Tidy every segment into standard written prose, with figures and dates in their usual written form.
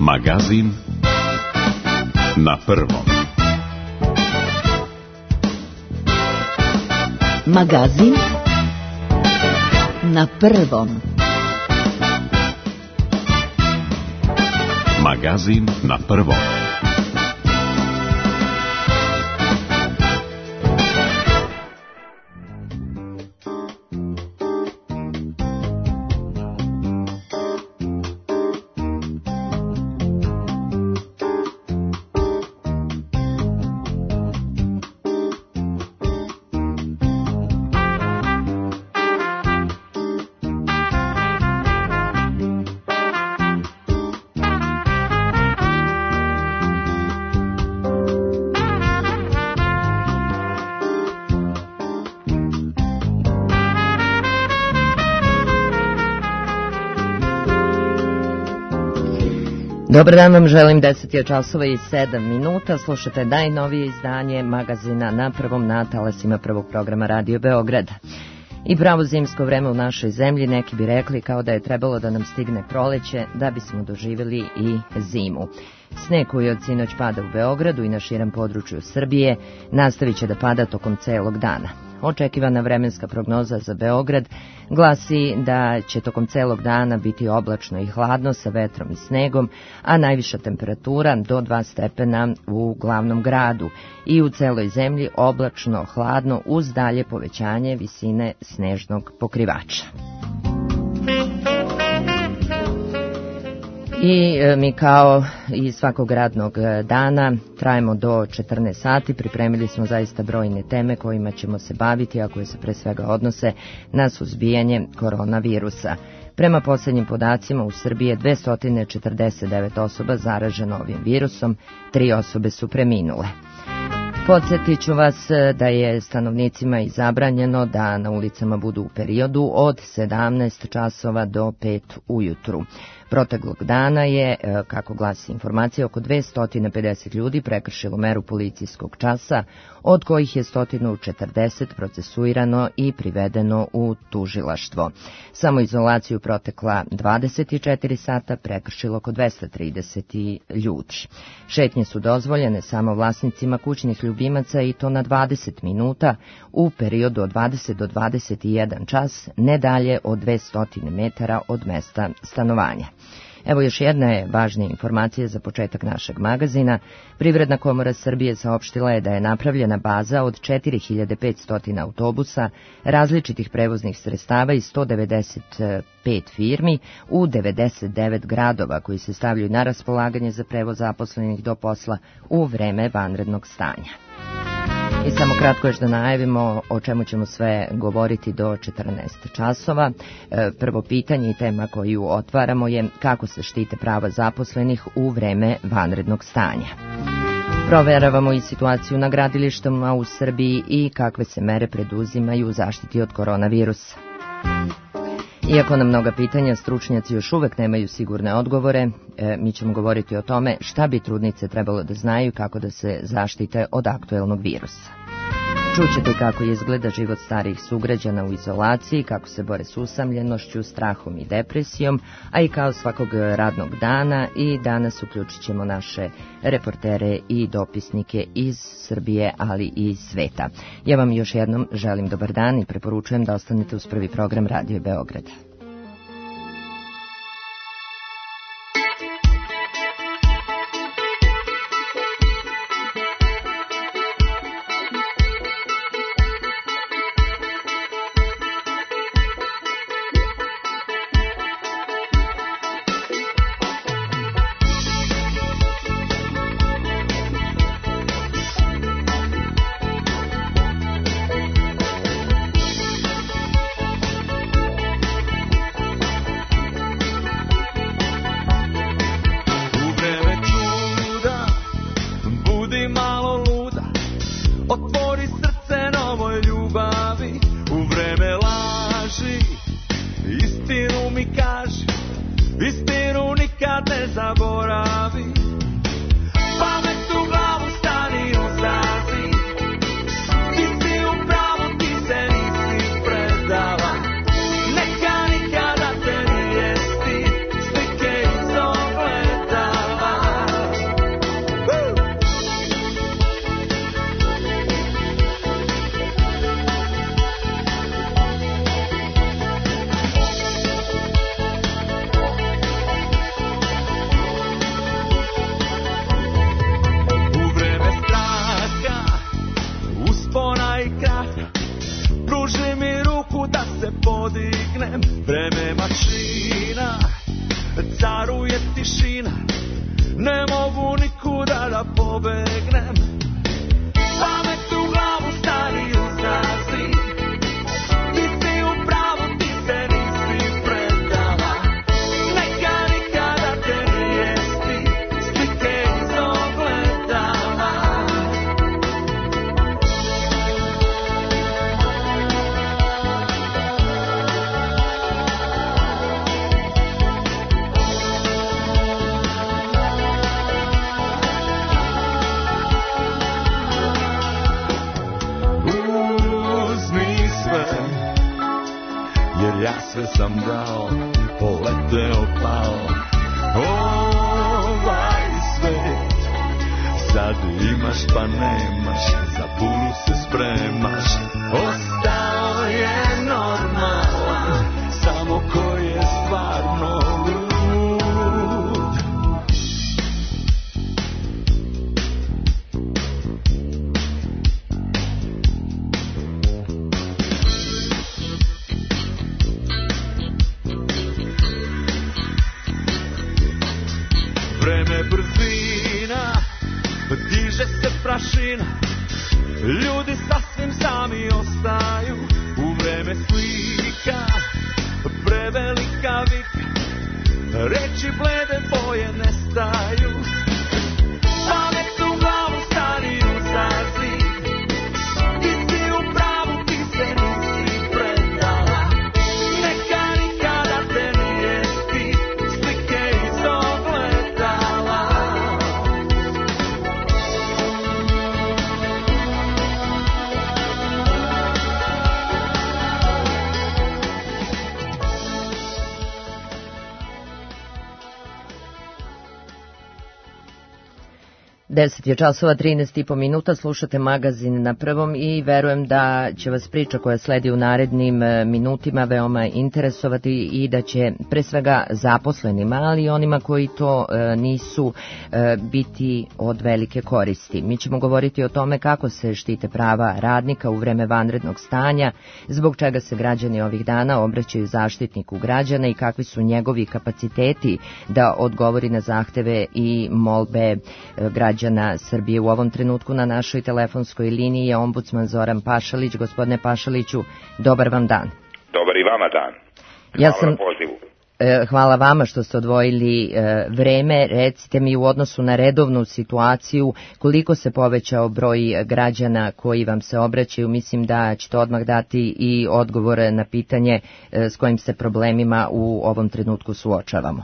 Magazin na prvom. Magazin na prvom. Magazin na prvom. Dobar dan vam želim, 10 je časova i 7 minuta, slušate najnovije izdanje magazina na prvom na talasima prvog programa Radio Beograda. I pravo zimsko vreme u našoj zemlji, neki bi rekli kao da je trebalo da nam stigne proleće da bismo doživjeli i zimu. Sneg koji od sinoć pada u Beogradu i na širem području Srbije nastavit će da pada tokom celog dana. Očekivana vremenska prognoza za Beograd glasi da će tokom celog dana biti oblačno i hladno sa vetrom i snegom, a najviša temperatura do 2 stepena u glavnom gradu i u celoj zemlji oblačno, hladno uz dalje povećanje visine snežnog pokrivača. I mi kao i svakog radnog dana trajemo do 14 sati, pripremili smo zaista brojne teme kojima ćemo se baviti, a koje se pre svega odnose na suzbijanje koronavirusa. Prema posljednjim podacima u Srbiji je 249 osoba zaraženo ovim virusom, 3 osobe su preminule. Podsjetit ću vas da je stanovnicima i zabranjeno da na ulicama budu u periodu od 17 časova do 5 ujutru. Proteklog dana je, kako glasi informacija, oko 250 ljudi prekršilo meru policijskog časa, od kojih je 140 procesuirano i privedeno u tužilaštvo. Samoizolaciju protekla 24 sata prekršilo oko 230 ljudi. Šetnje su dozvoljene samo vlasnicima kućnih ljubimaca i to na 20 minuta u periodu od 20 do 21 čas, ne dalje od 200 metara od mesta stanovanja. Evo još jedna je važna informacija za početak našeg magazina. Privredna komora Srbije saopštila je da je napravljena baza od 4500 autobusa, različitih prevoznih sredstava i 195 firmi u 99 gradova koji se stavljaju na raspolaganje za prevoz zaposlenih do posla u vreme vanrednog stanja. I samo kratko još da najavimo o čemu ćemo sve govoriti do 14 časova. Prvo pitanje i tema koju otvaramo je kako se štite prava zaposlenih u vreme vanrednog stanja. Proveravamo i situaciju na gradilištima u Srbiji i kakve se mere preduzimaju u zaštiti od koronavirusa. Iako na mnoga pitanja stručnjaci još uvek nemaju sigurne odgovore, mi ćemo govoriti o tome šta bi trudnice trebalo da znaju kako da se zaštite od aktuelnog virusa. Čućete kako izgleda život starijih sugrađana u izolaciji, kako se bore s usamljenošću, strahom i depresijom, a i kao svakog radnog dana i danas uključit ćemo naše reportere i dopisnike iz Srbije, ali i sveta. Ja vam još jednom želim dobar dan i preporučujem da ostanete uz prvi program Radio Beograda. Nikada te nije sti, slike iz ogledala. mogu da se podignem. Vreme mašina, caruje tišina, ne mogu nikuda da pobegnem. Pamet u glavu stari uzazi, ti si u pravu, ti se nisi predala. Neka nikada te nije sti, slike iz ogledala. Jer ja sve sam dao, poleteo, pao. Ovaj svet sad imaš pa nemaš, za buru se spremaš. Ostao je normalan, samo ko je stvarno lud. Vreme brzina, diže se prašina, ljudi sasvim sami ostaju. U vreme slika, prevelika vika, reči blede boje nestaju. Pamet u glavu stari uzazi, ti si u pravu, ti se nisi predala. Neka nikada te nije sti, slike iz ogledala. Deset je časova, 13,5 minuta, slušate magazin Na prvom i verujem da će vas priča koja sledi u narednim minutima veoma interesovati i da će pre svega zaposlenima, ali i onima koji to nisu, biti od velike koristi. Mi ćemo govoriti o tome kako se štite prava radnika u vreme vanrednog stanja, zbog čega se građani ovih dana obraćaju Zaštitniku građana i kakvi su njegovi kapaciteti da odgovori na zahteve i molbe građana Srbije. U ovom trenutku na našoj telefonskoj liniji je ombudsman Zoran Pašalić. Gospodine Pašaliću, dobar vam dan. Dobar i vama dan. Hvala na pozivu. Hvala vama što ste odvojili vreme. Recite mi u odnosu na redovnu situaciju koliko se povećao broj građana koji vam se obraćaju. Mislim da ćete odmah dati i odgovore na pitanje s kojim se problemima u ovom trenutku suočavamo.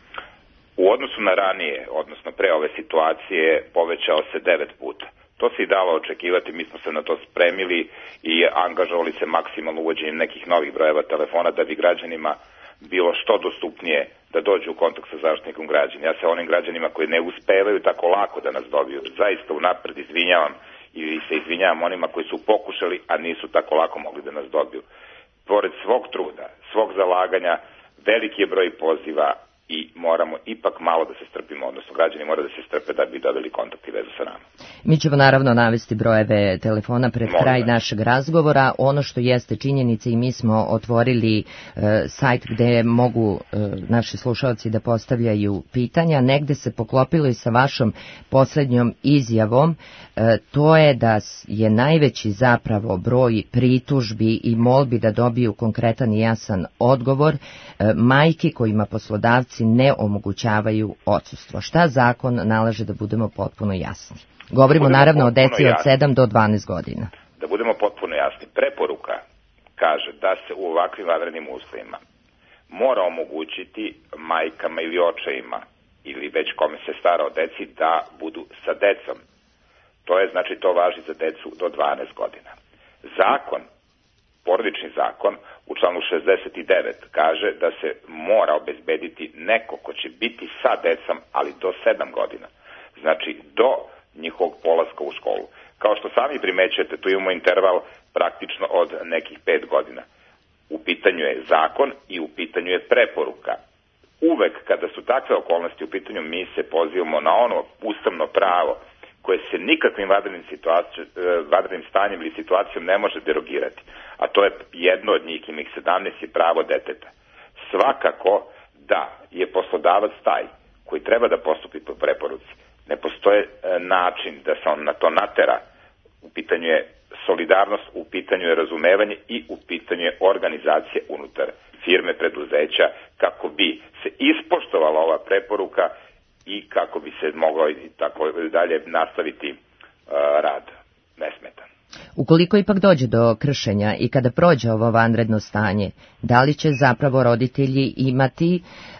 U odnosu na ranije, odnosno pre ove situacije, povećao se 9 puta. To se i dalo očekivati, mi smo se na to spremili i angažovali se maksimalno uvođenjem nekih novih brojeva telefona da bi građanima bilo što dostupnije da dođu u kontakt sa Zaštitnikom građana. Ja se onim građanima koji ne uspevaju tako lako da nas dobiju, zaista unapred izvinjavam i se izvinjavam onima koji su pokušali, a nisu tako lako mogli da nas dobiju. Pored svog truda, svog zalaganja, veliki je broj poziva i moramo ipak malo da se strpimo, odnosno građani moraju da se strpe da bi dobili kontakt i vezu sa nama. Mi ćemo naravno navesti brojeve telefona pred kraj našeg razgovora. Ono što jeste činjenica i mi smo otvorili sajt gde mogu naši slušalci da postavljaju pitanja. Negde se poklopilo i sa vašom poslednjom izjavom. To je da je najveći zapravo broj pritužbi i molbi da dobiju konkretan i jasan odgovor majki kojima poslodavci ne omogućavaju odsustvo. Šta zakon nalaže da budemo potpuno jasni? Govorimo naravno o deci od 7 do 12 godina. Da budemo potpuno jasni. Preporuka kaže da se u ovakvim vanrednim uslovima mora omogućiti majkama ili očevima ili već kome se stara o deci da budu sa decom. To je, znači, to važi za decu do 12 godina. Zakon, porodični zakon, u članu 69 kaže da se mora obezbediti neko ko će biti sa decom, ali do 7 godina. Znači, do njihovog polaska u školu. Kao što sami primećujete, tu imamo interval praktično od nekih 5 godina. U pitanju je zakon i u pitanju je preporuka. Uvek kada su takve okolnosti u pitanju, mi se pozivamo na ono ustavno pravo koje se nikakvim vanrednim stanjem ili situacijom ne može derogirati, a to je jedno od njih, ima ih 17, je pravo deteta. Svakako da je poslodavac taj koji treba da postupi po preporuci. Ne postoje način da se on na to natera. U pitanju je solidarnost, u pitanju je razumevanje i u pitanju je organizacija unutar firme, preduzeća, kako bi se ispoštovala ova preporuka i kako bi se moglo i tako dalje nastaviti rad nesmetan. Ukoliko ipak dođe do kršenja i kada prođe ovo vanredno stanje, da li će zapravo roditelji imati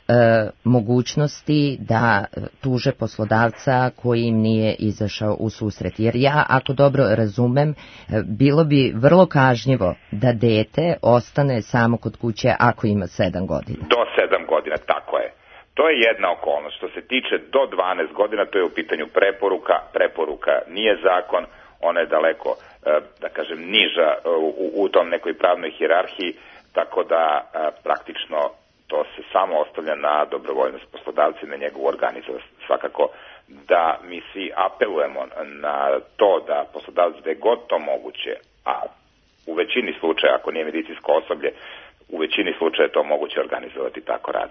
mogućnosti da tuže poslodavca koji im nije izašao u susret? Jer ja, ako dobro razumem, bilo bi vrlo kažnjivo da dete ostane samo kod kuće ako ima 7 godina. Do 7 godina, tako je. To je jedna okolnost. Što se tiče do 12 godina, to je u pitanju preporuka. Preporuka nije zakon, ona je daleko, da kažem, niža u tom nekoj pravnoj hijerarhiji, tako da praktično to se samo ostavlja na dobrovoljnost poslodavca i na njegovu organizovanost. Svakako da mi svi apelujemo na to da poslodavac gde god to moguće, a u većini slučaja, ako nije medicinsko osoblje, u većini slučaja to moguće organizovati tako rad.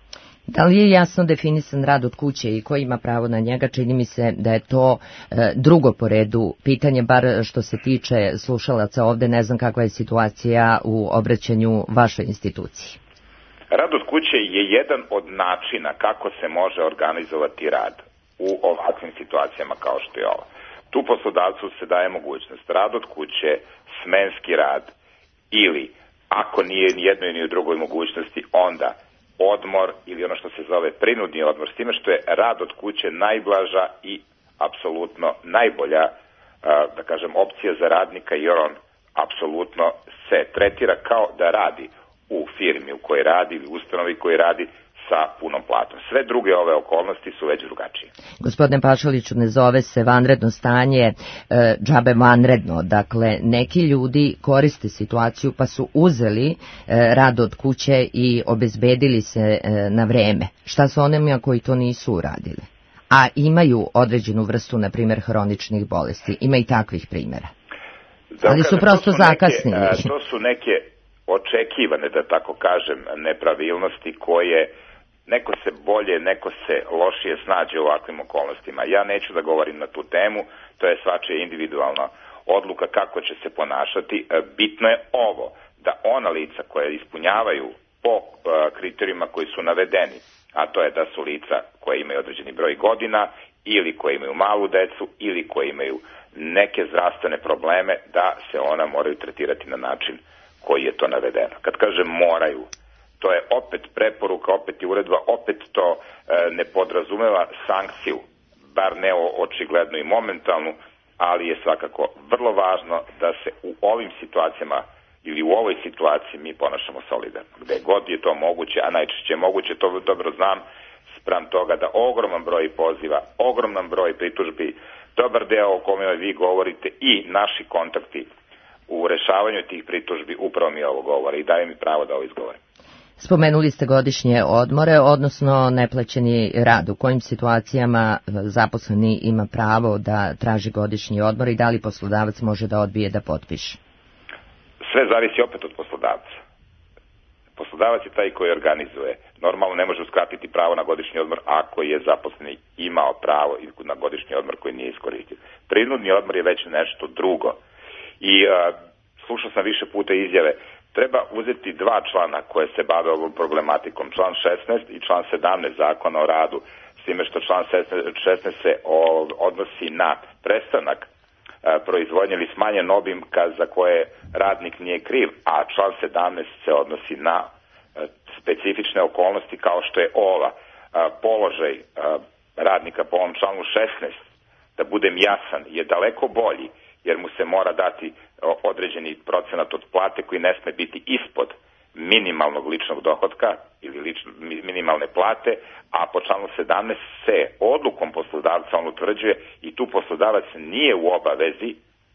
Da li je jasno definisan rad od kuće i ko ima pravo na njega? Čini mi se da je to drugo po redu pitanje, bar što se tiče slušalaca ovde. Ne znam kakva je situacija u obraćanju vašoj instituciji. Rad od kuće je jedan od načina kako se može organizovati rad u ovakvim situacijama kao što je ovo. Tu poslodavcu se daje mogućnost rad od kuće, smenski rad ili, ako nije ni jednoj ni u drugoj mogućnosti, onda odmor ili ono što se zove prinudni odmor, s time što je rad od kuće najblaža i apsolutno najbolja, da kažem, opcija za radnika, jer on apsolutno se tretira kao da radi u firmi u kojoj radi ili ustanovi koji radi sa punom platom. Sve druge ove okolnosti su već drugačije. Gospodine Pašaliću, ne zove se vanredno stanje džabe vanredno. Dakle, neki ljudi koriste situaciju pa su uzeli rad od kuće i obezbedili se na vreme. Šta su onima koji to nisu uradili? A imaju određenu vrstu, na primjer, hroničnih bolesti. Ima i takvih primjera. Ali su prosto zakasnili. To su neke očekivane, da tako kažem, nepravilnosti koje neko se bolje, neko se lošije snađe u ovakvim okolnostima. Ja neću da govorim na tu temu, to je svačija individualna odluka kako će se ponašati. Bitno je ovo, da ona lica koja ispunjavaju po kriterijima koji su navedeni, a to je da su lica koja imaju određeni broj godina ili koje imaju malu decu ili koje imaju neke zdravstvene probleme, da se ona moraju tretirati na način koji je to navedeno. Kad kažem moraju, to je opet preporuka, opet je uredba, opet to ne podrazumeva sankciju, bar ne očigledno i momentalnu, ali je svakako vrlo važno da se u ovim situacijama ili u ovoj situaciji mi ponašamo solidarno. Gde god je to moguće, a najčešće je moguće, to dobro znam, spram toga da ogroman broj poziva, ogroman broj pritužbi, dobar deo o kome vi govorite i naši kontakti u rešavanju tih pritužbi upravo mi ovo govore i daje mi pravo da ovo izgovorim. Spomenuli ste godišnje odmore, odnosno neplaćeni rad. U kojim situacijama zaposleni ima pravo da traži godišnji odmor i da li poslodavac može da odbije da potpiše? Sve zavisi opet od poslodavca. Poslodavac je taj koji organizuje. Normalno ne može uskratiti pravo na godišnji odmor ako je zaposleni imao pravo na godišnji odmor koji nije iskoristio. Prinudni odmor je već nešto drugo. I slušao sam više puta izjave, treba uzeti dva člana koje se bave ovom problematikom, član 16 i član 17 zakona o radu, s time što član 16 se odnosi na prestanak proizvodnje ili smanjen obim za koje radnik nije kriv, a član 17 se odnosi na specifične okolnosti kao što je položaj radnika po ovom članu 16, da budem jasan, je daleko bolji, jer mu se mora dati određeni procenat od plate koji ne sme biti ispod minimalnog ličnog dohotka ili minimalne plate, a po članu 17 se odlukom poslodavca on utvrđuje i tu poslodavac nije u obavezi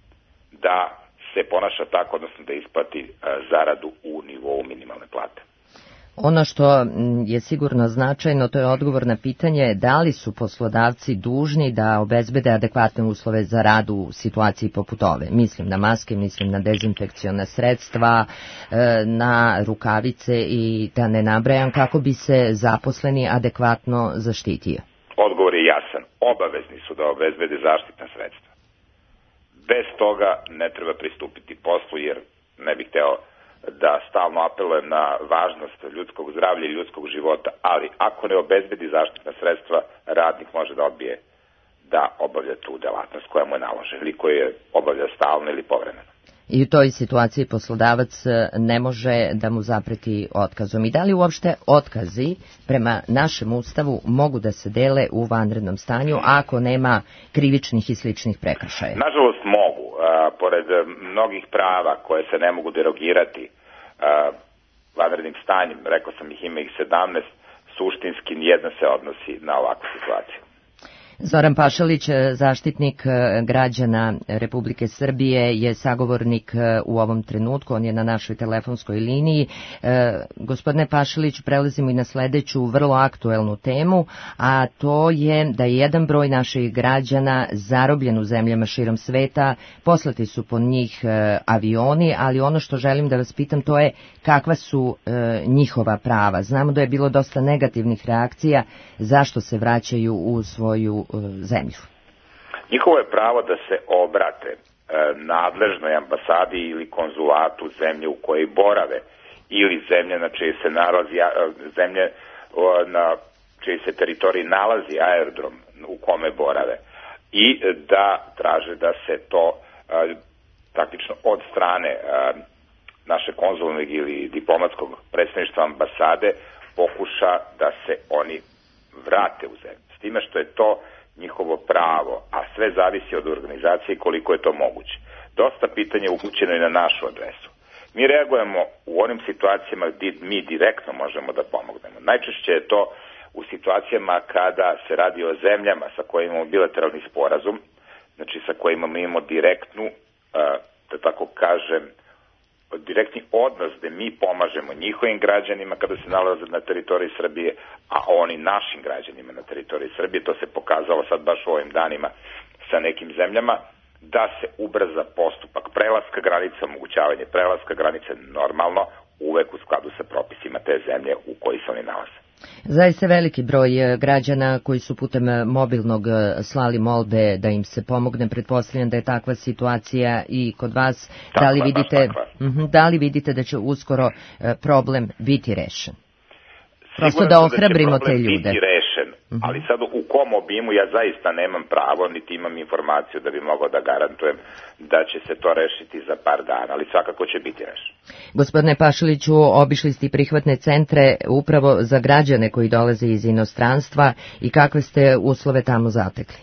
da se ponaša tako, odnosno da isplati zaradu u nivou minimalne plate. Ono što je sigurno značajno, to je odgovor na pitanje da li su poslodavci dužni da obezbede adekvatne uslove za rad u situaciji poput ove. Mislim na maske, mislim na dezinfekciona sredstva, na rukavice i da ne nabrajam, kako bi se zaposleni adekvatno zaštitio. Odgovor je jasan. Obavezni su da obezbede zaštitna sredstva. Bez toga ne treba pristupiti poslu, jer ne bih hteo da stalno apelujem na važnost ljudskog zdravlja i ljudskog života, ali ako ne obezbedi zaštitna sredstva, radnik može da odbije da obavlja tu delatnost koja mu je naložena ili koju je obavlja stalno ili povremeno. I u toj situaciji poslodavac ne može da mu zapreti otkazom. I da li uopšte otkazi prema našem ustavu mogu da se dele u vanrednom stanju ako nema krivičnih i sličnih prekršaja? Nažalost mogu. Pored mnogih prava koje se ne mogu derogirati vanrednim stanjem, rekao sam ima ih 17, suštinski nijedna se odnosi na ovakvu situaciju. Zoran Pašalić, zaštitnik građana Republike Srbije, je sagovornik u ovom trenutku, on je na našoj telefonskoj liniji. Gospodine Pašalić, prelazimo i na sledeću vrlo aktuelnu temu, a to je da je jedan broj naših građana zarobljen u zemljama širom sveta, poslati su po njih avioni, ali ono što želim da vas pitam to je kakva su njihova prava. Znamo da je bilo dosta negativnih reakcija, zašto se vraćaju u svoju zemlju. Njihovo je pravo da se obrate nadležnoj ambasadi ili konzulatu zemlje u kojoj borave ili zemlje na čiji se nalazi zemlje na čiji se teritoriji nalazi aerodrom u kome borave i da traže da se to praktično od strane naše konzularnog ili diplomatskog predstavništva ambasade pokuša da se oni vrate u zemlju. S time što je to njihovo pravo, a sve zavisi od organizacije koliko je to moguće. Dosta pitanja je upućeno i na našu adresu. Mi reagujemo u onim situacijama gdje mi direktno možemo da pomognemo. Najčešće je to u situacijama kada se radi o zemljama sa kojima imamo bilateralni sporazum, znači sa kojima mi imamo direktnu, da tako kažem, direktni odnos gde mi pomažemo njihovim građanima kada se nalaze na teritoriji Srbije, a oni našim građanima na teritoriji Srbije. To se pokazalo sad baš u ovim danima sa nekim zemljama, da se ubrza postupak prelaska granica, omogućavanje prelaska granice normalno, uvek u skladu sa propisima te zemlje u kojoj se oni nalaze. Zaista veliki broj građana koji su putem mobilnog slali molbe da im se pomogne. Pretpostavljam da je takva situacija i kod vas. Da li vidite da će uskoro problem biti rešen? Prosto da ohrabrimo te ljude. Biti rešen, ali sad u kom obimu ja zaista nemam pravo, niti imam informaciju da bi mogao da garantujem da će se to rešiti za par dana, ali svakako će biti rešen. Gospodine Pašaliću, obišli ste i prihvatne centre upravo za građane koji dolaze iz inostranstva i kakve ste uslove tamo zatekli?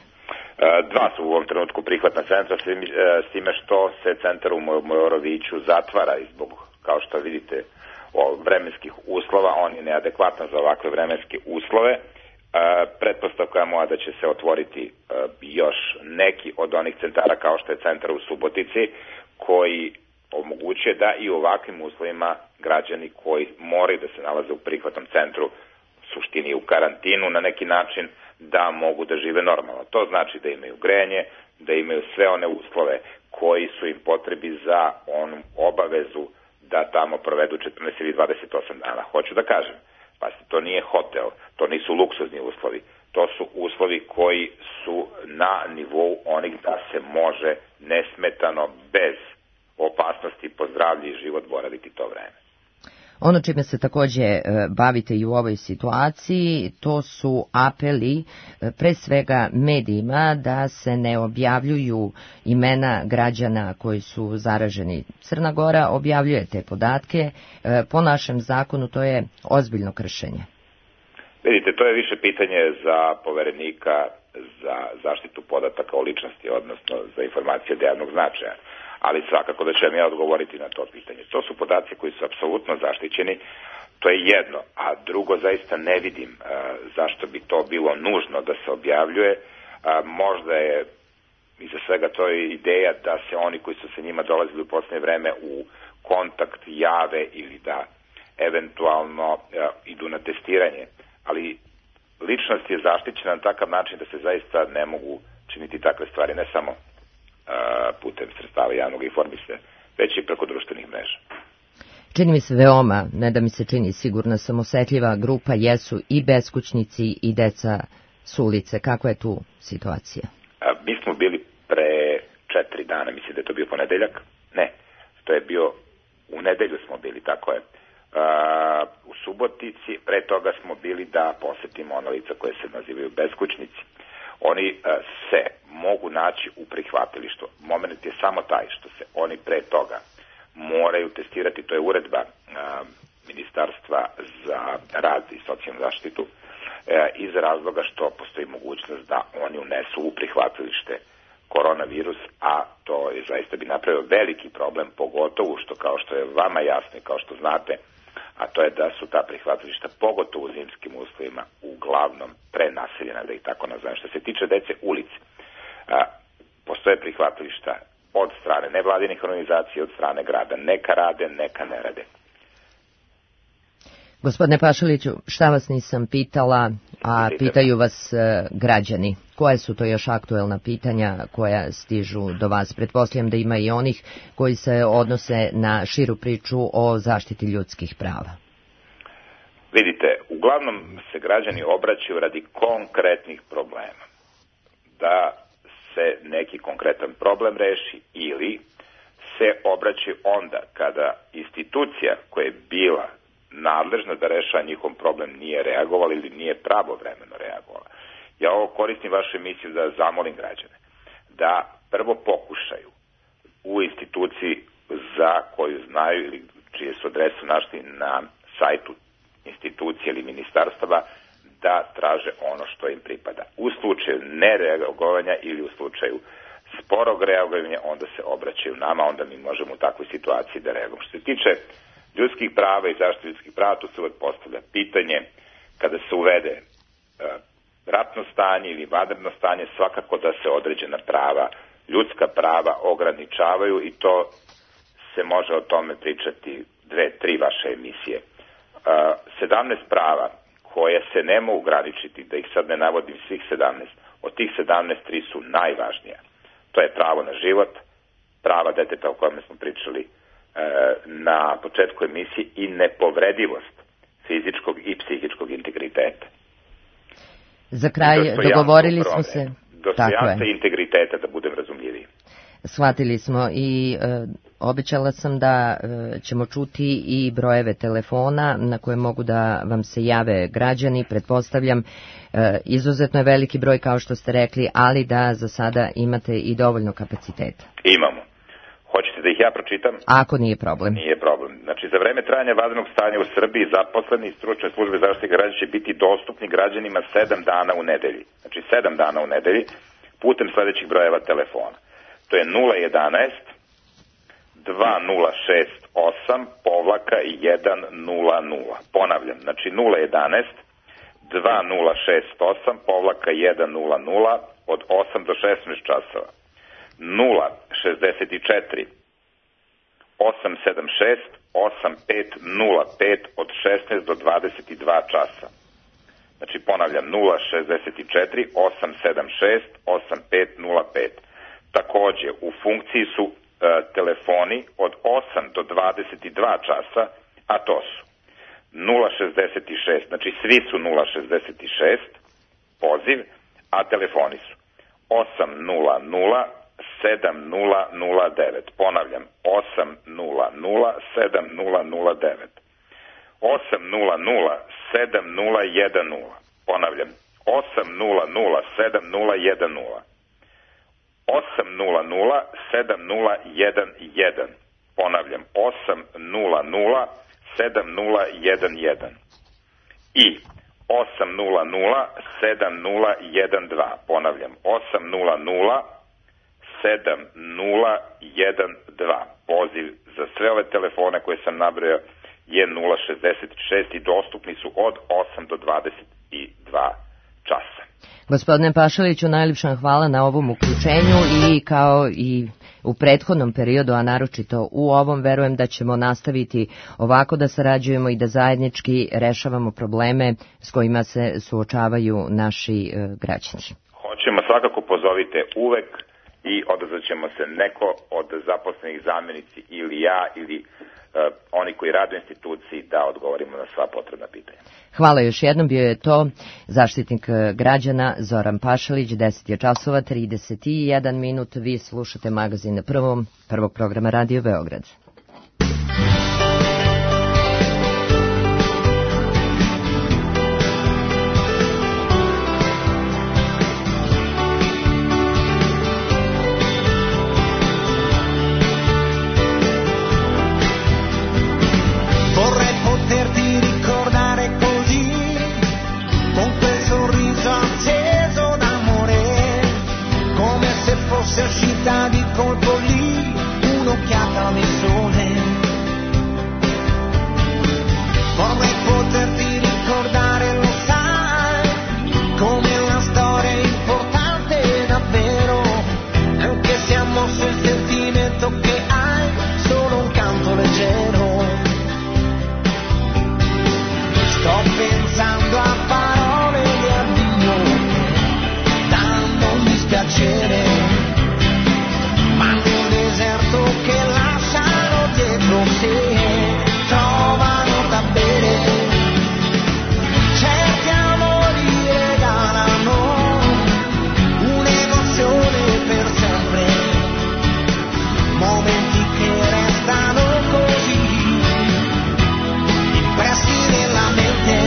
Dva su u ovom trenutku prihvatna centra, s time što se centar u Mojoroviću zatvara i zbog, kao što vidite, vremenskih uslova, on je neadekvatan za ovakve vremenske uslove. Pretpostavka je moja da će se otvoriti još neki od onih centara kao što je centar u Subotici, koji omogućuje da i u ovakvim uslovima građani koji moraju da se nalaze u prihvatnom centru, u suštini u karantinu na neki način, da mogu da žive normalno. To znači da imaju grejanje, da imaju sve one uslove koji su im potrebi za onu obavezu da tamo provedu 14 ili 28 dana. Hoću da kažem, pa to nije hotel, to nisu luksuzni uslovi, to su uslovi koji su na nivou onih da se može nesmetano, bez opasnosti po zdravlje i život boraviti to vreme. Ono čime se takođe bavite i u ovoj situaciji, to su apeli pre svega medijima da se ne objavljuju imena građana koji su zaraženi. Crna Gora objavljuje te podatke, po našem zakonu to je ozbiljno kršenje. Vidite, to je više pitanje za poverenika za zaštitu podataka o ličnosti, odnosno za informacije od javnog značaja. Ali svakako da ćem ja odgovoriti na to pitanje. To su podaci koji su apsolutno zaštićeni, to je jedno, a drugo zaista ne vidim zašto bi to bilo nužno da se objavljuje. Možda je iza svega to je ideja da se oni koji su se njima dolazili u poslednje vreme u kontakt jave ili da eventualno idu na testiranje. Ali ličnost je zaštićena na takav način da se zaista ne mogu činiti takve stvari, ne samo putem sredstava javnog informisanja, već i preko društvenih mreža. Čini mi se veoma, ne da mi se čini, sigurno sam osetljiva grupa jesu i beskućnici i deca s ulice. Kakva je tu situacija? Mi smo bili pre 4 dana, mislim da je to bio ponedeljak. Ne, to je bio, u nedelju smo bili, tako je. U Subotici, pre toga smo bili da posetimo ona lica koje se nazivaju beskućnici. Oni se mogu naći u prihvatilištu. Moment je samo taj što se oni pre toga moraju testirati, to je uredba Ministarstva za rad i socijalnu zaštitu, iz razloga što postoji mogućnost da oni unesu u prihvatilište koronavirus, a to je zaista bi napravio veliki problem, pogotovo što, kao što je vama jasno i kao što znate, a to je da su ta prihvatilišta, pogotovo u zimskim uslovima, uglavnom prenaseljena, da ih tako nazovem. Što se tiče dece ulice, postoje prihvatilišta od strane nevladinih organizacija, od strane grada. Neka rade, neka ne rade. Gospodine Pašaliću, šta vas nisam pitala, a pitaju vas građani? Koje su to još aktuelna pitanja koja stižu do vas? Pretpostavljam da ima i onih koji se odnose na širu priču o zaštiti ljudskih prava. Vidite, uglavnom se građani obraćaju radi konkretnih problema. Da se neki konkretan problem reši ili se obraćaju onda kada institucija koja je bila nadležna da rešava njihov problem nije reagovala ili nije pravovremeno reagovala. Ja ovo koristim vašu emisiju da zamolim građane da prvo pokušaju u instituciji za koju znaju ili čije su adresu našli na sajtu institucije ili ministarstava da traže ono što im pripada. U slučaju nereagovanja ili u slučaju sporog reagovanja onda se obraćaju nama, onda mi možemo u takvoj situaciji da reagujemo. Što se tiče ljudskih prava i zaštite ljudskih prava, tu se uvek postavlja pitanje kada se uvede ratno stanje ili vanredno stanje, svakako da se određena prava, ljudska prava ograničavaju i to se može o tome pričati 2-3 vaše emisije. 17 prava koje se ne mogu ograničiti, da ih sad ne navodim svih 17, od tih 17 3 su najvažnija. To je pravo na život, prava deteta o kojem smo pričali na početku emisije i nepovredivost fizičkog i psihičkog integriteta. Za kraj dogovorili smo se... Dostojanstva i integriteta, da budem razumljiviji. Shvatili smo i obećala sam da ćemo čuti i brojeve telefona na koje mogu da vam se jave građani. Pretpostavljam, izuzetno je veliki broj kao što ste rekli, ali da za sada imate i dovoljno kapaciteta. Imamo. Hoćete da ih ja pročitam? Ako nije problem. Nije problem. Znači, za vreme trajanja vanrednog stanja u Srbiji zaposleni iz stručne službe zaštite građana će biti dostupni građanima 7 dana u nedelji. Znači, 7 dana u nedelji putem sledećih brojeva telefona. To je 011 2068 100. Ponavljam, znači 011 2068 100 od 8 do 16 časova. 064 876 8505 od 16 do 22 časa. Znači ponavljam 064 876 8505. Takođe u funkciji su telefoni od 8 do 22 časa, a to su 066, znači svi su 066 poziv, a telefoni su 800 7009. Ponavljam, 800 7009. 800 7010. Ponavljam, 800 7010. 800 7011. Ponavljam, 800 7011. I 800 7012. Ponavljam, 800 7012. Poziv za sve ove telefone koje sam nabrojao je 066 i dostupni su od 8 do 22 časa. Gospodine Pašaliću, najljepša hvala na ovom uključenju i kao i u prethodnom periodu, a naročito u ovom, verujem da ćemo nastaviti ovako da sarađujemo i da zajednički rešavamo probleme s kojima se suočavaju naši građani. Hoćemo, svakako pozovite uvek i odazvat ćemo se neko od zaposlenih, zamjenici ili ja ili oni koji rade u instituciji da odgovorimo na sva potrebna pitanja. Hvala još jednom, bio je to Zaštitnik građana Zoran Pašalić, 10 je časova 31 minut, vi slušate magazin na prvog programa Radio Beograd. Di colpo lì, un'occhiata nel sole. Vorrei poterti ricordare, lo sai, come una storia importante davvero, anche se ha mosso il sentimento che hai, solo un canto leggero. Sto pensando a parole di addio che danno un dispiacere, che lasciano dietro sé, trovano da bere. Certi amori regalano un'emozione per sempre, momenti che restano così impressi nella mente.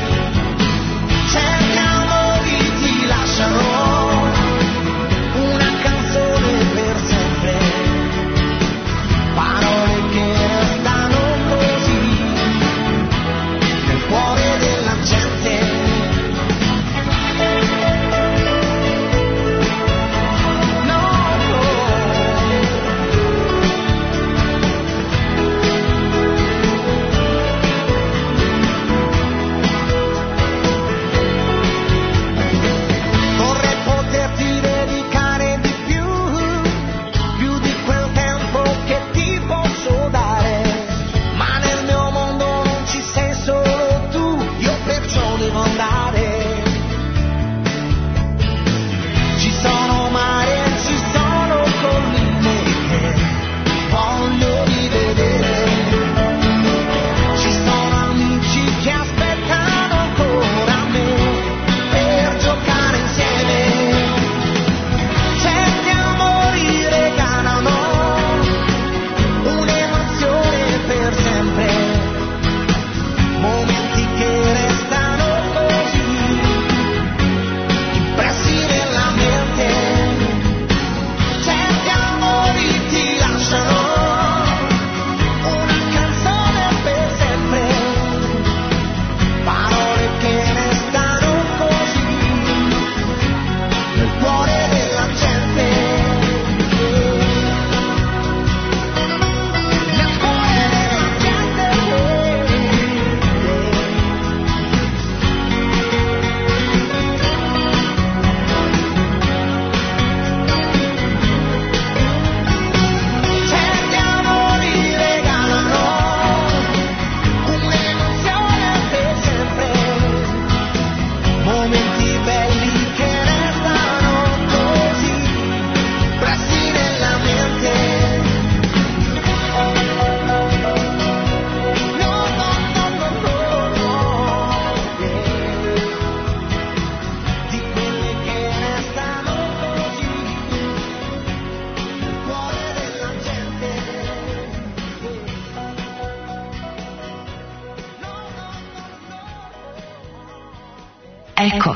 Certi amori ti lasciano una canzone per sempre, parole che restano così nel cuore della gente. No, vorrei poterti dedicare di più di quel tempo che ti posso dare, ma nel mio mondo non ci sei solo tu, io perciò devo andare. Ci sono mari e ci sono colline che voglio rivedere, ci sono amici che aspettano ancora me per giocare insieme. Certi amori regalano un'emozione per sempre, momenti che restano così impressi nella mente. Certi amori ti lasciano una canzone per sempre, parole che restano così nel cuore della gente. Nel cuore della gente. Certi amori regalano un'emozione per sempre, momenti belli che restano così impressi nella mente. Di quelle che restano così nel cuore della gente. Eko.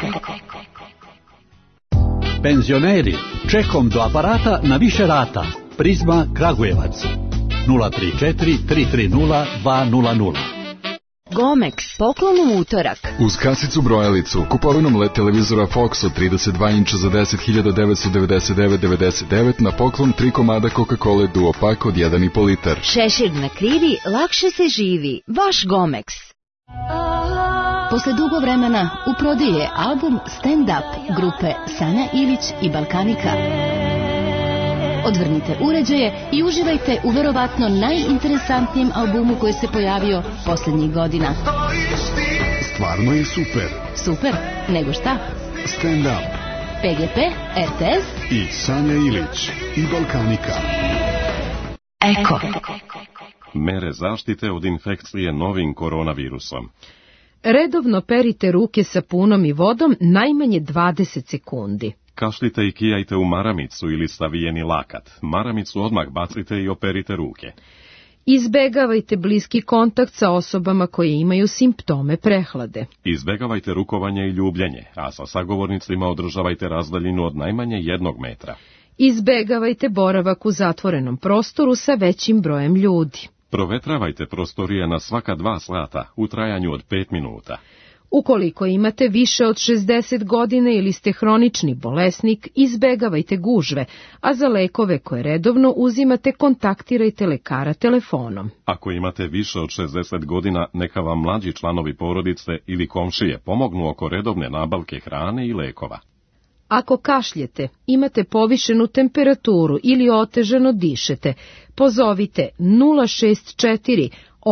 Penzioneri, čekom do aparata na više rata. Prizma Kragujevac 034 330 200. Gomex, poklon u utorak. Uz kasicu brojalicu, kupovinom LED televizora Fox od 32 inča za 10.999,99 na poklon 3 komada Coca-Cola Duo Pak od 1,5 litar. Šešir na krivi, lakše se živi. Vaš Gomex. Posle dugo vremena u prodaju je album Stand Up grupe Sanja Ilić i Balkanika. Odvrnite uređaje i uživajte u verovatno najinteresantnijem albumu koji se pojavio posljednjih godina. Stvarno je super. Super? Nego šta? Stand Up. PGP, RTS i Sanja Ilić i Balkanika. Eko. Mere zaštite od infekcije novim koronavirusom. Redovno perite ruke sapunom i vodom najmanje 20 sekundi. Kašljite i kijajte u maramicu ili savijeni lakat. Maramicu odmah bacite i operite ruke. Izbegavajte bliski kontakt sa osobama koje imaju simptome prehlade. Izbegavajte rukovanje i ljubljenje, a sa sagovornicima održavajte razdaljinu od najmanje 1 metra. Izbegavajte boravak u zatvorenom prostoru sa većim brojem ljudi. Provetravajte prostorije na svaka 2 sata u trajanju od 5 minuta. Ukoliko imate više od 60 godina ili ste hronični bolesnik, izbegavajte gužve, a za lekove koje redovno uzimate kontaktirajte lekara telefonom. Ako imate više od 60 godina, neka vam mlađi članovi porodice ili komšije pomognu oko redovne nabavke hrane i lekova. Ako kašljete, imate povišenu temperaturu ili otežano dišete, pozovite 064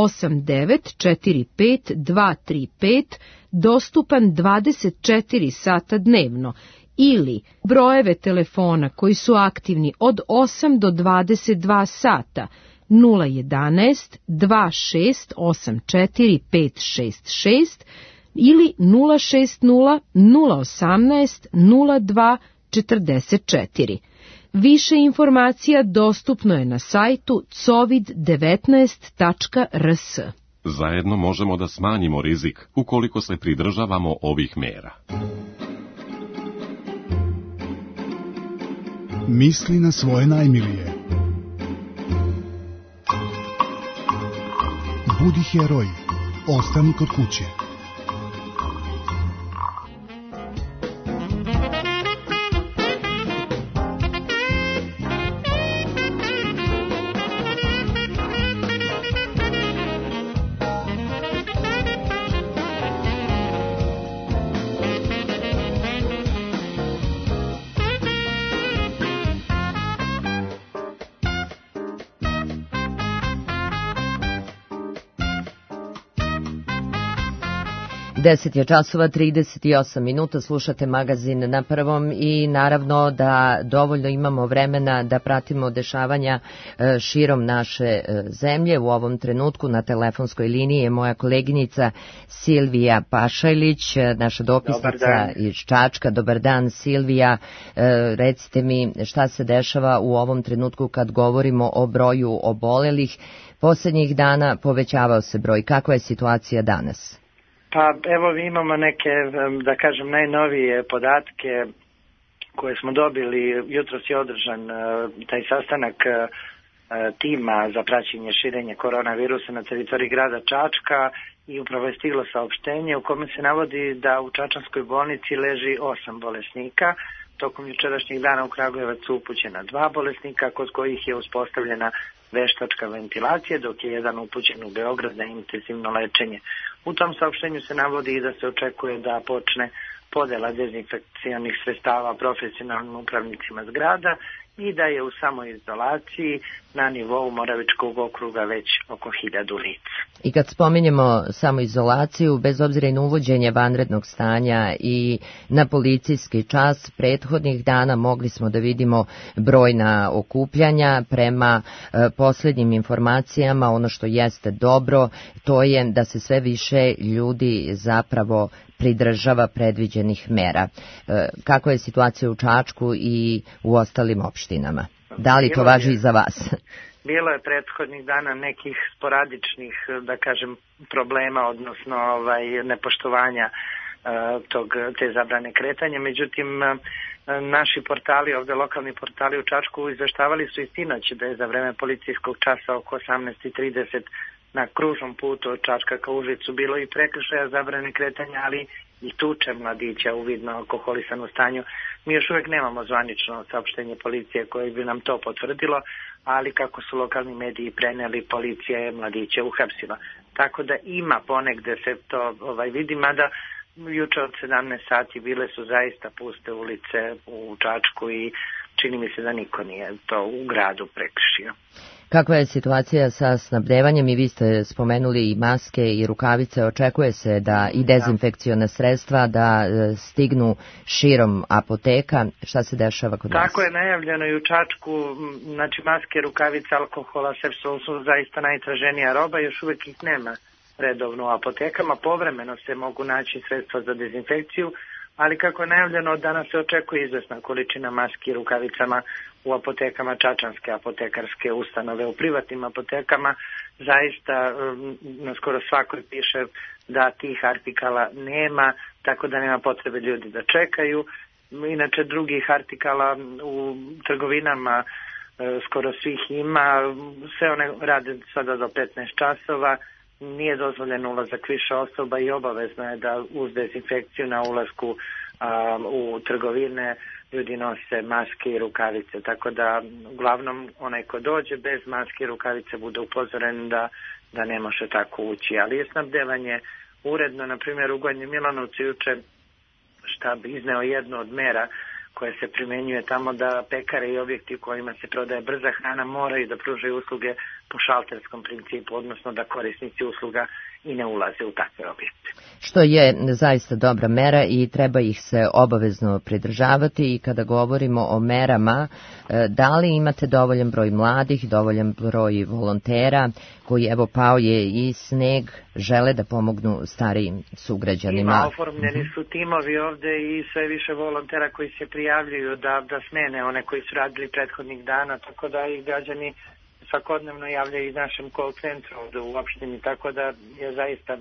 8945 235, dostupan 24 sata dnevno, ili brojeve telefona koji su aktivni od 8 do 22 sata 011 2684 566 ili 060 018 02 44. Više informacija dostupno je na sajtu covid19.rs. Zajedno možemo da smanjimo rizik ukoliko se pridržavamo ovih mera. Misli na svoje najmilije. Budi heroj. Ostani kod kuće. Deset je časova, 38 minuta, slušate magazin na Prvom i naravno da dovoljno imamo vremena da pratimo dešavanja širom naše zemlje. U ovom trenutku na telefonskoj liniji je moja koleginica Silvija Pašajlić, naša dopisnica iz Čačka. Dobar dan, Silvija. Recite mi šta se dešava u ovom trenutku kad govorimo o broju obolelih. Posljednjih dana povećavao se broj. Kakva je situacija danas? Pa evo imamo neke, da kažem, najnovije podatke koje smo dobili. Jutros je održan taj sastanak tima za praćenje širenja koronavirusa na teritoriji grada Čačka i upravo je stiglo saopštenje u kome se navodi da u Čačanskoj bolnici leži 8 bolesnika. Tokom jučerašnjeg dana u Kragujevac su upućena 2 bolesnika kod kojih je uspostavljena veštačka ventilacija, dok je jedan upućen u Beograd na intenzivno lečenje. U tom saopštenju se navodi i da se očekuje da počne podela dezinfekcionih sredstava profesionalnim upravnicima zgrada i da je u samoizolaciji na nivou Moravičkog okruga već oko 1000 lica. I kad spominjemo samoizolaciju, bez obzira i na uvođenje vanrednog stanja i na policijski čas, prethodnih dana mogli smo da vidimo brojna okupljanja. Prema posljednjim informacijama, ono što jeste dobro, to je da se sve više ljudi zapravo pridržava predviđenih mera. Kako je situacija u Čačku i u ostalim opštinama? Da li to važi i za vas? Bilo je prethodnih dana nekih sporadičnih, da kažem, problema, odnosno nepoštovanja te zabrane kretanja. Međutim, naši portali, ovde lokalni portali u Čačku, izveštavali su i sinoć da je za vreme policijskog časa oko 18:30 na kružnom putu od Čačka ka Užicu bilo i prekršaja zabrane kretanja, ali i tuče mladića u vidno alkoholisanom stanju. Mi još uvijek nemamo zvanično saopštenje policije koje bi nam to potvrdilo, ali kako su lokalni mediji preneli, policija je mladića uhapsila. tako da ima ponegde se to vidi, mada juče od 17 sati bile su zaista puste ulice u Čačku i čini mi se da niko nije to u gradu prekršio. Kakva je situacija sa snabdevanjem? I vi ste spomenuli i maske i rukavice. Očekuje se da i dezinfekciona sredstva da stignu širom apoteka. Šta se dešava kod vas? Tako je najavljeno i u Čačku. Znači maske, rukavice, alkohola, Sepsol su zaista najtraženija roba. Još uvijek ih nema redovno u apotekama. Povremeno se mogu naći sredstva za dezinfekciju, ali kako je najavljeno, danas se očekuje izvesna količina maski i rukavicama u apotekama, čačanske apotekarske ustanove. U privatnim apotekama zaista na skoro svakoj piše da tih artikala nema, tako da nema potrebe ljudi da čekaju. Inače drugih artikala u trgovinama skoro svih ima, sve one rade sada do 15 časova, nije dozvoljen ulazak više osoba i obavezno je da uz dezinfekciju na ulasku u trgovine ljudi nose maske i rukavice, tako da uglavnom onaj ko dođe bez maske i rukavice bude upozoren da ne može tako ući, ali je snabdevanje uredno. Na primjer u Gornjem Milanovcu juče štab izneo jednu od mera koje se primjenjuje tamo, da pekare i objekti u kojima se prodaje brza hrana moraju da pružaju usluge po šalterskom principu, odnosno da korisnici usluga i ne ulaze u takve objekte. Što je zaista dobra mera i treba ih se obavezno pridržavati. I kada govorimo o merama, da li imate dovoljan broj mladih, dovoljan broj volontera koji, evo, pao je i sneg, žele da pomognu starijim sugrađanima? Ima, oformljeni su timovi ovde i sve više volontera koji se prijavljuju da smene one koji su radili prethodnih dana, tako da i građani svakodnevno javljaju i našem call centru ovde u opštini, tako da je zaista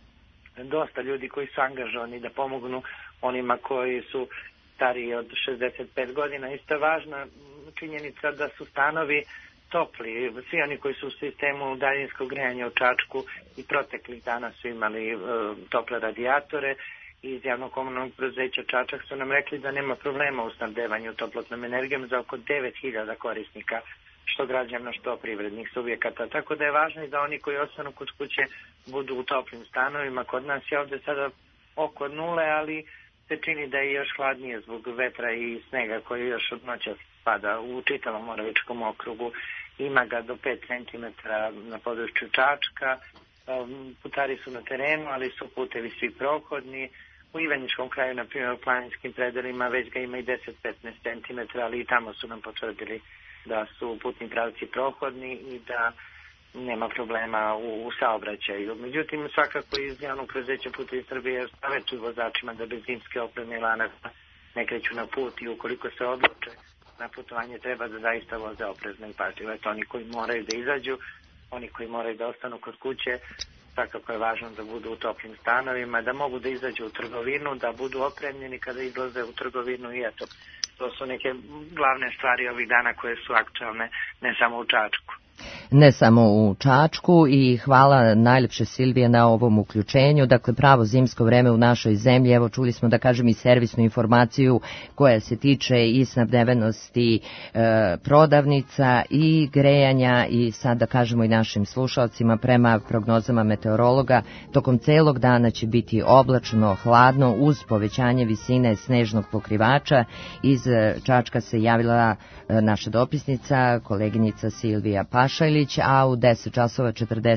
dosta ljudi koji su angažovani da pomognu onima koji su stariji od 65 godina. Isto je važna činjenica da su stanovi topli. Svi oni koji su u sistemu daljinskog grejanja u Čačku i proteklih dana su imali tople radijatore. Iz javno-komunalnog preduzeća Čačak su nam rekli da nema problema u snabdevanju toplotnom energijom za oko 9000 korisnika, što građana, što privrednih subjekata. Tako da je važno i da oni koji ostanu kod kuće budu u toplim stanovima. Kod nas je ovde sada oko 0, ali se čini da je još hladnije zbog vetra i snega koji još od noća pada u čitavom Moravičkom okrugu. Ima ga do 5 cm na području Čačka. Putari su na terenu, ali su putevi svi prohodni. U Ivanjičkom kraju, na primjer u planinskim predelima, već ga ima i 10-15 cm, ali i tamo su nam potvrdili da su putni pravci prohodni i da nema problema u saobraćaju. Međutim, svakako iz javnog preduzeća Putevi Srbije savjetuju vozačima da bez zimske opreme i lanaca ne kreću na put i ukoliko se odluče na putovanje treba da zaista voze oprezno i pažljivo. Eto, oni koji moraju da izađu, oni koji moraju da ostanu kod kuće, svakako je važno da budu u toplim stanovima, da mogu da izađu u trgovinu, da budu opremljeni kada izlaze u trgovinu i eto, to su neke glavne stvari ovih dana koje su aktualne ne samo u Čačku. Ne samo u Čačku i hvala najlepše Silvije na ovom uključenju. Dakle, pravo zimsko vreme u našoj zemlji, evo čuli smo da kažem i servisnu informaciju koja se tiče i snabdevenosti prodavnica i grejanja i sad da kažemo i našim slušalcima prema prognozama meteorologa tokom celog dana će biti oblačno, hladno uz povećanje visine snežnog pokrivača. Iz Čačka se javila naša dopisnica, koleginica Silvija Pašajlić, a u 10 časova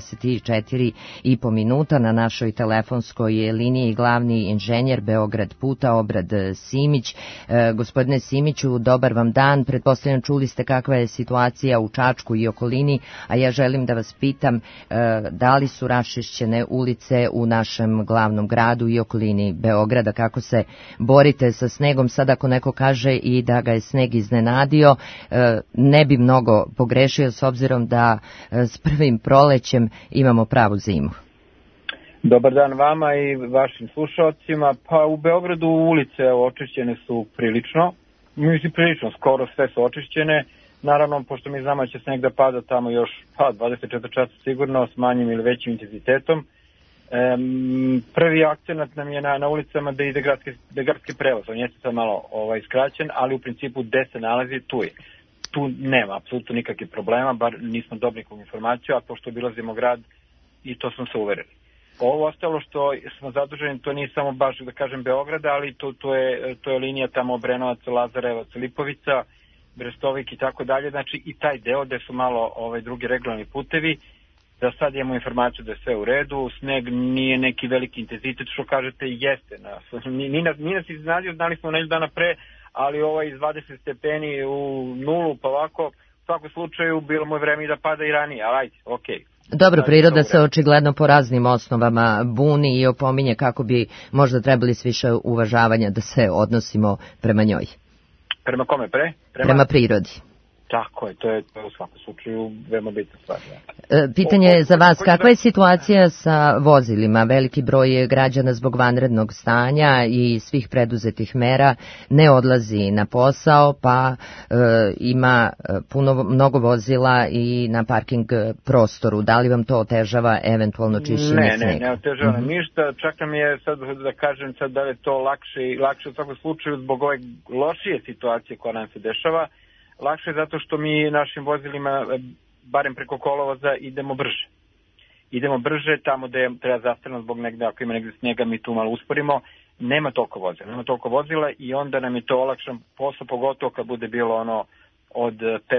44,5 minuta na našoj telefonskoj liniji glavni inženjer Beograd puta Obrad Simić. Gospodine Simiću, dobar vam dan. Pretpostavljam čuli ste kakva je situacija u Čačku i okolini, a ja želim da vas pitam da li su raščišćene ulice u našem glavnom gradu i okolini Beograda, kako se borite sa snegom. Sad ako neko kaže i da ga je sneg iznenadio, ne bi mnogo pogrešio s obzirom da s prvim prolećem imamo pravu zimu. Dobar dan vama i vašim slušalcima. Pa u Beogradu ulice očišćene su prilično, skoro sve su očišćene. Naravno, pošto mi znamo da će sneg da pada tamo još 24 časa sigurno s manjim ili većim intenzitetom. Prvi akcenat nam je na ulicama da ide gradski prevoz. On je sad malo skraćen, ali u principu gde se nalazi, tu je. Tu nema apsolutno nikakvih problema, bar nismo dobili nikakvu informaciju, a pošto obilazimo grad, i to smo se uverili. Ovo ostalo što smo zaduženi, to nije samo baš da kažem Beograda, ali to je linija tamo Obrenovac, Lazarevac, Lipovica, Brestovik i tako dalje, znači i taj deo gde su malo drugi regularni putevi. Da sad imamo informaciju da je sve u redu, sneg nije neki veliki intenzitet, što kažete, jeste. Nije nas iznenadio, znali smo neđe dana pre, ali iz 20 stepeni u nulu, pa ovako, u svakom slučaju bilo mu je vreme i da pada i ranije, ali ajde, okej. Dobro, priroda se očigledno po raznim osnovama buni i opominje kako bi možda trebali s više uvažavanja da se odnosimo prema njoj. Prema kome? Prema prirodi. Tako je, to je u svakom slučaju veoma bitna stvar. Pitanje je za vas, kakva je situacija sa vozilima? Veliki broj građana zbog vanrednog stanja i svih preduzetih mera ne odlazi na posao, pa ima mnogo vozila i na parking prostoru. Da li vam to otežava eventualno čišćenje snega? Ne otežava ništa. Čak nam je, sad da kažem, sad da je to lakše u svakom slučaju zbog ove lošije situacije koja nam se dešava. Lakše je zato što mi našim vozilima, barem preko kolovoza, idemo brže. Idemo brže, tamo gde treba zastavno zbog negde, ako ima negde snega, mi tu malo usporimo. Nema toliko vozila i onda nam je to olakšan posao, pogotovo kad bude bilo od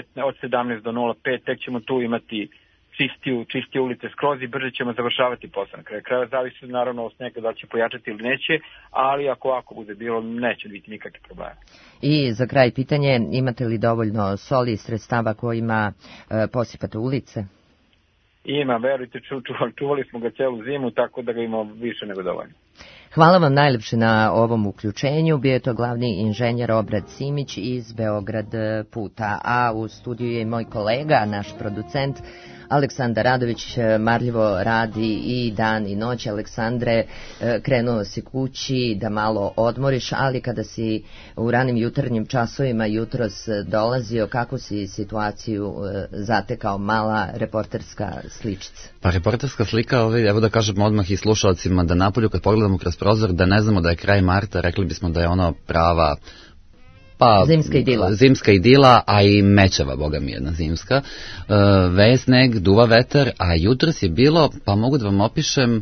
17 do 05, tek ćemo tu imati čistije ulice skroz i brže ćemo završavati posao. Na kraju kraja zavisi naravno od snega da će pojačati ili neće, ali ako bude bilo, neće biti nikakve probleme. I za kraj pitanje, imate li dovoljno soli i sredstava kojima posipate ulice? Ima, verujte, čuvali smo ga celu zimu, tako da ga imamo više nego dovoljno. Hvala vam najlepše na ovom uključenju. Bio je to glavni inženjer Obrad Simić iz Beograd puta, a u studiju je moj kolega, naš producent Aleksandar Radović, marljivo radi i dan i noć. Aleksandre, krenuo si kući da malo odmoriš, ali kada si u ranim jutarnjim časovima jutros dolazio, kako si situaciju zatekao, mala reporterska sličica? Pa reporterska slika, evo da kažemo odmah i slušalcima da napolju kad pogledamo kroz prozor, da ne znamo da je kraj marta, rekli bismo da je ono prava zimska idila, a i mećava, boga mi jedna zimska. Veje sneg, duva vetar, a jutros je bilo, pa mogu da vam opišem,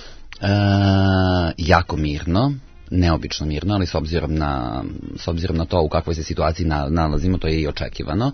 jako mirno, neobično mirno, ali s obzirom na to u kakvoj se situaciji nalazimo, to je i očekivano.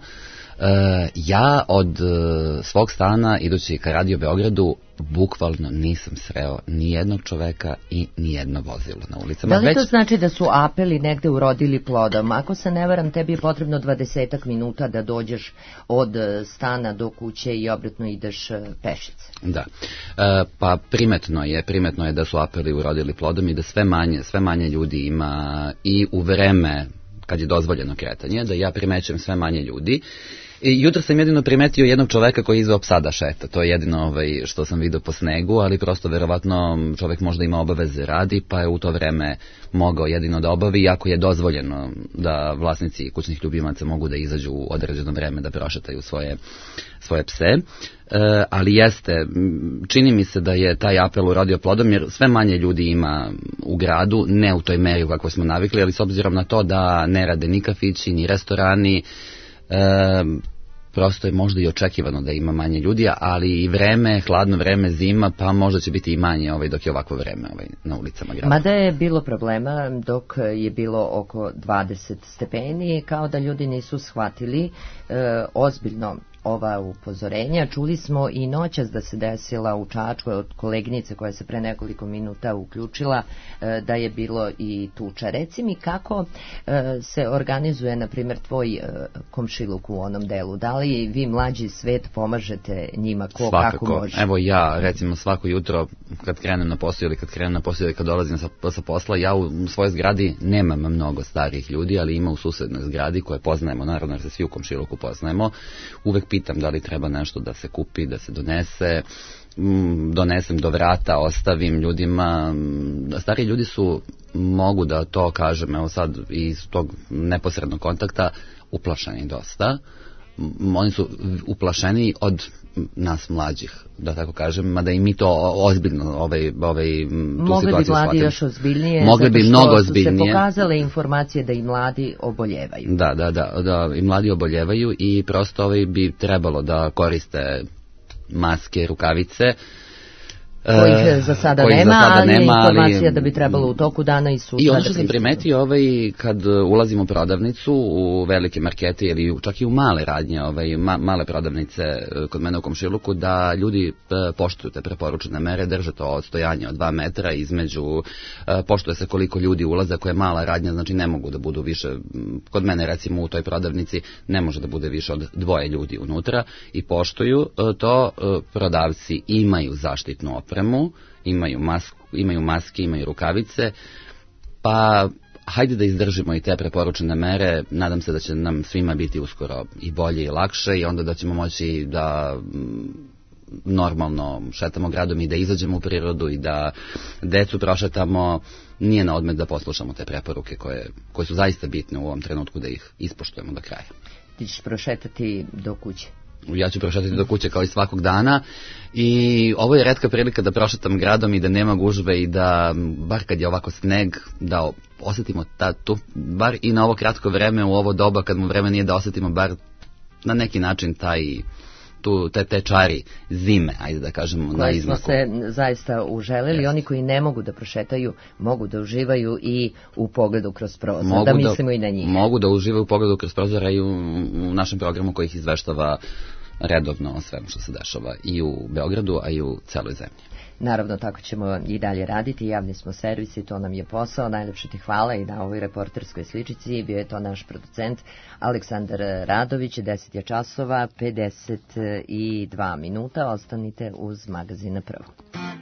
Ja od svog stana, idući ka Radio Beogradu, bukvalno nisam sreo ni jednog čoveka i ni jedno vozilo na ulicama. Da li to znači da su apeli negde urodili plodom? Ako se ne varam, tebi je potrebno 20 minuta da dođeš od stana do kuće i obratno ideš pešice. Da, pa primetno je da su apeli urodili plodom i da sve manje ljudi ima i u vreme kad je dozvoljeno kretanje, da ja primećujem sve manje ljudi. I jutro sam jedino primetio jednog čoveka koji je izveo psa da šeta, to je jedino što sam vidio po snegu, ali prosto verovatno čovek možda ima obaveze radi, pa je u to vreme mogao jedino da obavi, iako je dozvoljeno da vlasnici kućnih ljubimaca mogu da izađu u određeno vreme da prošetaju svoje pse. Ali čini mi se da je taj apel uradio plodom, jer sve manje ljudi ima u gradu, ne u toj meri kako smo navikli, ali s obzirom na to da ne rade ni kafići, ni restorani, prosto je možda i očekivano da ima manje ljudi, ali i vreme, hladno vreme, zima, pa možda će biti i manje dok je ovakvo vreme na ulicama grada. Mada je bilo problema dok je bilo oko 20 stepeni, kao da ljudi nisu shvatili ozbiljno ova upozorenja. Čuli smo i noćas da se desila u Čačku od koleginice koja se pre nekoliko minuta uključila, da je bilo i tuča. Reci mi kako se organizuje, na primjer, tvoj komšiluk u onom delu? Da li vi mlađi svet pomažete njima kako može? Evo ja, recimo svako jutro kad krenem na posao ili kad dolazim sa posla, ja u svojoj zgradi nemam mnogo starih ljudi, ali ima u susednoj zgradi koje poznajemo, naravno jer se svi u komšiluku poznajemo. Uvek pitam da li treba nešto da se kupi, da se donese, donesem do vrata, ostavim ljudima. Stari ljudi su, mogu da to kažem, evo sad iz tog neposrednog kontakta, uplašeni dosta. Oni su uplašeni od nas mlađih, da tako kažem, mada i mi to ozbiljno tu situaciju shvatimo. Mogli bi mladi još ozbiljnije, zato što su se pokazale informacije da i mladi oboljevaju. Da, i mladi oboljevaju i prosto bi trebalo da koriste maske, rukavice. kojih za sada nema, ali informacija da bi trebalo u toku dana i sutra. I ono što sam primetio, kad ulazimo u prodavnicu, u velike markete ili čak i u male radnje, male prodavnice kod mene u komšiluku, da ljudi poštuju te preporučene mere, drže to odstojanje od 2 metra između, poštuje se koliko ljudi ulaze, ako je mala radnja, znači ne mogu da budu više, kod mene recimo u toj prodavnici ne može da bude više od 2 ljudi unutra i poštuju to. Prodavci imaju zaštitnu opremu, imaju maske, imaju rukavice, pa hajde da izdržimo i te preporučene mere, nadam se da će nam svima biti uskoro i bolje i lakše i onda da ćemo moći da normalno šetamo gradom i da izađemo u prirodu i da decu prošetamo. Nije na odmet da poslušamo te preporuke koje su zaista bitne u ovom trenutku, da ih ispoštujemo do kraja. Ti ćeš prošetati do kuće? Ja ću prošetati do kuće kao i svakog dana i ovo je retka prilika da prošetam gradom i da nema gužve i da, bar kad je ovako sneg, da osjetimo tu, bar i na ovo kratko vreme, u ovo doba kad mu vreme nije, da osjetimo bar na neki način te čari zime, ajde da kažemo, na izmaku. Koje smo se zaista uželeli. Oni koji ne mogu da prošetaju, mogu da uživaju i u pogledu kroz prozor, da mislimo i na njih. Mogu da uživaju u pogledu kroz prozora i u našem programu koji ih izveštava redovno o svemu što se dešava i u Beogradu, a i u celoj zemlji. Naravno, tako ćemo i dalje raditi. Javni smo servis i to nam je posao. Najlepše ti hvala i na ovoj reporterskoj sličici. Bio je to naš producent Aleksandar Radović. 10 je časova, 52 minuta. Ostanite uz magazin na prvo.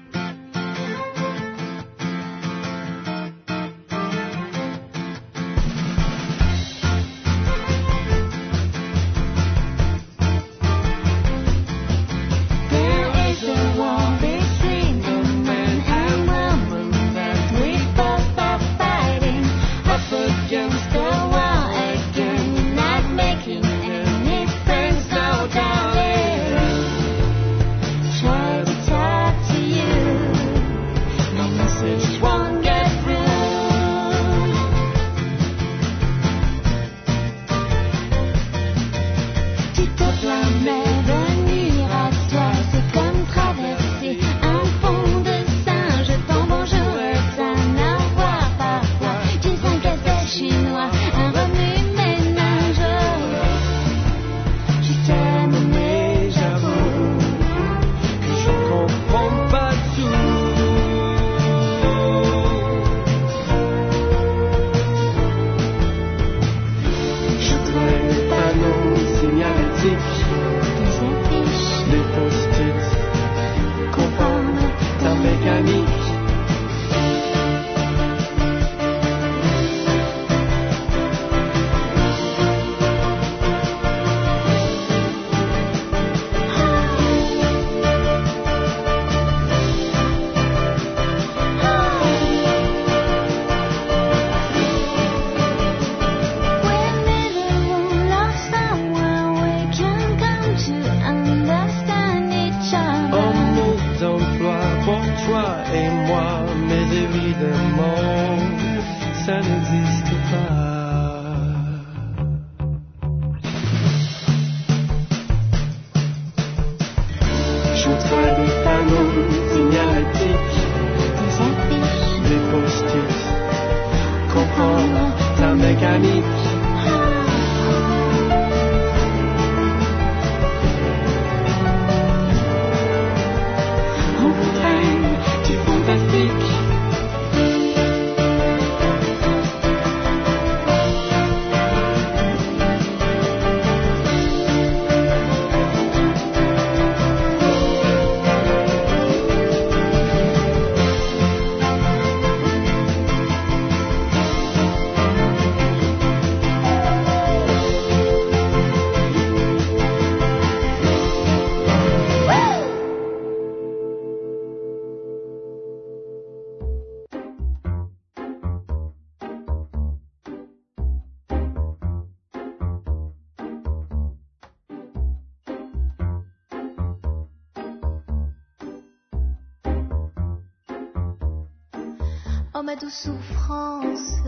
Oh ma douce souffrance,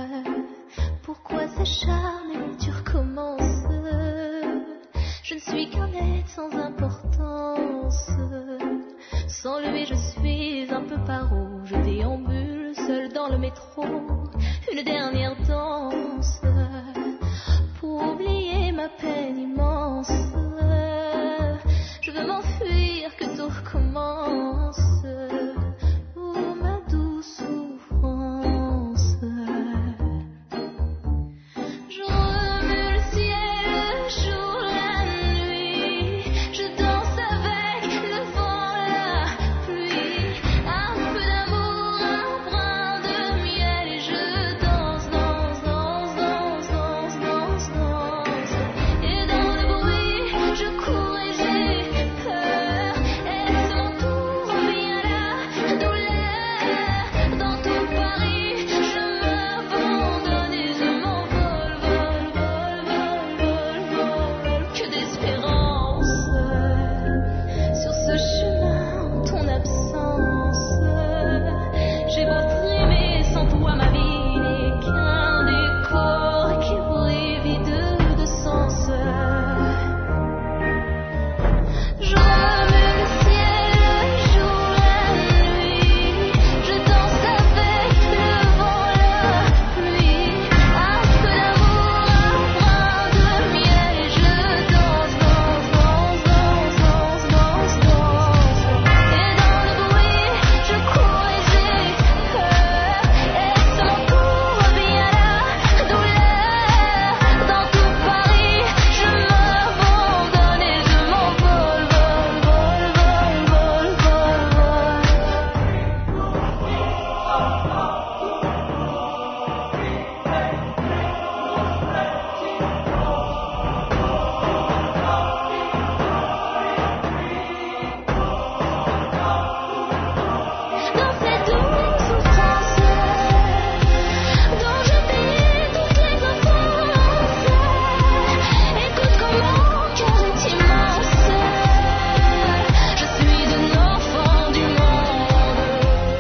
pourquoi s'acharner, tu recommences. Je ne suis qu'un être sans importance, Sans lui je suis un peu paro. Je déambule seul dans le métro. Une dernière danse pour oublier ma peine immense. Je veux m'enfuir, que tout recommence. Oh ma douce souffrance. Je remue le ciel, le jour, la nuit. Je danse avec le vent, la pluie. Un peu d'amour, un brin de miel. Et je danse, danse, danse, danse, danse, danse, danse. Et dans le bruit, je cours et j'ai peur. Est-ce mon tour, bien la douleur? Dans tout Paris, je m'abandonne et je m'envole, vol, vol, vol, vol, vol. Que d'espérance sur ce chemin en ton absence. J'ai beau trimer sans toi, ma vie n'est qu'un décor qui brille vide de sens. Je remue le ciel, le jour, la nuit. Je danse avec le vent, la pluie. Un peu d'amour, un brin de miel. Et je danse, danse, danse, danse, danse, danse, danse. Et dans le bruit, je cours et j'ai peur. Est-ce mon tour, bien la douleur? Dans tout Paris, je m'abandonne et je m'envole, vol, vol, vol, vol, vol, vol. Dans cette douce souffrance dont je vis toutes les offenses, écoute comment mon cœur est immense. Je suis un enfant du monde.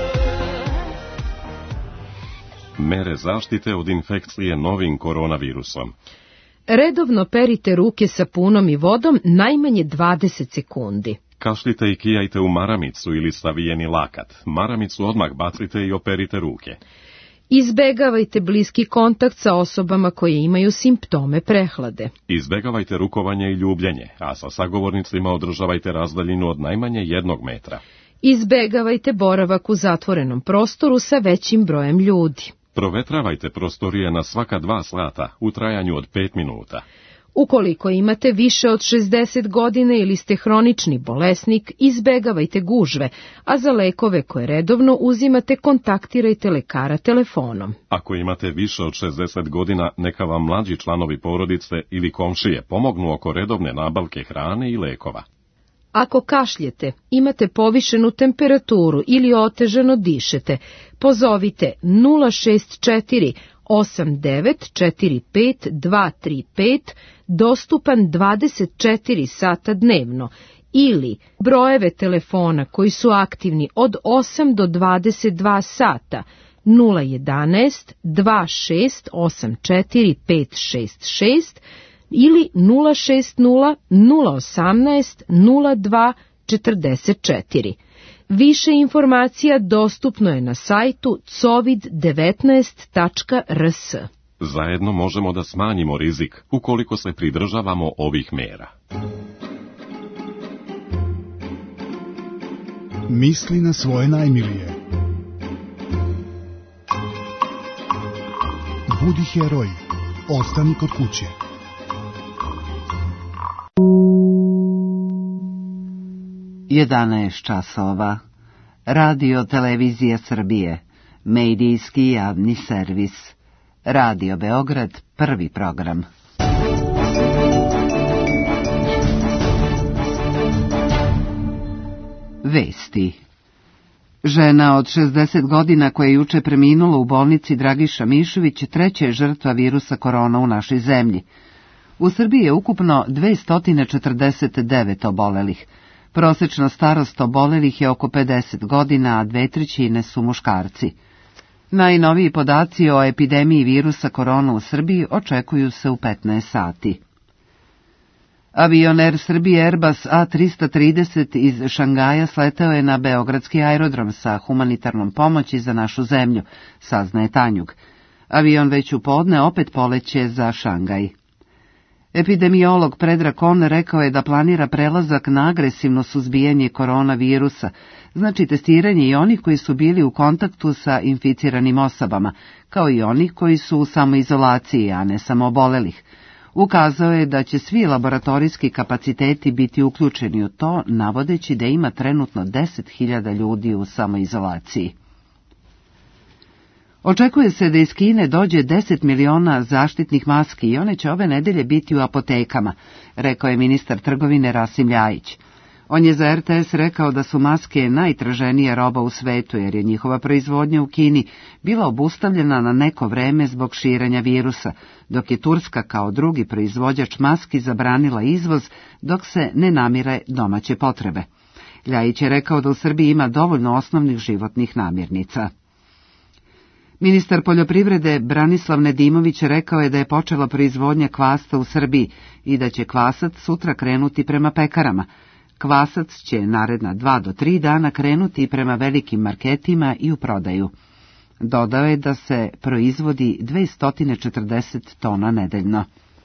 Mere zaštite od infekcije novim koronavirusom. Redovno perite ruke sapunom i vodom najmanje 20 sekundi. Kašljite i kijajte u maramicu ili savijeni lakat. Maramicu odmah bacite i operite ruke. Izbegavajte bliski kontakt sa osobama koje imaju simptome prehlade. Izbegavajte rukovanje i ljubljenje, a sa sagovornicima održavajte razdaljinu od najmanje 1 metra. Izbegavajte boravak u zatvorenom prostoru sa većim brojem ljudi. Provetravajte prostorije na svaka 2 sata u trajanju od 5 minuta. Ukoliko imate više od 60 godina ili ste hronični bolesnik, izbegavajte gužve, a za lekove koje redovno uzimate kontaktirajte lekara telefonom. Ako imate više od 60 godina, neka vam mlađi članovi porodice ili komšije pomognu oko redovne nabavke hrane i lekova. Ako kašljete, imate povišenu temperaturu ili otežano dišete, pozovite 064 8945 235, dostupan 24 sata dnevno, ili brojeve telefona koji su aktivni od 8 do 22 sata 011 2684 566 ili 060 018 02 44. Više informacija dostupno je na sajtu covid19.rs. Zajedno možemo da smanjimo rizik ukoliko se pridržavamo ovih mera. Misli na svoje najmilije. Budi heroj. Ostani kod kuće. Jedanaest časova. Radio Televizija Srbije. Medijski javni servis. Radio Beograd, prvi program. Vesti. Žena od 60 godina koja je juče preminula u bolnici Dragiša Mišović treća je žrtva virusa korona u našoj zemlji. U Srbiji je ukupno 249 obolelih. Prosečna starost obolelih je oko 50 godina, a 2/3 su muškarci. Najnoviji podaci o epidemiji virusa korona u Srbiji očekuju se u 15 sati. Avion Air Srbije Airbus A330 iz Šangaja sleteo je na beogradski aerodrom sa humanitarnom pomoći za našu zemlju, saznaje Tanjug. Avion već u podne opet poleće za Šangaj. Epidemiolog Predrag Kon rekao je da planira prelazak na agresivno suzbijanje koronavirusa, znači testiranje i onih koji su bili u kontaktu sa inficiranim osobama, kao i onih koji su u samoizolaciji, a ne samo obolelih. Ukazao je da će svi laboratorijski kapaciteti biti uključeni u to, navodeći da ima trenutno 10.000 ljudi u samoizolaciji. Očekuje se da iz Kine dođe 10 miliona zaštitnih maski i one će ove nedelje biti u apotekama, rekao je ministar trgovine Rasim Ljajić. On je za RTS rekao da su maske najtraženija roba u svetu, jer je njihova proizvodnja u Kini bila obustavljena na neko vreme zbog širenja virusa, dok je Turska kao drugi proizvođač maski zabranila izvoz dok se ne namire domaće potrebe. Ljajić je rekao da u Srbiji ima dovoljno osnovnih životnih namirnica. Ministar poljoprivrede Branislav Nedimović rekao je da je počela proizvodnja kvasca u Srbiji i da će kvasac sutra krenuti prema pekarama. Kvasac će naredna 2 do 3 dana krenuti prema velikim marketima i u prodaju. Dodao je da se proizvodi 240 tona nedeljno.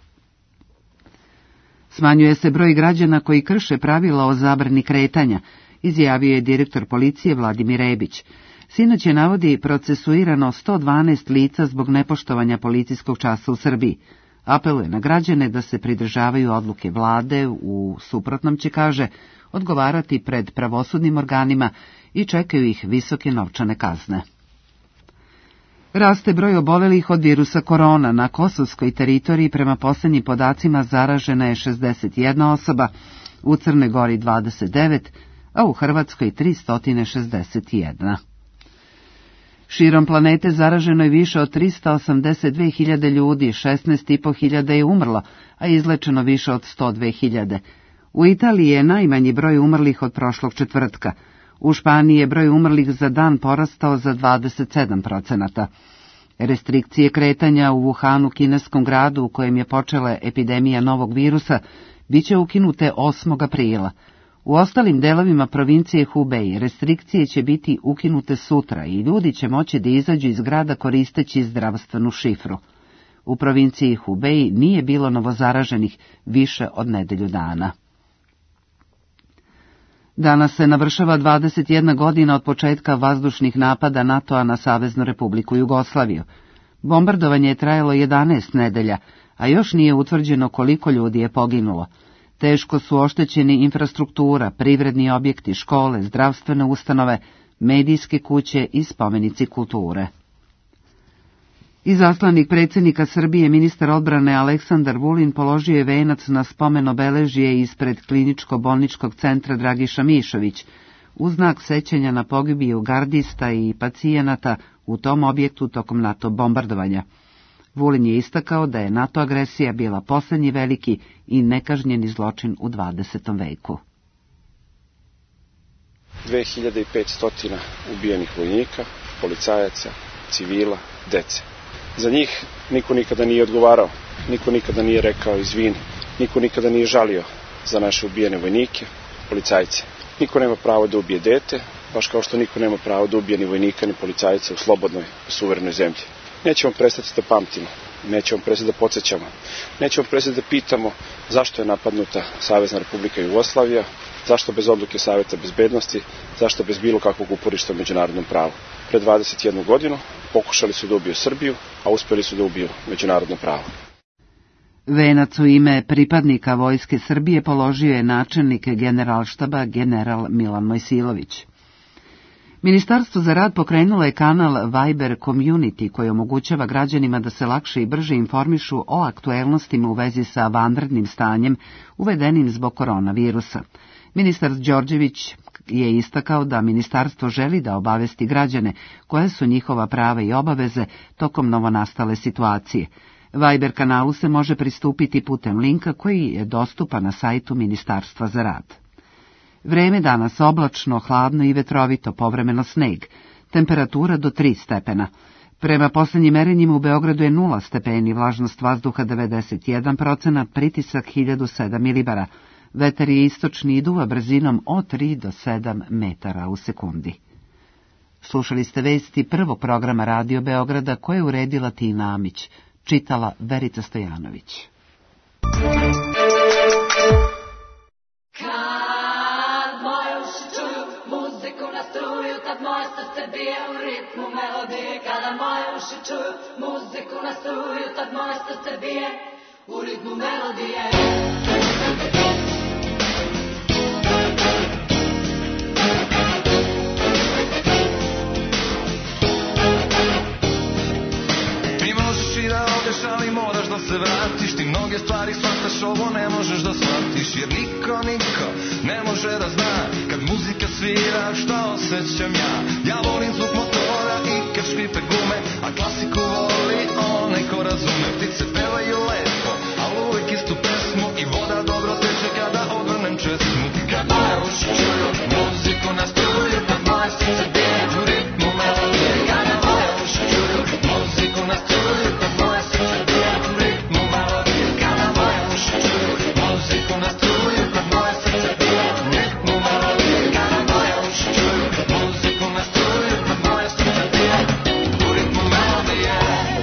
Smanjuje se broj građana koji krše pravila o zabrani kretanja, izjavio je direktor policije Vladimir Rebić. Sinoć je, navodi, procesuirano 112 lica zbog nepoštovanja policijskog časa u Srbiji. Apeluje na građane da se pridržavaju odluke vlade, u suprotnom će, kaže, odgovarati pred pravosudnim organima i čekaju ih visoke novčane kazne. Raste broj obolelih od virusa korona. Na kosovskoj teritoriji prema posljednjim podacima zaražena je 61 osoba, u Crnoj Gori 29, a u Hrvatskoj 361. Širom planete zaraženo je više od 382.000 ljudi, 16.500 je umrlo, a izlečeno više od 102.000. U Italiji je najmanji broj umrlih od prošlog četvrtka. U Španiji je broj umrlih za dan porastao za 27%. Restrikcije kretanja u Wuhanu, kineskom gradu u kojem je počela epidemija novog virusa, bit će ukinute 8. aprila. U ostalim delovima provincije Hubei restrikcije će biti ukinute sutra i ljudi će moći da izađu iz grada koristeći zdravstvenu šifru. U provinciji Hubei nije bilo novozaraženih više od nedelju dana. Danas se navršava 21 godina od početka vazdušnih napada NATO-a na Saveznu Republiku Jugoslaviju. Bombardovanje je trajalo 11 nedelja, a još nije utvrđeno koliko ljudi je poginulo. Teško su oštećeni infrastruktura, privredni objekti, škole, zdravstvene ustanove, medijske kuće i spomenici kulture. Izaslanik predsjednika Srbije, ministar odbrane Aleksandar Vulin, položio je venac na spomen obeležje ispred kliničko-bolničkog centra Dragiša Mišović, u znak sećanja na pogibiju gardista i pacijenata u tom objektu tokom NATO bombardovanja. Vulin je istakao da je NATO agresija bila posljednji veliki i nekažnjeni zločin u 20. veku. 2500 ubijenih vojnika, policajaca, civila, dece. Za njih niko nikada nije odgovarao, niko nikada nije rekao izvini, niko nikada nije žalio za naše ubijene vojnike, policajce. Niko nema pravo da ubije dete, baš kao što niko nema pravo da ubije ni vojnika ni policajca u slobodnoj, suverenoj zemlji. Nećemo prestati da pamtimo, nećemo prestati da podsjećamo, nećemo prestati da pitamo zašto je napadnuta Savezna Republika Jugoslavija, zašto bez odluke Saveta bezbednosti, zašto bez bilo kakvog uporišta u međunarodnom pravu. Pre 21 godinu pokušali su da ubiju Srbiju, a uspjeli su da ubiju međunarodno pravo. Venac u ime pripadnika Vojske Srbije položio je načelnik Generalštaba general Milan Mojsilović. Ministarstvo za rad pokrenulo je kanal Viber Community koji omogućava građanima da se lakše i brže informišu o aktuelnostima u vezi sa vanrednim stanjem uvedenim zbog koronavirusa. Ministar Đorđević je istakao da ministarstvo želi da obavesti građane koje su njihova prava i obaveze tokom novonastale situacije. Viber kanalu se može pristupiti putem linka koji je dostupan na sajtu Ministarstva za rad. Vreme danas oblačno, hladno i vetrovito, povremeno sneg. Temperatura do 3 stepena. Prema posljednjim merenjima u Beogradu je 0 stepeni, vlažnost vazduha 91%, pritisak 1007 milibara. Vetar je istočni i duva brzinom od 3 do 7 metara u sekundi. Slušali ste vesti prvog programa Radio Beograda koje je uredila Tina Amić, čitala Verica Stojanović. Kad moje uši čuju muziku na struju, tad moje srce bije u ritmu melodije. Kada moje uši čuju muziku na struju, tad moje srce bije u ritmu melodije. Ali moraš da se vratiš, ti mnoge stvari shvataš, ovo ne možeš da shvatiš, jer niko ne može da zna kad muzika svira šta osjećam ja. Ja volim zvuk motora i kad škripe gume, a klasiku voli onaj ko razume. Ptice pevaju lepo, ali uvijek istu pesmu i voda dobro teče kada obrnem česmu. Kad moje uši čuju muziku na struju, kad moje srce bije u ritmu melodije. Kada moje uši čuju muziku na struju, kad moje srce bije u ritmu melodije. Kada moje uši čuju muziku na struju, kad moje srce bije u ritmu melodije. Kada moje uši čuju muziku na struju, kad moje srce bije u ritmu melodije.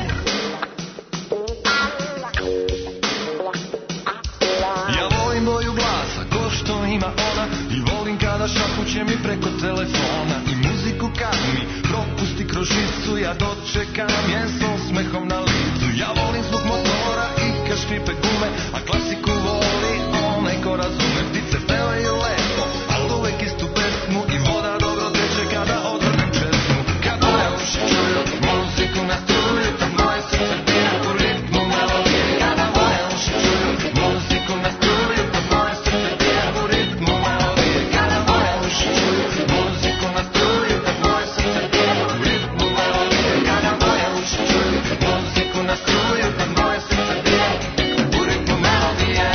Ja volim boju glasa, ko što ima ona, i volim kada šapuće mi preko telefona. I muziku kad mi propusti kroz žicu, ja dočekam je s osmehom na licu. Ja volim zvuk motora i kad škripe gume, a klasiku voli onaj ko razume. Ptice pevaju lepo, ali uvek istu pesmu i voda dobro teče kada odvrnem česmu. Kad moje uši čuju muziku na struju, kad moje srce bije u ritmu melodije. Kada moje uši čuju muziku na struju, kad moje srce bije u ritmu melodije. Kada moje uši čuju muziku na struju, kad moje srce bije u ritmu melodije. Kada moje uši čuju muziku na struju, kad moje srce bije u ritmu melodije.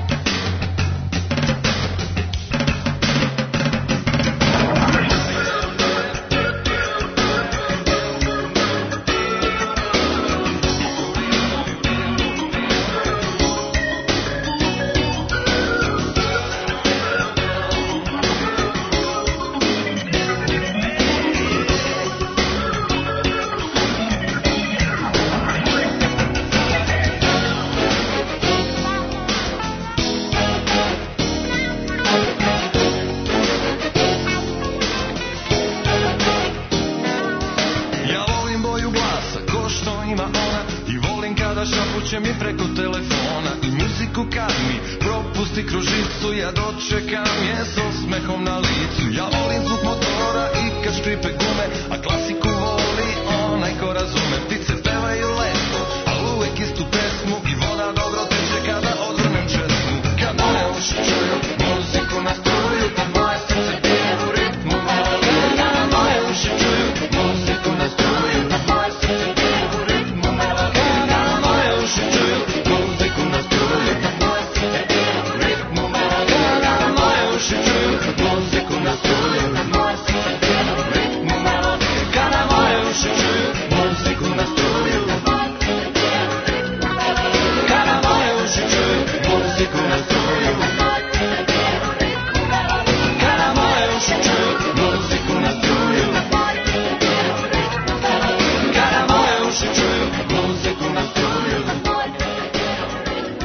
Ja volim boju glasa, ko što ima ona, i volim kada šapuće mi preko telefona. I muziku kad mi propusti kroz žicu, ja dočekam je s osmehom na licu. Ja volim zvuk motora i kad škripe gume, a klasiku voli onaj ko razume. Ptice pevaju lepo, ali uvek istu pesmu i voda dobro teče kada odvrnem česmu. Kad moje uši čuju muziku na struju, kad moje srce bije u ritmu melodije. Kada moje uši čuju muziku na struju, kad moje srce bije u ritmu melodije. Kada moje uši čuju muziku na struju, kad moje srce bije u ritmu melodije. Kada moje uši čuju muziku na struju, kad moje srce bije u ritmu melodije. Kada moje uši čuju muziku na struju, kad moje srce bije u ritmu melodije. Kada moje uši čuju muziku na struju, kad moje srce bije u ritmu melodije. Kada moje uši čuju muziku na struju, kad moje srce bije u ritmu melodije. Kada moje uši čuju muziku na struju, kad moje srce bije u ritmu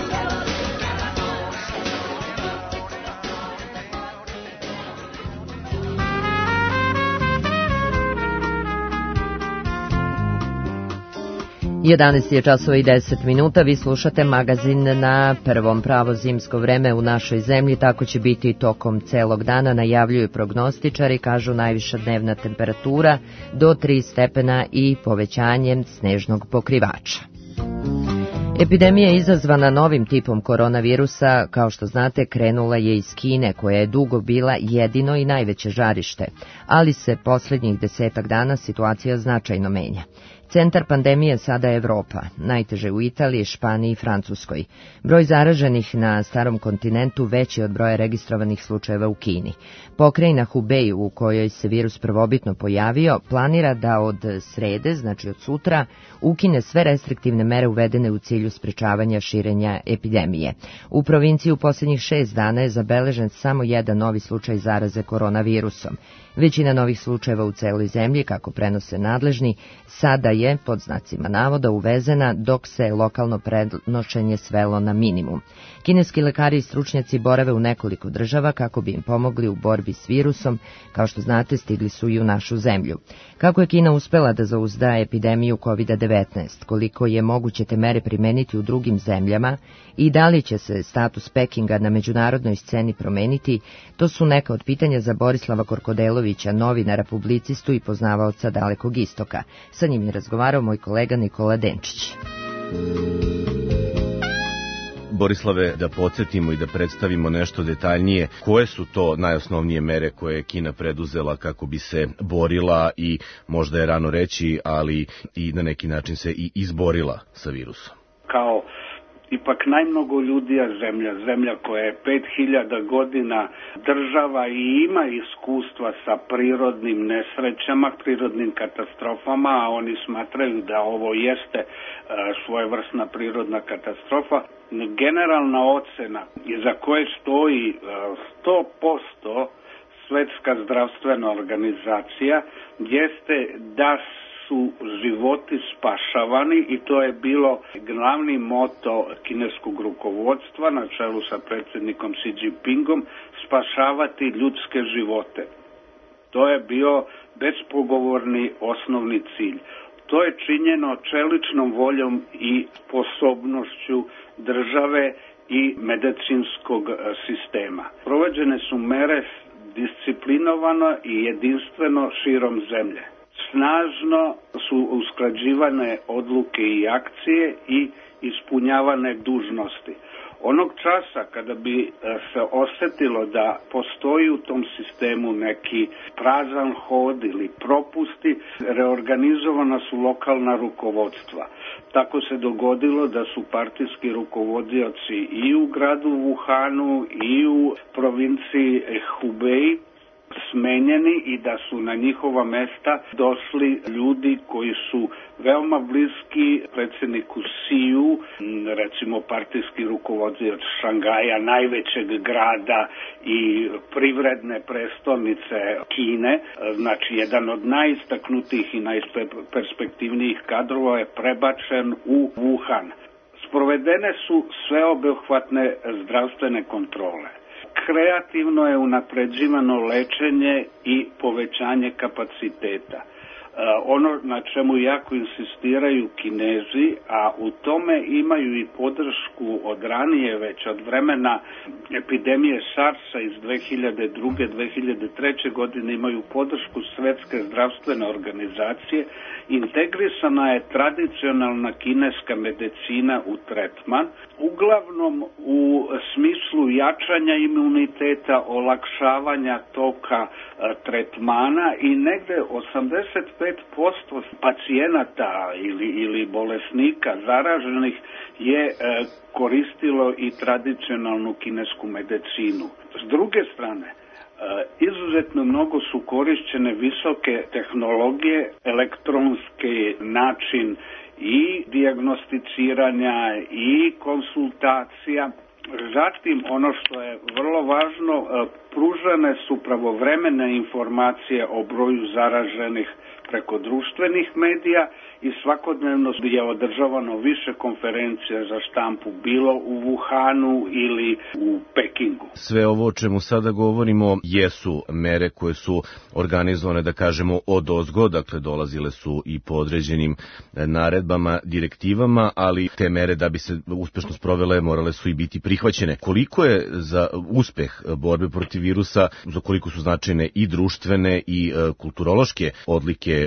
melodije. 11 je časova i 10 minuta, vi slušate magazin na prvom. Pravo zimsko vreme u našoj zemlji, tako će biti tokom celog dana, najavljuju prognostičari, kažu najviša dnevna temperatura do 3 stepena i povećanjem snežnog pokrivača. Epidemija izazvana novim tipom koronavirusa, kao što znate, krenula je iz Kine, koja je dugo bila jedino i najveće žarište, ali se posljednjih 10 dana situacija značajno menja. Centar pandemije sada je Evropa, najteže u Italiji, Španiji i Francuskoj. Broj zaraženih na starom kontinentu veći od broja registrovanih slučajeva u Kini. Pokrajina Hubei, u kojoj se virus prvobitno pojavio, planira da od srede, znači od sutra, ukine sve restriktivne mere uvedene u cilju sprečavanja širenja epidemije. U provinciji u posljednjih 6 dana je zabeležen samo jedan novi slučaj zaraze koronavirusom. Većina novih slučajeva u celoj zemlji, kako prenose nadležni, sada je, pod znacima navoda, uvezena dok se lokalno prenošenje svelo na minimum. Kineski lekari i stručnjaci borave u nekoliko država kako bi im pomogli u borbi s virusom, kao što znate stigli su i u našu zemlju. Kako je Kina uspela da zauzda epidemiju COVID-19, koliko je moguće te mere primeniti u drugim zemljama i da li će se status Pekinga na međunarodnoj sceni promeniti, to su neka od pitanja za Borislava Korkodelovića, novinara, publicistu i poznavaoca Dalekog istoka. Sa njim je razgovarao moj kolega Nikola Denčić. Borislave, da podsjetimo i da predstavimo nešto detaljnije, koje su to najosnovnije mere koje je Kina preduzela kako bi se borila i, možda je rano reći, ali i na neki način se i izborila sa virusom? Kao ipak najmnogoljudija zemlja koja je 5000 godina država i ima iskustva sa prirodnim nesrećama, prirodnim katastrofama, a oni smatraju da ovo jeste svojevrsna prirodna katastrofa. Generalna ocena iza koje stoji 100% Svetska zdravstvena organizacija jeste da su životi spašavani i to je bilo glavni moto kineskog rukovodstva na čelu sa predsjednikom Xi Jinpingom, spašavati ljudske živote. To je bio bespogovorni osnovni cilj. To je činjeno čeličnom voljom i sposobnošću države i medicinskog sistema. Provođene su mere disciplinovano i jedinstveno širom zemlje. Snažno su usklađivane odluke i akcije i ispunjavane dužnosti. Onog časa kada bi se osjetilo da postoji u tom sistemu neki prazan hod ili propusti, reorganizovana su lokalna rukovodstva. Tako se dogodilo da su partijski rukovodioci i u gradu Wuhanu i u provinciji Hubei smenjeni i da su na njihova mesta došli ljudi koji su veoma bliski predsjedniku Xiju, recimo partijski rukovodioc Šangaja, najvećeg grada i privredne prestolnice Kine, znači jedan od najistaknutijih i najperspektivnijih kadrova je prebačen u Wuhan. Sprovedene su sveobuhvatne zdravstvene kontrole. Kreativno je unapređivano lečenje i povećanje kapaciteta. Ono na čemu jako insistiraju Kinezi, a u tome imaju i podršku od ranije, već od vremena epidemije SARS-a iz 2002. 2003. godine, imaju podršku Svetske zdravstvene organizacije. Integrisana je tradicionalna kineska medicina u tretman, uglavnom u smislu jačanja imuniteta, olakšavanja toka tretmana i negde 85% pacijenata ili bolesnika zaraženih je koristilo i tradicionalnu kinesku medicinu. S druge strane, izuzetno mnogo su korišćene visoke tehnologije, elektronski način i dijagnosticiranja i konsultacija. Zatim, ono što je vrlo važno, pružane su pravovremene informacije o broju zaraženih preko društvenih medija i svakodnevno je održavano više konferencija za štampu, bilo u Wuhanu ili u Pekingu. Sve ovo o čemu sada govorimo jesu mere koje su organizovane, da kažemo, od ozgo, dakle dolazile su i po određenim naredbama, direktivama, ali te mere da bi se uspešno sprovele morale su i biti prihvaćene. Koliko je za uspeh borbe protiv virusa, za koliko su značajne i društvene i kulturološke odlike?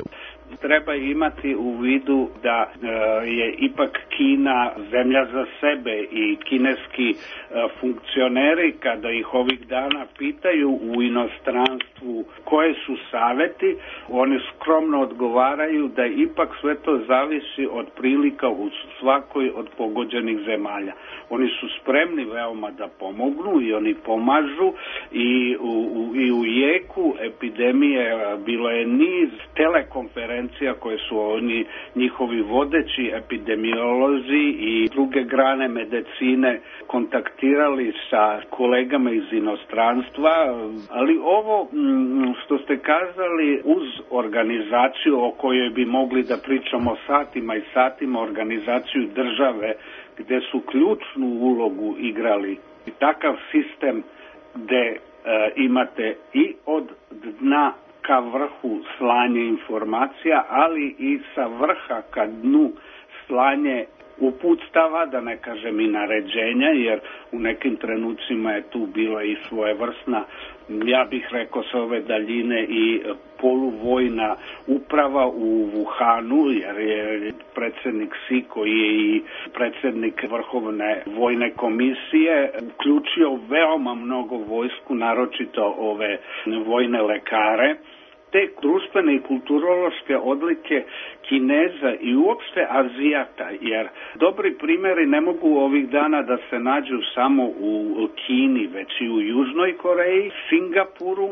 treba imati u vidu da je ipak Kina zemlja za sebe i kineski funkcioneri, kada ih ovih dana pitaju u inostranstvu koje su saveti, oni skromno odgovaraju da ipak sve to zavisi od prilika u svakoj od pogođenih zemalja. Oni su spremni veoma da pomognu i oni pomažu i u jeku epidemije bilo je niz telekonferencija koje su oni njihovi vodeći epidemiolozi i druge grane medicine kontaktirali sa kolegama iz inostranstva, ali ovo što ste kazali uz organizaciju o kojoj bi mogli da pričamo satima i satima, organizaciju države gde su ključnu ulogu igrali i takav sistem gde imate i od dna ka vrhu slanje informacija, ali i sa vrha ka dnu slanje uputstava, da ne kažem i naređenja, jer u nekim trenucima je tu bila i svojevrsna, ja bih rekao sa ove daljine, i poluvojna uprava u Wuhanu, jer je predsjednik Xi, koji je i predsjednik Vrhovne vojne komisije, uključio veoma mnogo vojsku, naročito ove vojne lekare. Te društvene i kulturološke odlike Kineza i uopšte Azijata, jer dobri primjeri ne mogu ovih dana da se nađu samo u Kini, već i u Južnoj Koreji, Singapuru,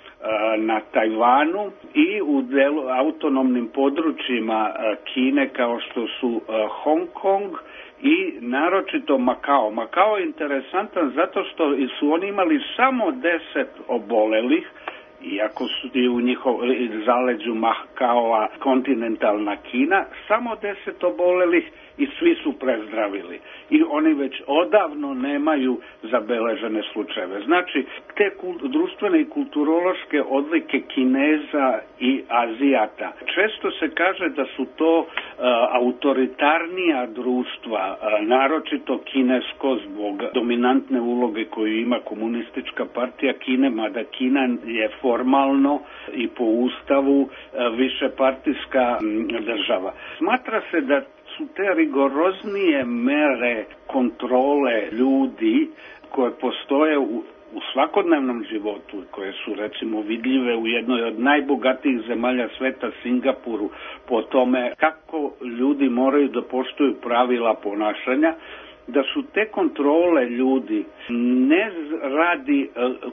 na Tajvanu i u autonomnim područjima Kine kao što su Hong Kong i naročito Makao. Makao je interesantan zato što su oni imali samo 10 obolelih, iako su i u zaleđu Makaoa kontinentalna Kina, samo 10 obolelih i svi su prezdravili. I oni već odavno nemaju zabeležene slučajeve. Znači, te društvene i kulturološke odlike Kineza i Azijata. Često se kaže da su to autoritarnija društva, naročito kinesko zbog dominantne uloge koju ima komunistička partija Kine, mada Kina je formalno i po ustavu višepartijska država. Smatra se da su te rigoroznije mere kontrole ljudi koje postoje u svakodnevnom životu, koje su recimo vidljive u jednoj od najbogatijih zemalja sveta, Singapuru, po tome kako ljudi moraju da poštuju pravila ponašanja, da su te kontrole ljudi ne radi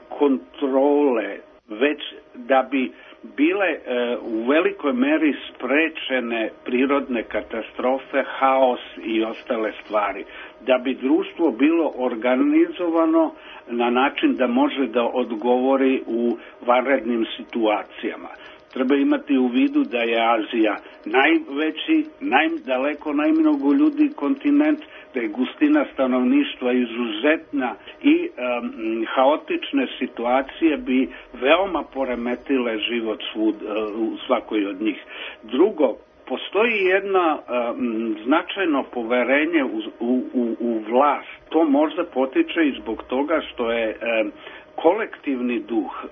kontrole, već da bi bile u velikoj meri sprečene prirodne katastrofe, haos i ostale stvari. Da bi društvo bilo organizovano na način da može da odgovori u vanrednim situacijama. Treba imati u vidu da je Azija najveći, daleko najmnogo ljudi kontinent, da je gustina stanovništva izuzetna i haotične situacije bi veoma poremetile život u svakoj od njih. Drugo, postoji jedno značajno poverenje u vlast. To možda potiče i zbog toga što je kolektivni duh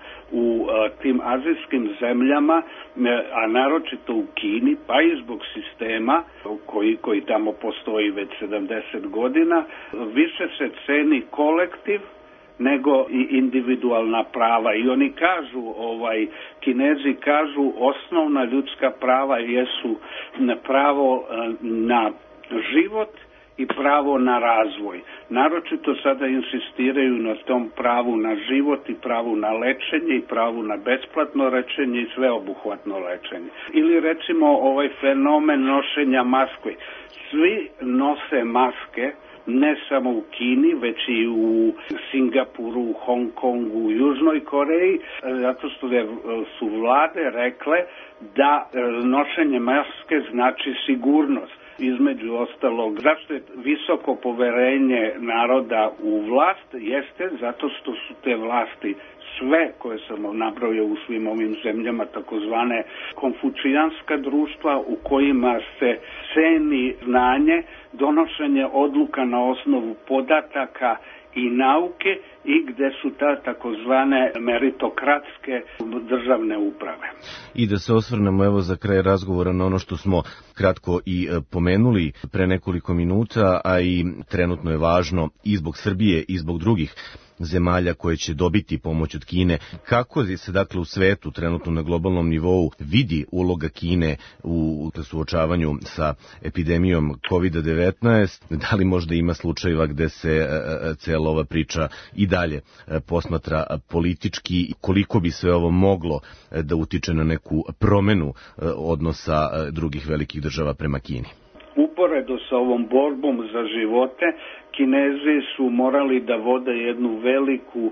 u tim azijskim zemljama, a naročito u Kini, pa i zbog sistema koji tamo postoji već 70 godina, više se ceni kolektiv nego i individualna prava. I oni kažu, Kinezi kažu, osnovna ljudska prava jesu pravo na život i pravo na razvoj. Naročito sada insistiraju na tom pravu na život i pravu na lečenje i pravu na besplatno lečenje i sveobuhvatno lečenje. Ili recimo ovaj fenomen nošenja maske. Svi nose maske, ne samo u Kini, već i u Singapuru, u Hong Kongu, u Južnoj Koreji, zato što su vlade rekle da nošenje maske znači sigurnost. Između ostalog, zašto je visoko poverenje naroda u vlast, jeste zato što su te vlasti sve koje sam nabrojao u svim ovim zemljama, takozvane konfučijanska društva u kojima se ceni znanje, donošenje odluka na osnovu podataka i nauke i gde su ta takozvane meritokratske državne uprave. I da se osvrnemo evo za kraj razgovora na ono što smo kratko i pomenuli pre nekoliko minuta, a i trenutno je važno i zbog Srbije i zbog drugih zemalja koje će dobiti pomoć od Kine. Kako se dakle u svetu trenutno na globalnom nivou vidi uloga Kine u suočavanju sa epidemijom COVID-19? Da li možda ima slučajeva gde se cela ova priča i dalje posmatra politički? Koliko bi sve ovo moglo da utiče na neku promenu odnosa drugih velikih država prema Kini? Uporedo sa ovom borbom za živote, Kinezi su morali da vode jednu veliku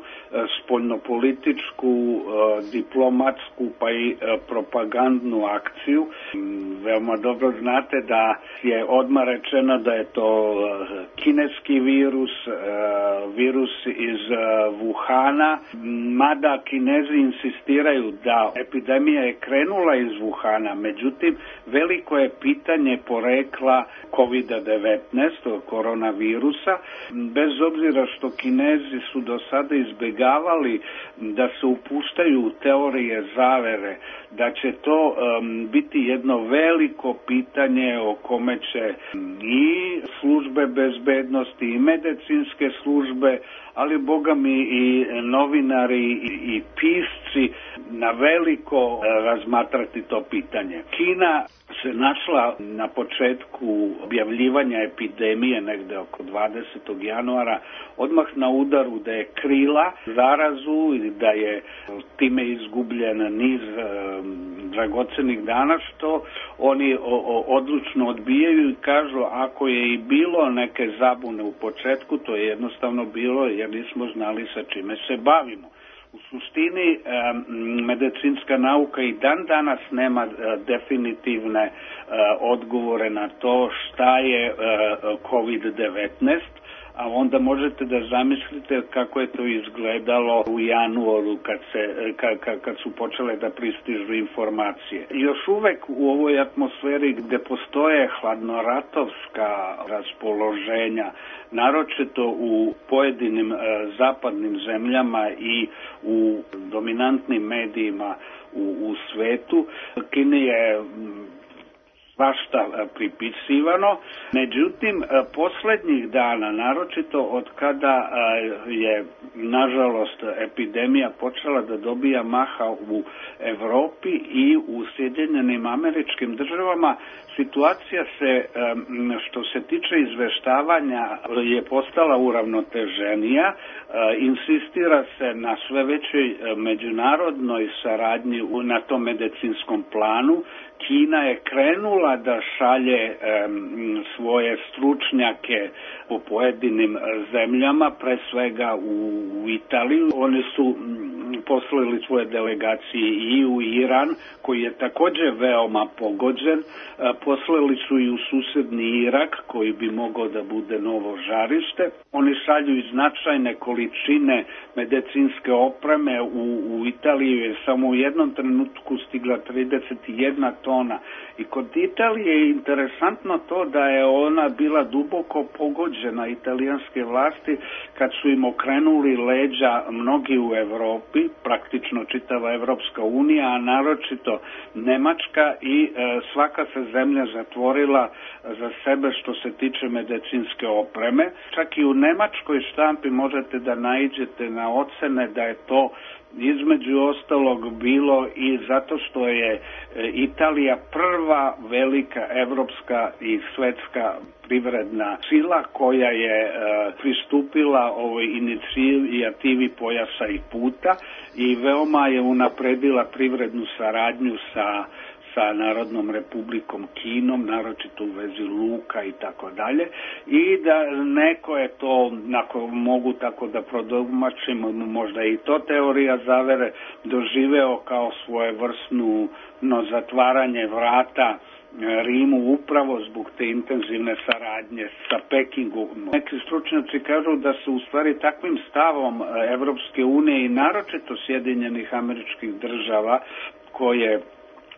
spoljnopolitičku, diplomatsku pa i propagandnu akciju. Veoma dobro znate da je odmah rečeno da je to kineski virus, virus iz Wuhana, mada Kinezi insistiraju da epidemija je krenula iz Wuhana, međutim veliko je pitanje porekla COVID-19, koronavirusa, bez obzira što Kinezi su do sada izbjegavali da se upuštaju u teorije zavere, da će to biti jedno veliko pitanje o kome će i službe bezbednosti i medicinske službe, ali boga mi i novinari i pisci na veliko razmatrati to pitanje. Kina se našla na početku objavljivanja epidemije negde oko 20. januara odmah na udaru da je krila zarazu i da je time izgubljen niz dragocenih dana, što oni odlučno odbijaju i kažu ako je i bilo neke zabune u početku, to je jednostavno bilo jer nismo znali sa čime se bavimo. U suštini medicinska nauka i dan danas nema definitivne odgovore na to šta je COVID-19, a onda možete da zamislite kako je to izgledalo u januaru kad su počele da pristižu informacije. Još uvek u ovoj atmosferi gde postoje hladnoratovska raspoloženja, naročito u pojedinim zapadnim zemljama i u dominantnim medijima u svetu, Kini je svašta pripisivano. Međutim, poslednjih dana, naročito od kada je, nažalost, epidemija počela da dobija maha u Evropi i u Sjedinjenim Američkim Državama, situacija se, što se tiče izveštavanja, je postala uravnoteženija. Insistira se na sve većoj međunarodnoj saradnji na tom medicinskom planu. Kina je krenula da šalje svoje stručnjake po pojedinim zemljama, pre svega u Italiju. Oni su poslali svoje delegacije i u Iran, koji je također veoma pogođen. Poslali su i u susedni Irak, koji bi mogao da bude novo žarište. Oni šalju i značajne količine medicinske opreme. U Italiju je samo u jednom trenutku stigla 31 tona. I kod Italije je interesantno to da je ona bila duboko pogođena, italijanske vlasti, kad su im okrenuli leđa mnogi u Evropi, praktično čitava Evropska unija, a naročito Nemačka, i svaka se zemlja zatvorila za sebe što se tiče medicinske opreme. Čak i u nemačkoj štampi možete da naiđete na ocene da je to između ostalog bilo i zato što je Italija prva velika evropska i svetska privredna sila koja je pristupila ovoj inicijativi pojasa i puta i veoma je unapredila privrednu saradnju sa Narodnom republikom Kinom, naročito u vezi luka i tako dalje, i da neko je to, ako mogu tako da prodomačim, možda i to teorija zavere, doživeo kao svojevrsnu zatvaranje vrata Rimu upravo zbog te intenzivne saradnje sa Pekingom. Neki stručnjaci kažu da se u stvari takvim stavom Evropske unije i naročito Sjedinjenih Američkih Država, koje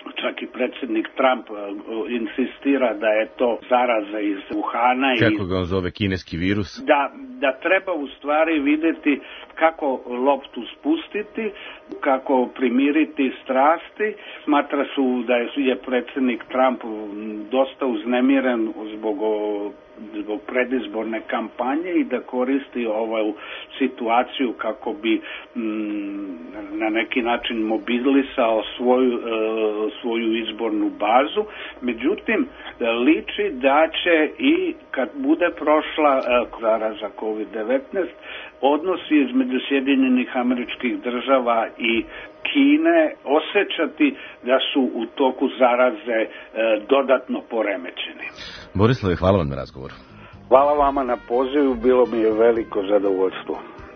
čak i predsjednik Trump insistira da je to zaraza iz Wuhana. Kako ga on zove, kineski virus? Da treba u stvari vidjeti kako loptu spustiti, kako primiriti strasti. Smatra su da je predsjednik Trump dosta uznemiren zbog predizborne kampanje i da koristi ovu situaciju kako bi na neki način mobilisao svoju izbornu bazu. Međutim, liči da će i kad bude prošla zaraza COVID-19, odnosi između Sjedinjenih Američkih Država i Kine osjećati da su u toku zaraze dodatno poremećeni. Borislave, hvala vam na razgovoru. Hvala vama na pozivu, bilo mi je veliko zadovoljstvo.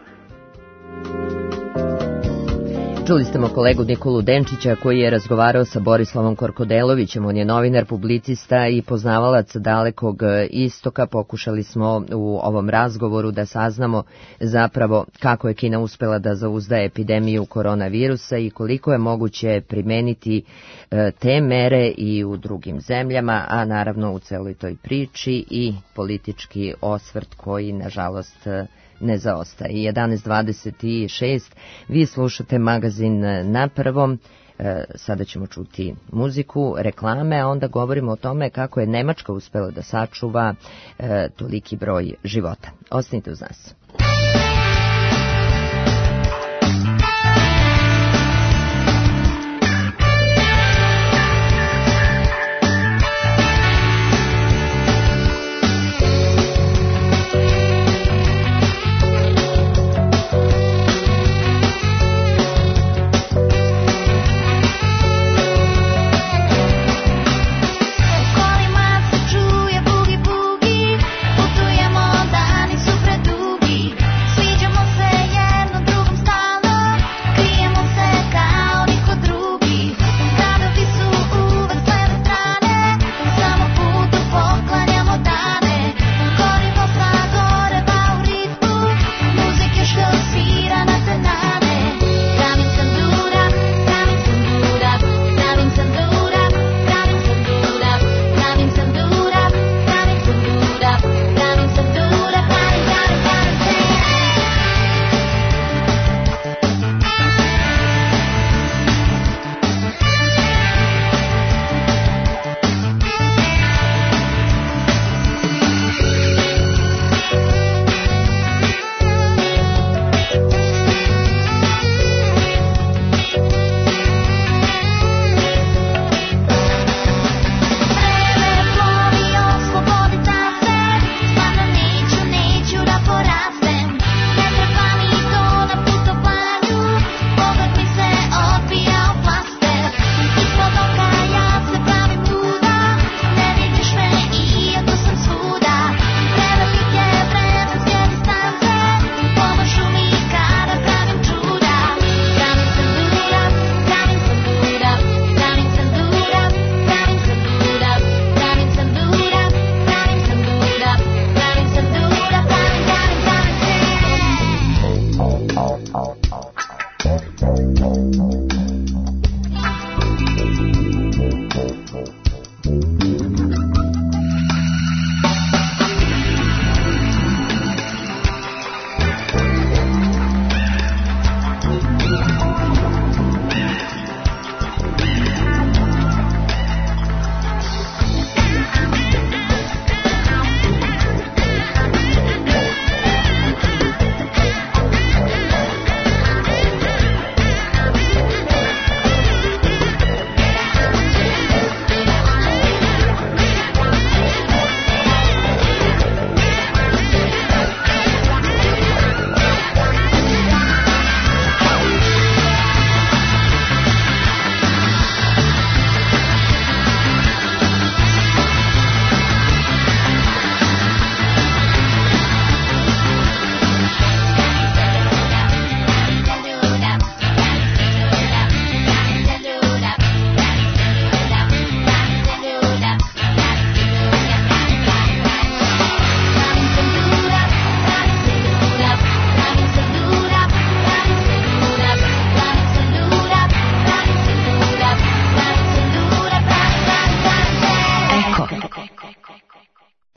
Čuli ste mo kolegu Nikolu Denčića koji je razgovarao sa Borislavom Korkodelovićem. On je novinar, publicista i poznavalac Dalekog istoka. Pokušali smo u ovom razgovoru da saznamo zapravo kako je Kina uspela da zauzda epidemiju koronavirusa i koliko je moguće primeniti te mere i u drugim zemljama, a naravno u celoj toj priči i politički osvrt koji nažalost ne zaostaje. 11:26, vi slušate magazin Na prvom, sada ćemo čuti muziku, reklame, a onda govorimo o tome kako je Nemačka uspela da sačuva toliki broj života. Ostanite uz nas. Kolima se čuje bugi bugi, putujemo dani su predugi.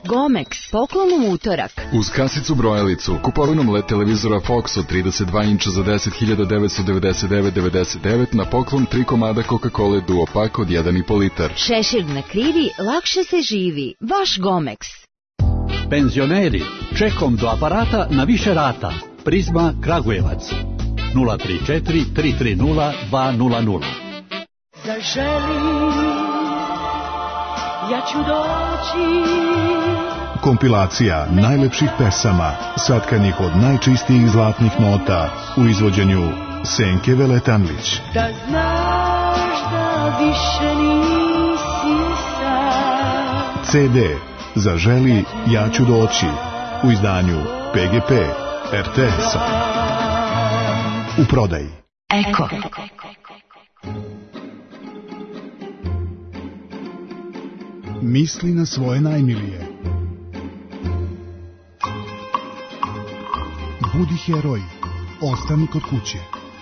Gomex, poklon u utorak. Uz kasicu brojalicu, kupovinom LED televizora Fox od 32 inča za 10.999,99 na poklon 3 komada Coca-Cola Duo Pak od 1,5 litar. Šešir na krivi, lakše se živi. Vaš Gomex. Penzioneri, čekom do aparata na više rata. Prizma Kragujevac. 034 330 200. Zaželi, ja ću doći. Kompilacija najlepših pesama, satkanih od najčistijih zlatnih nota u izvođenju Senke Veletanlić. Da znaš da više nisi sam. CD Zaželi, ja ću doći u izdanju PGP RTS-a. U prodaji. Eko. Misli na svoje najmilije. Budi heroj. Ostani kod kuće.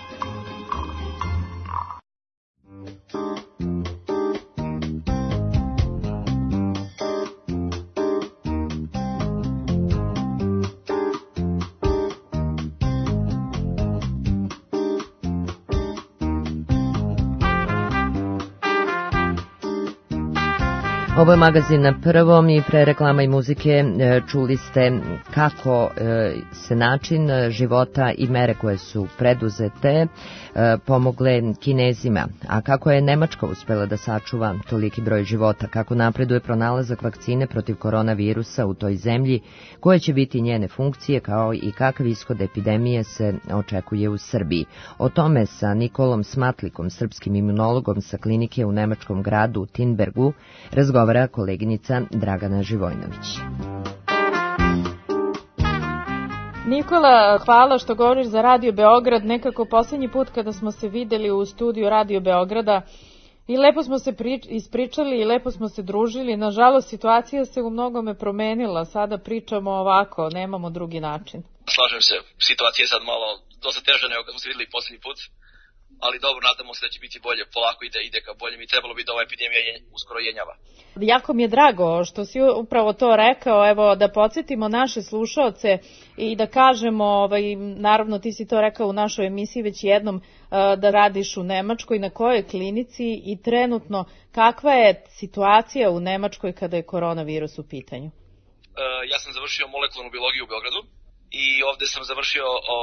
Ovo je magazin Na prvom i pre reklama i muzike čuli ste kako se način života i mere koje su preduzete pomogle Kinezima, a kako je Nemačka uspela da sačuva toliki broj života, kako napreduje pronalazak vakcine protiv koronavirusa u toj zemlji, koje će biti njene funkcije, kao i kakav ishod epidemije se očekuje u Srbiji. O tome sa Nikolom Smatlikom, srpskim imunologom sa klinike u nemačkom gradu Tinbergu, razgovara koleginica Dragana Živojnović. Nikola, hvala što govoriš za Radio Beograd. Nekako posljednji put kada smo se videli u studiju Radio Beograda i lepo smo se ispričali i lepo smo se družili. Nažalost, situacija se u mnogome promenila. Sada pričamo ovako, nemamo drugi način. Slažem se, situacija je sad malo dosta teža nego kad smo se videli posljednji put, ali dobro, nadamo se da će biti bolje. Polako ide ka boljem i trebalo bi da ova epidemija uskoro jenjava. Jako mi je drago što si upravo to rekao, evo da podsjetimo naše slušaoce i da kažemo, naravno ti si to rekao u našoj emisiji već jednom, da radiš u Nemačkoj, na kojoj klinici i trenutno kakva je situacija u Nemačkoj kada je koronavirus u pitanju? Ja sam završio molekularnu biologiju u Beogradu i ovde sam završio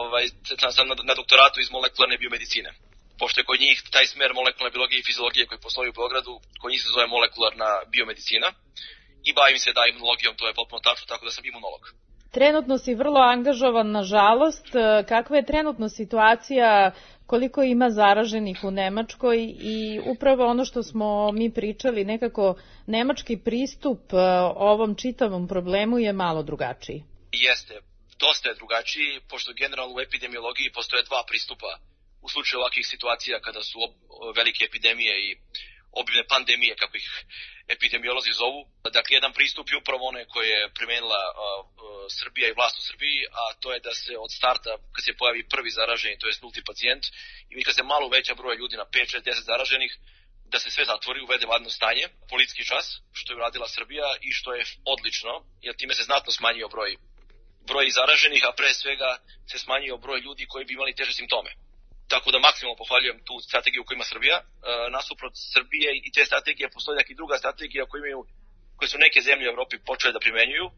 sam na doktoratu iz molekularne biomedicine. Pošto je kod njih taj smer molekularne biologije i fiziologije koji postoji u Beogradu, kod njih se zove molekularna biomedicina i bavim se imunologijom, to je potpuno tačno, tako da sam imunolog. Trenutno si vrlo angažovan, nažalost. Kakva je trenutno situacija, koliko ima zaraženih u Nemačkoj i upravo ono što smo mi pričali, nekako nemački pristup ovom čitavom problemu je malo drugačiji? Jeste, dosta je drugačiji, pošto generalno u epidemiologiji postoje dva pristupa u slučaju ovakvih situacija kada su velike epidemije i obimne pandemije, kako ih epidemiolozi zovu. Dakle, jedan pristup je upravo onaj koji je primenila Srbija i vlast u Srbiji, a to je da se od starta, kad se pojavi prvi zaraženi, to je nulti pacijent, i kad se malo uveća broj ljudi na 5, 6, 10 zaraženih, da se sve zatvori, uvede vanredno stanje, policijski čas, što je uradila Srbija i što je odlično, jer time se znatno smanjio broj zaraženih, a pre svega se smanjio broj ljudi koji bi imali teže simptome. Tako da maksimalno pohvaljujem tu strategiju koju ima Srbija. Nasuprot Srbije i te strategije postoji i druga strategija koje su neke zemlje u Evropi počele da primenjuju.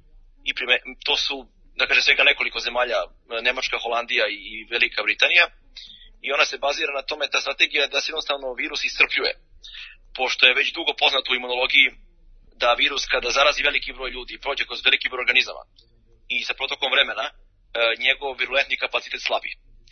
To su, da kažem, svega nekoliko zemalja, Nemačka, Holandija i Velika Britanija. I ona se bazira na tome, ta strategija, da se jednostavno virus iscrpljuje. Pošto je već dugo poznato u imunologiji da virus kada zarazi veliki broj ljudi, prođe kroz veliki broj organizama i sa protokom vremena, njegov virulentni kapacitet slabi.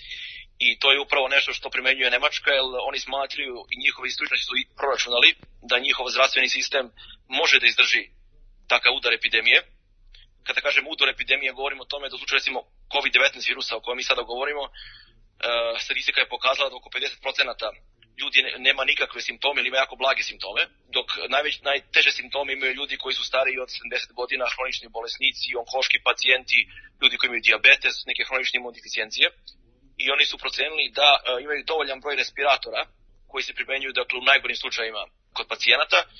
I to je upravo nešto što primenjuje Nemačka, jer oni smatruju i njihovi stručnjaci su i proračunali da njihov zdravstveni sistem može da izdrži takav udar epidemije. Kada kažem udar epidemije, govorimo o tome da u slučaju recimo COVID-19 virusa o kojem mi sada govorimo, statistika je pokazala da oko 50% ljudi nema nikakve simptome ili ima jako blage simptome, dok najteže simptome imaju ljudi koji su stariji od 70 godina, hronični bolesnici, onkološki pacijenti, ljudi koji imaju dijabetes, neke hronične imunodeficijencije. I oni su procenili da imaju dovoljan broj respiratora koji se primenjuju, dakle, u najgorim slučajevima kod pacijenata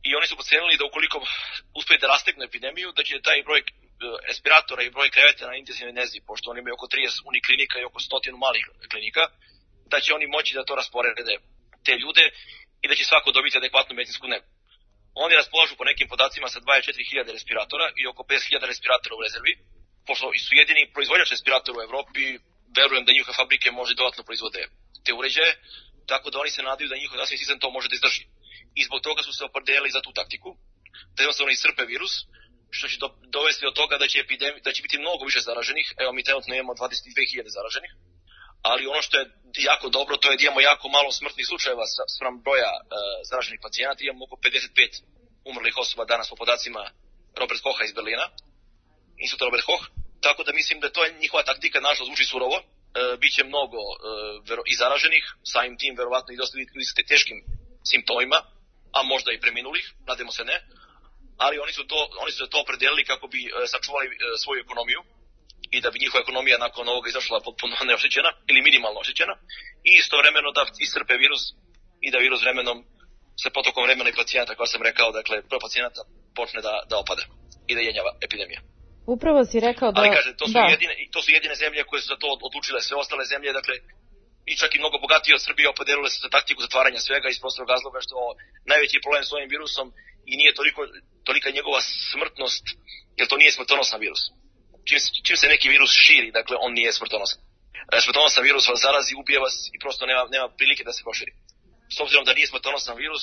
i oni su procenili da ukoliko uspije da rastegnu epidemiju, da će taj broj respiratora i broj kreveta na intenzivnoj nezi, pošto oni imaju oko 30 uniklinika i oko 100 malih klinika, da će oni moći da to rasporede te ljude i da će svako dobiti adekvatnu medicinsku negu. Oni raspolažu po nekim podacima sa 24.000 respiratora i oko 50.000 respiratora u rezervi, pošto su jedini proizvođač respiratora u Evropi, verujem da njihove fabrike može dodatno proizvode te uređaje, tako da oni se nadaju da njihov zdravstveni sistem to može da izdrži. I zbog toga su se opredelili za tu taktiku, da jednostavno iscrpe virus, što će dovesti do toga da će biti mnogo više zaraženih. Evo, mi trenutno imamo 22.000 zaraženih, ali ono što je jako dobro, to je da imamo jako malo smrtnih slučajeva spram broja zaraženih pacijenata. Imamo oko 55 umrlih osoba danas po podacima Robert Kocha iz Berlina, Instituta Robert Koch, tako da mislim da to je njihova taktika. Nažalost zvuči surovo, biće mnogo i zaraženih, samim tim verovatno i dosta ljudi sa teškim simptomima, a možda i preminulih, nadamo se ne, ali oni su to opredelili kako bi sačuvali svoju ekonomiju i da bi njihova ekonomija nakon ovoga izašla potpuno neoštećena ili minimalno oštećena i istovremeno da iscrpe virus i da virus vremenom sa potokom vremena i pacijenata, kao sam rekao, dakle, broj pacijenata počne da opada i da jenjava epidemija. Upravo si rekao da... Ali kažem, to su jedine zemlje koje su za to odlučile. Sve ostale zemlje, dakle, i čak i mnogo bogatije od Srbije, opredelile se za taktiku zatvaranja svega iz prostog razloga što najveći problem s ovim virusom i nije tolika njegova smrtnost, jer to nije smrtonosan virus. Čim se neki virus širi, dakle, on nije smrtonosan. Smrtonosan virus vas zarazi, ubije vas i prosto nema prilike da se proširi. S obzirom da nije smrtonosan virus,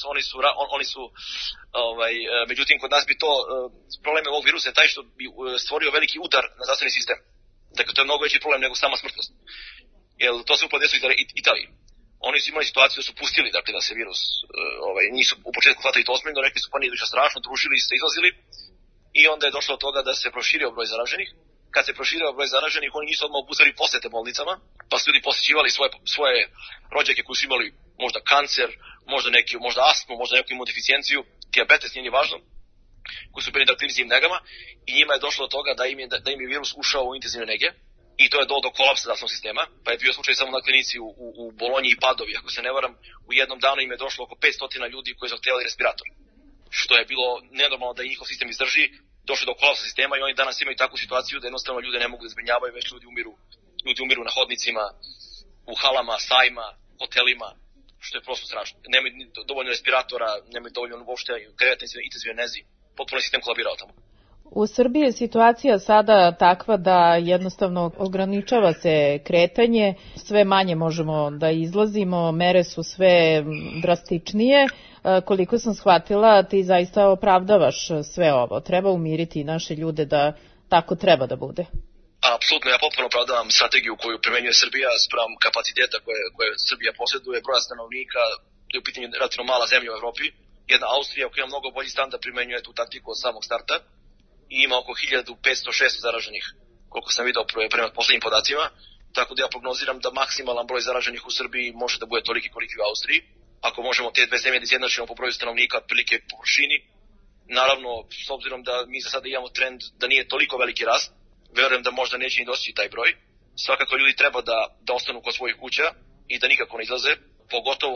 međutim, kod nas bi to, problem ovog virusa je taj što bi stvorio veliki udar na zdravstveni sistem. Dakle, to je mnogo veći problem nego sama smrtnost. Jer to se upravo desilo i Italiji. Oni su imali situaciju da su pustili, dakle, da se virus, nisu u početku hvatali to ozbiljno, rekli su pa nije ništa strašno, družili se, izlazili i onda je došlo do toga da se proširio broj zaraženih. Kad se proširio broj zaraženih, oni nisu odmah obuzeli posete bolnicama, pa su ljudi posjećivali svoje rođake koji su imali možda kancer, možda astmu, možda neku imunodeficijenciju, dijabetes, nije ni važno, koji su bili na kliničkim negama i njima je došlo do toga da im je virus ušao u intenzivne nege i to je do kolapsa zdravstvenog sistema, pa je bio slučaj samo na klinici u Bolonji i Padovi, ako se ne varam, u jednom danu im je došlo oko 500 ljudi koji su zahtevali respirator, što je bilo nenormalno da njihov sistem izdrži, došlo do kolapsa sistema i oni danas imaju takvu situaciju da jednostavno ljude ne mogu da zbrinjavaju, već ljudi umiru na hodnicima, u halama, sajma, hotelima, što je prosto strašno. Nemaju dovoljno respiratora, nemaju dovoljno uopšte kreveta intenzivne nezi, potpuno je sistem kolabirao tamo. U Srbiji je situacija sada takva da jednostavno ograničava se kretanje, sve manje možemo da izlazimo, mere su sve drastičnije. Koliko sam shvatila, ti zaista opravdavaš sve ovo. Treba umiriti naše ljude da tako treba da bude. Apsolutno, ja potpuno opravdavam strategiju koju primenjuje Srbija spram kapaciteta koje Srbija posjeduje, broja stanovnika, je u pitanju relativno mala zemlja u Evropi. Jedna Austrija koja ima mnogo bolji standard primenjuje tu taktiku od samog starta i ima oko 1500-600 zaraženih, koliko sam vidio prema poslednjim podacima, tako da ja prognoziram da maksimalan broj zaraženih u Srbiji može da bude toliki koliki u Austriji. Ako možemo te dve zemlje da izjednačimo po broju stanovnika, otprilike po površini, naravno, s obzirom da mi za sada imamo trend da nije toliko veliki rast, verujem da možda neće ni dostići taj broj. Svakako ljudi treba da ostanu kod svojih kuća i da nikako ne izlaze, pogotovo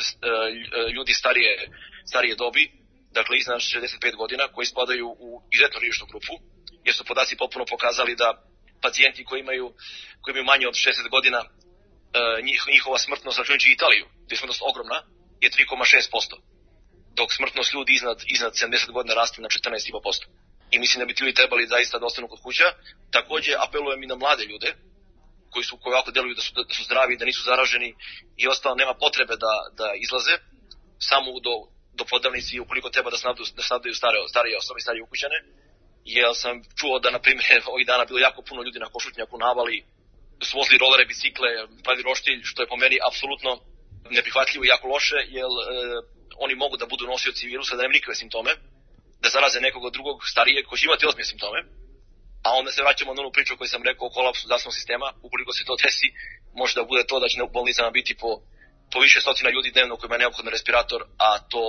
ljudi starije dobi, dakle iznad 65 godina, koji spadaju u izuzetno rizičnu grupu, jer su podaci potpuno pokazali da pacijenti koji imaju manje od 60 godina, njihova smrtnost, računajući Italiju, gdje je smrtnost ogromna, je 3,6%, dok smrtnost ljudi iznad 70 godina raste na 14,5%. I mislim da bi ti ljudi trebali zaista da ostanu kod kuća. Također apelujem i na mlade ljude koji ovako deluju da su zdravi, da nisu zaraženi i ostalo nema potrebe da izlaze samo do prodavnici ukoliko treba da snabdaju starije osobe, starije ukućane. Jer sam čuo da, na primjer, ovih dana bilo jako puno ljudi na Košutnjaku navali, su vozili rolere, bicikle, pravi roštilj, što je po meni apsolutno neprihvatljivo i jako loše, jer oni mogu da budu nosioci virusa, da nemaju nikakve simptome, da zaraze nekog drugog starijeg koji će imati ozbiljne simptome, a onda se vraćamo na onu priču koju sam rekao o kolapsu zdravstvenog sistema. Ukoliko se to desi, može da bude to da će u bolnicama biti po više stotina ljudi dnevno kojima je neophodan respirator, a to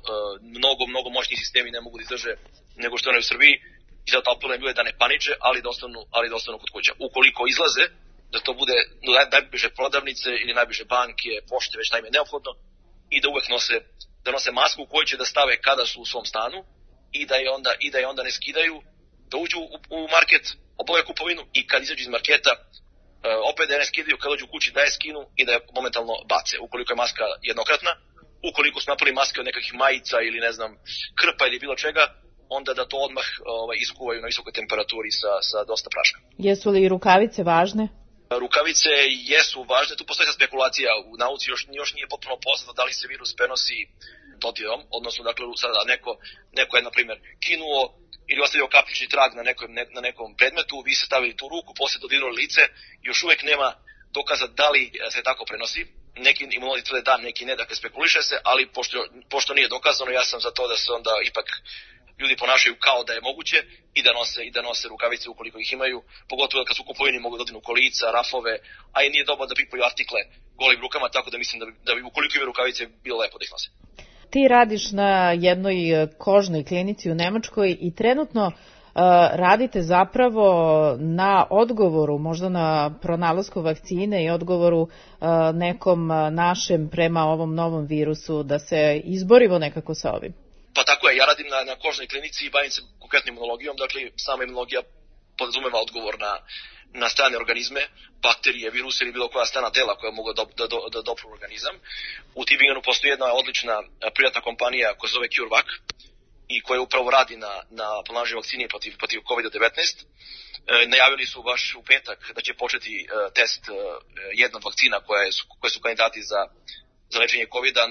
mnogo moćni sistemi ne mogu da izdrže nego što je u Srbiji. I zato apelujem ljude da ne paniče, ali da ostanu kod kuća. Ukoliko izlaze, da to bude najbliže prodavnice ili najbliže banke, pošte, već šta im je neophodno, i da uvek nose da nose masku koju će da stave kada su u svom stanu i da je onda ne skidaju, da uđu u market, obave kupovinu i kad izađu iz marketa opet da je ne skidaju, kad dođu kući da je skinu i da je momentalno bace. Ukoliko je maska jednokratna, ukoliko su napravili maske od nekakvih majica ili ne znam krpa ili bilo čega, onda da to odmah iskuvaju na visokoj temperaturi sa dosta praška. Jesu li rukavice važne? Rukavice jesu važne, tu postoji spekulacija u nauci, još nije potpuno poznato da li se virus prenosi dodirom, odnosno dakle sada neko je na primjer kinuo ili ostavio kapljični trag na nekom predmetu, vi ste stavili tu ruku, poslije dodirnuli lice, još uvijek nema dokaza da li se tako prenosi. Neki imunolozi tvrde da, neki ne, dakle spekuliše se, ali pošto nije dokazano, ja sam za to da se onda ipak ljudi ponašaju kao da je moguće i da nose rukavice ukoliko ih imaju, pogotovo kad su u kupovini mogu dodirnu kolica, rafove, a i nije dobro da pipaju artikle golim rukama, tako da mislim da bi ukoliko imaju rukavice bilo lepo da ih nose. Ti radiš na jednoj kožnoj klinici u Nemačkoj i trenutno radite zapravo na odgovoru, možda na pronalasku vakcine i odgovoru nekom našem prema ovom novom virusu, da se izborimo nekako sa ovim. Pa tako je, ja radim na kožnoj klinici i bavim se konkretnom imunologijom, dakle sama imunologija podrazumeva odgovor na strane organizme, bakterije, viruse ili bilo koja strana tela koja mogu da dopru organizam. U Tübingenu postoji jedna odlična privatna kompanija koja se zove CureVac i koja upravo radi na pronalaženju vakcine protiv COVID-19. Najavili su baš u petak da će početi test jedna od vakcina koje su kandidati za lečenje COVID-a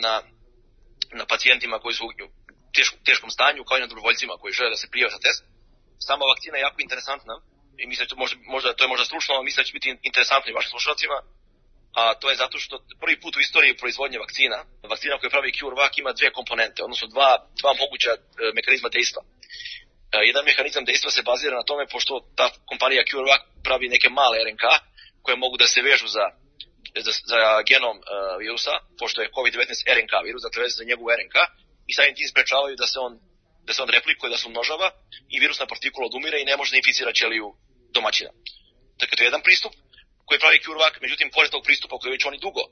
na pacijentima koji su u teškom stanju, kao i na dobrovoljcima koji žele da se prijave za test. Sama vakcina je jako interesantna i mislim da to je možda stručno, ali mislim da će biti interesantno i vašim slušalcima, a to je zato što prvi put u istoriji proizvodnje vakcina koju pravi CureVac ima dvije komponente, odnosno dva moguća mehanizma dejstva. Jedan mehanizam dejstva se bazira na tome pošto ta kompanija CureVac pravi neke male RNK koje mogu da se vežu za genom virusa, pošto je COVID-19 RNK virus, dakle veze za njegovu RNK, i samim tim sprečavaju da se on replikuje, da se umnožava i virusna partikula odumire i ne može da inficira ćeliju domaćina. Dakle, to je jedan pristup koji pravi CureVac, međutim, pored tog pristupa koji već oni dugo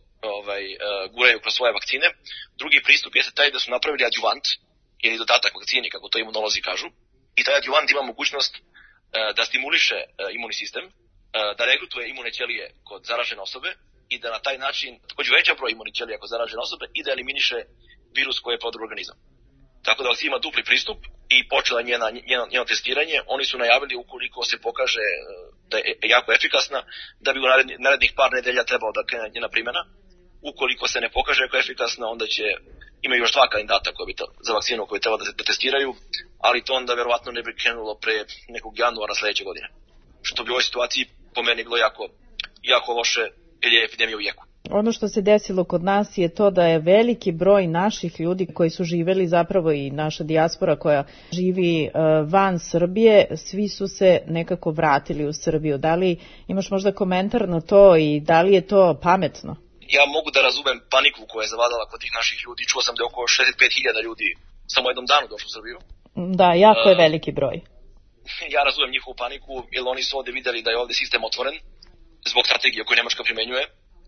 guraju kroz svoje vakcine, drugi pristup jeste taj da su napravili adjuvant ili dodatak vakcini, kako to imunolozi kažu, i taj adjuvant ima mogućnost da stimuliše imunni sistem, da regrutuje imune ćelije kod zaražene osobe i da na taj način također veća broj imunnih ćelija kod zaražene osobe i da eliminiše virus koji je prodor organizam. Tako da vakcina ima dupli pristup i počela njeno testiranje. Oni su najavili ukoliko se pokaže da je jako efikasna, da bi u narednih par nedelja trebalo da krene njena primjena. Ukoliko se ne pokaže jako efikasna, onda imaju još dva kandidata za vakcinu koju treba da testiraju, ali to onda verovatno ne bi krenulo pre nekog januara sledeće godine. Što bi u ovoj situaciji po meni bilo jako loše, jer je epidemija u jeku. Ono što se desilo kod nas je to da je veliki broj naših ljudi koji su živeli, zapravo i naša dijaspora koja živi van Srbije, svi su se nekako vratili u Srbiju. Da li imaš možda komentar na to i da li je to pametno? Ja mogu da razumem paniku koja je zavladala kod tih naših ljudi. Čuo sam da je oko 65.000 ljudi samo jednom danu došlo u Srbiju. Da, jako je veliki broj. Ja razumem njihovu paniku, jer oni su ovde videli da je ovde sistem otvoren zbog strategije koju Nemačka primenjuje.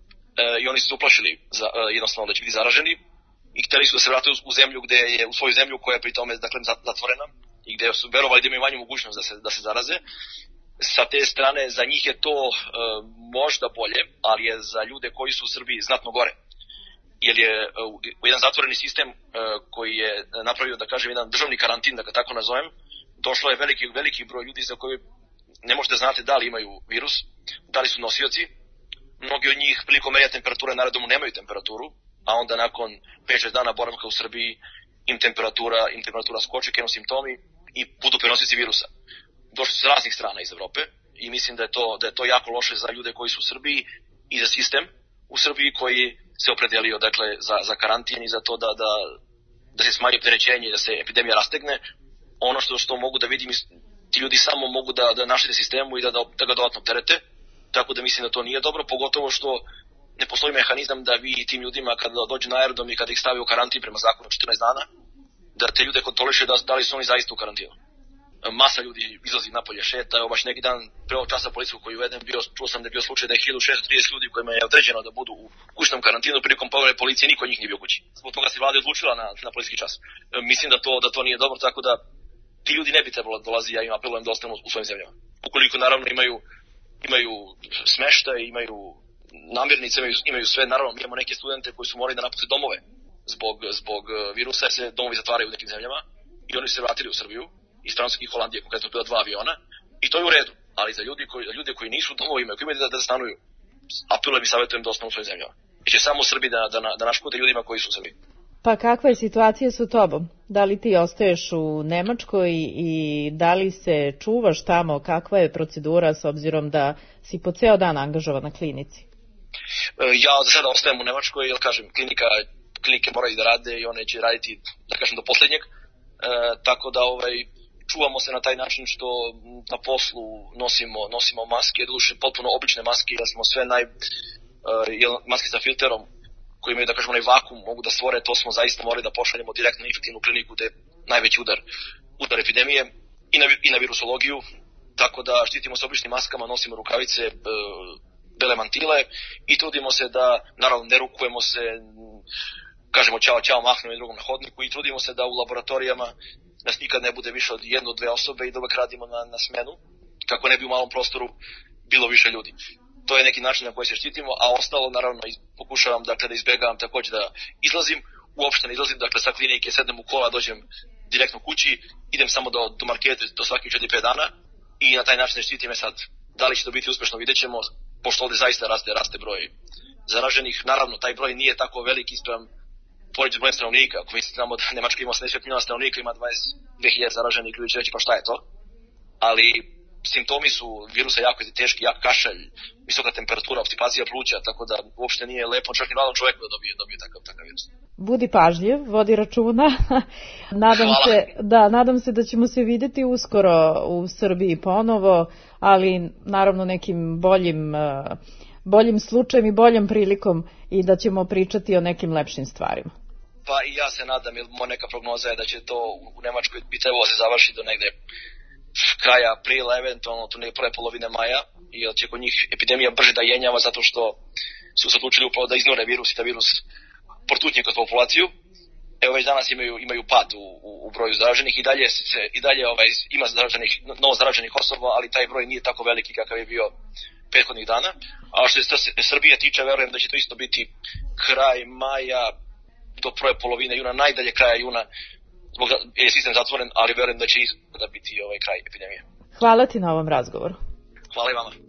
I oni su se uplašili jednostavno da će biti zaraženi i hteli su da se vrate u svoju zemlju koja je pri tome zatvorena i gde su verovali da imaju manju mogućnost da se zaraze. Sa te strane za njih je to možda bolje, ali je za ljude koji su u Srbiji znatno gore. Jer je jedan zatvoreni sistem koji je napravio, da kažem, jedan državni karantin, da ga tako nazovem, došlo je veliki broj ljudi za koje ne možete znati da li imaju virus, da li su nosioci. Mnogi od njih prilikom merenja temperature na redomu nemaju temperaturu, a onda nakon 5-6 dana boravka u Srbiji im temperatura skoči, krenu simptomi i budu prenosioci virusa. Došli su sa raznih strana iz Evrope i mislim da je to jako loše za ljude koji su u Srbiji i za sistem u Srbiji koji se opredelio za karantin i za to da se smanji opterećenje i da se epidemija rastegne. Ono što mogu da vidim, ti ljudi samo mogu da naštete sistemu i da ga dodatno opterete. Tako da mislim da to nije dobro, pogotovo što ne postoji mehanizam da vi tim ljudima kada dođu na aerodrom i kada ih stavi u karantin prema zakonu 14 dana, da te ljude kontroliše da li su oni zaista u karantinu. masa ljudi izlazi napolje, šeta. Evo baš neki dan pre ovog časa policiju koji uvedem, čuo sam da je bio slučaj da je 1630 ljudi kojima je određeno da budu u kućnom karantinu prilikom povrede policije, niko od njih nije bio kući. Zbog toga se vlada odlučila na policijski čas. Mislim da to nije dobro, tako da ti ljudi ne bi trebalo da dolazi, ja im apelujem da ostanu u svojim zemljama. Ukoliko naravno imaju smeštaj, imaju namirnice, imaju sve, naravno imamo neke studente koji su morali da napuste domove zbog virusa, jer se domovi zatvaraju u nekim zemljama i oni se vratili u Srbiju iz Francuske i Holandije, konkretno bila 2 aviona i to je u redu, ali za ljude koji nisu u domovima, koji imaju da stanuju, apelujem i savjetujem da ostanu u svojim zemljama. I će samo u Srbiji da naškode ljudima koji su u Srbiji. Pa kakva je situacija sa tobom? Da li ti ostaješ u Nemačkoj i da li se čuvaš tamo? Kakva je procedura s obzirom da si po ceo dan angažovan na klinici? Ja za sada ostajem u Nemačkoj, jer kažem, klinike moraju da rade i one će raditi, da kažem, do poslednjeg. Tako da čuvamo se na taj način što na poslu nosimo maske, duše potpuno obične maske, jer smo sve maske sa filterom koji imaju, da kažemo, onaj vakum, mogu da stvore, to smo zaista morali da pošaljemo direktno na infektivnu kliniku gde je najveći udar epidemije i na virusologiju, tako da štitimo se običnim maskama, nosimo rukavice, bele mantile i trudimo se da, naravno, ne rukujemo se, kažemo ćao, mahnemo i drugom na hodniku i trudimo se da u laboratorijama nas nikad ne bude više od 1 do 2 osobe i da uvek radimo na smenu, kako ne bi u malom prostoru bilo više ljudi. To je neki način na koji se štitimo, a ostalo, naravno, pokušavam da izbegavam takođe da izlazim, uopšte ne izlazim, dakle sa klinike sednem u kola, dođem direktno kući, idem samo do markete do svakih 4-5 dana i na taj način štitim. Sad, da li će to biti uspešno, vidjet ćemo, pošto ovde zaista raste broj zaraženih. Naravno, taj broj nije tako veliki ispravan poređen brojem stanovnika. Ako mislimo da Nemačka ima 85 miliona stanovnika, ima 22.000 zaraženih, ljudi će reći pa šta je to? Ali simptomi su virusa jako teški, jak kašalj, visoka temperatura, obstipacija pluća, tako da uopšte nije lepo čak i mladom čoveku da dobije takav virus. Budi pažljiv, vodi računa. Nadam se da ćemo se videti uskoro u Srbiji ponovo, ali naravno nekim boljim slučajem i boljom prilikom i da ćemo pričati o nekim lepšim stvarima. Pa i ja se nadam, jer neka prognoza je da će to u Nemačkoj bi trebalo se završiti do negde kraja aprila, eventualno to neke prve polovine maja, jer će kod njih epidemija brže da jenjava zato što su se odlučili upravo da iznure virus i da virus protutnje kroz populaciju. Evo već danas imaju pad u broju zaraženih i dalje ima novo zaraženih osoba, ali taj broj nije tako veliki kakav je bio prethodnih dana. A što se Srbije tiče, verujem da će to isto biti kraj maja do prve polovine juna, najdalje kraja juna, zbog je sistem zatvoren, ali verujem da će isto da biti kraj epidemije. Hvala ti na ovom razgovoru. Hvala i vama.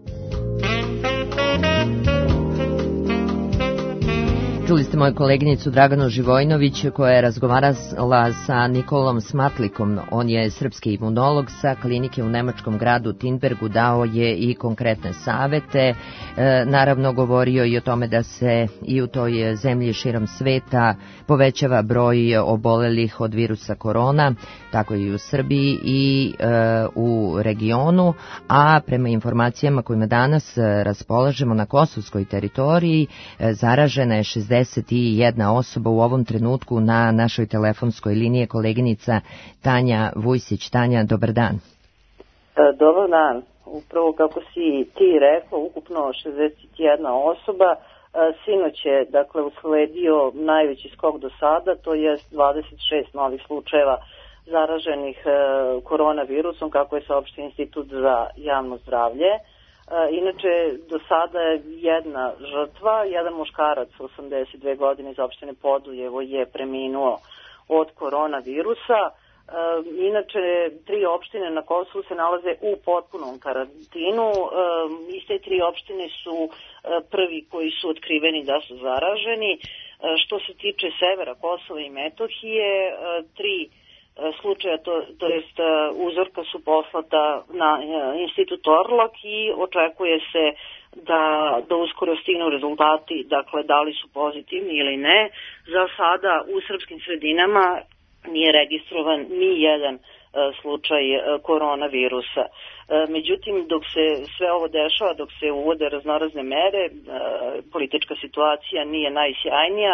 Čuli ste moju koleginicu Draganu Živojnović koja je razgovarala sa Nikolom Smatlikom. On je srpski imunolog sa klinike u nemačkom gradu Tinbergu, dao je i konkretne savete. Naravno govorio i o tome da se i u toj zemlji širom sveta povećava broj obolelih od virusa korona, tako i u Srbiji i u regionu, a prema informacijama kojima danas raspolažemo na kosovskoj teritoriji zaražena je 61 osoba u ovom trenutku na našoj telefonskoj liniji. Koleginica Tanja Vujsić. Tanja, dobar dan. Dobar dan. Upravo kako si ti rekao, ukupno 61 osoba. Sinoć je, dakle, usledio najveći skok do sada, to je 26 novih slučajeva zaraženih koronavirusom, kako je saopštio Institut za javno zdravlje. Inače, do sada je jedna žrtva, jedan muškarac 82 godine iz opštine Poduljevo je preminuo od koronavirusa. Inače, 3 opštine na Kosovu se nalaze u potpunom karantinu. Iste 3 opštine su prvi koji su otkriveni da su zaraženi. Što se tiče severa Kosova i Metohije, 3 slučaja, to jest uzorka su poslata na Institut Orlok i očekuje se da uskoro stignu rezultati, dakle da li su pozitivni ili ne. Za sada u srpskim sredinama nije registrovan ni jedan slučaj koronavirusa. Međutim, dok se sve ovo dešava, dok se uvode raznorazne mere, politička situacija nije najsjajnija,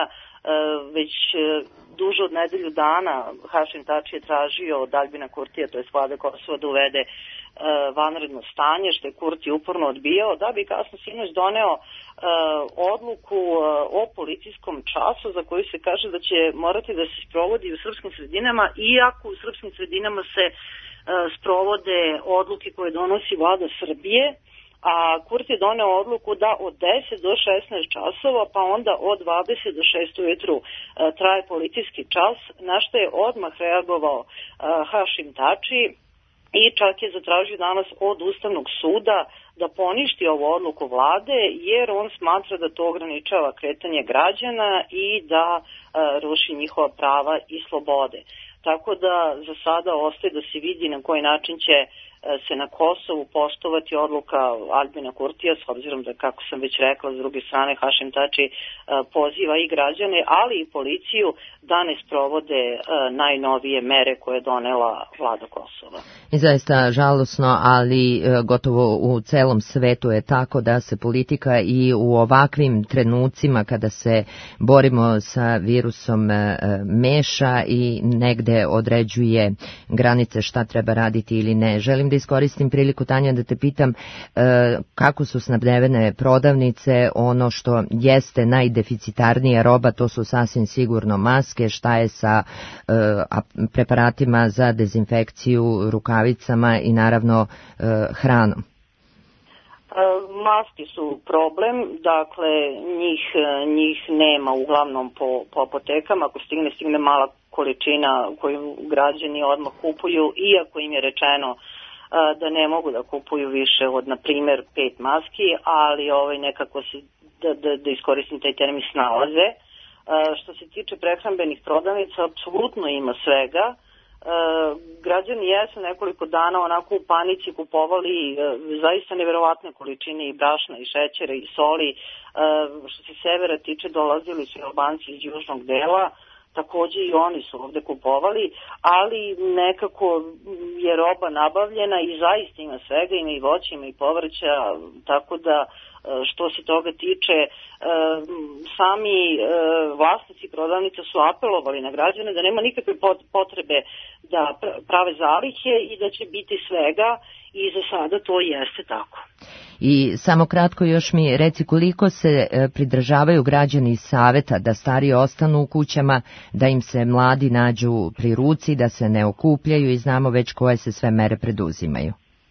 već duže od nedelju dana Hašim Tači je tražio od Aljbina Kurtija, to je vlade Kosova, da uvede vanredno stanje, što je Kurti uporno odbijao, da bi kasno sinoć doneo odluku o policijskom času za koju se kaže da će morati da se sprovodi u srpskim sredinama, iako u srpskim sredinama se sprovode odluke koje donosi vlada Srbije, a Kurti je doneo odluku da od 10 do 16 časova, pa onda od 20 do 6 ujutru traje policijski čas, na što je odmah reagovao Hašim Tači i čak je zatražio danas od Ustavnog suda da poništi ovu odluku vlade, jer on smatra da to ograničava kretanje građana i da ruši njihova prava i slobode. Tako da za sada ostaje da se vidi na koji način će se na Kosovu poštovati odluka Aljbina Kurtija, s obzirom da, kako sam već rekla, s druge strane Hašim Tači poziva i građane, ali i policiju da ne sprovode najnovije mere koje je donela vlada Kosova. I zaista žalosno, ali gotovo u celom svetu je tako da se politika i u ovakvim trenucima kada se borimo sa virusom meša i negde određuje granice šta treba raditi ili ne. Želim da iskoristim priliku, Tanja, da te pitam kako su snabdevene prodavnice, ono što jeste najdeficitarnija roba, to su sasvim sigurno maske, šta je sa preparatima za dezinfekciju, rukavicama i naravno hranom. Maske su problem, dakle njih nema uglavnom po apotekama, ako stigne mala količina koju građani odmah kupuju, iako im je rečeno da ne mogu da kupuju više od, na primjer, 5 maski, ali nekako se, da iskoristim taj termin, snalaze. Što se tiče prehrambenih prodavnica, apsolutno ima svega. Građani jesu nekoliko dana onako u panici kupovali zaista neverovatne količine i brašna i šećera i soli. Što se severa tiče, dolazili su Albanci iz južnog dela, takođe i oni su ovde kupovali, ali nekako je roba nabavljena i zaista ima svega, ima i voća, ima i povrća, tako da što se toga tiče, sami vlasnici prodavnica su apelovali na građane da nema nikakve potrebe da prave zalihe i da će biti svega, i za sada to jeste tako. I samo kratko još mi reci koliko se pridržavaju građani saveta da stariji ostanu u kućama, da im se mladi nađu pri ruci, da se ne okupljaju, i znamo već koje se sve mere preduzimaju.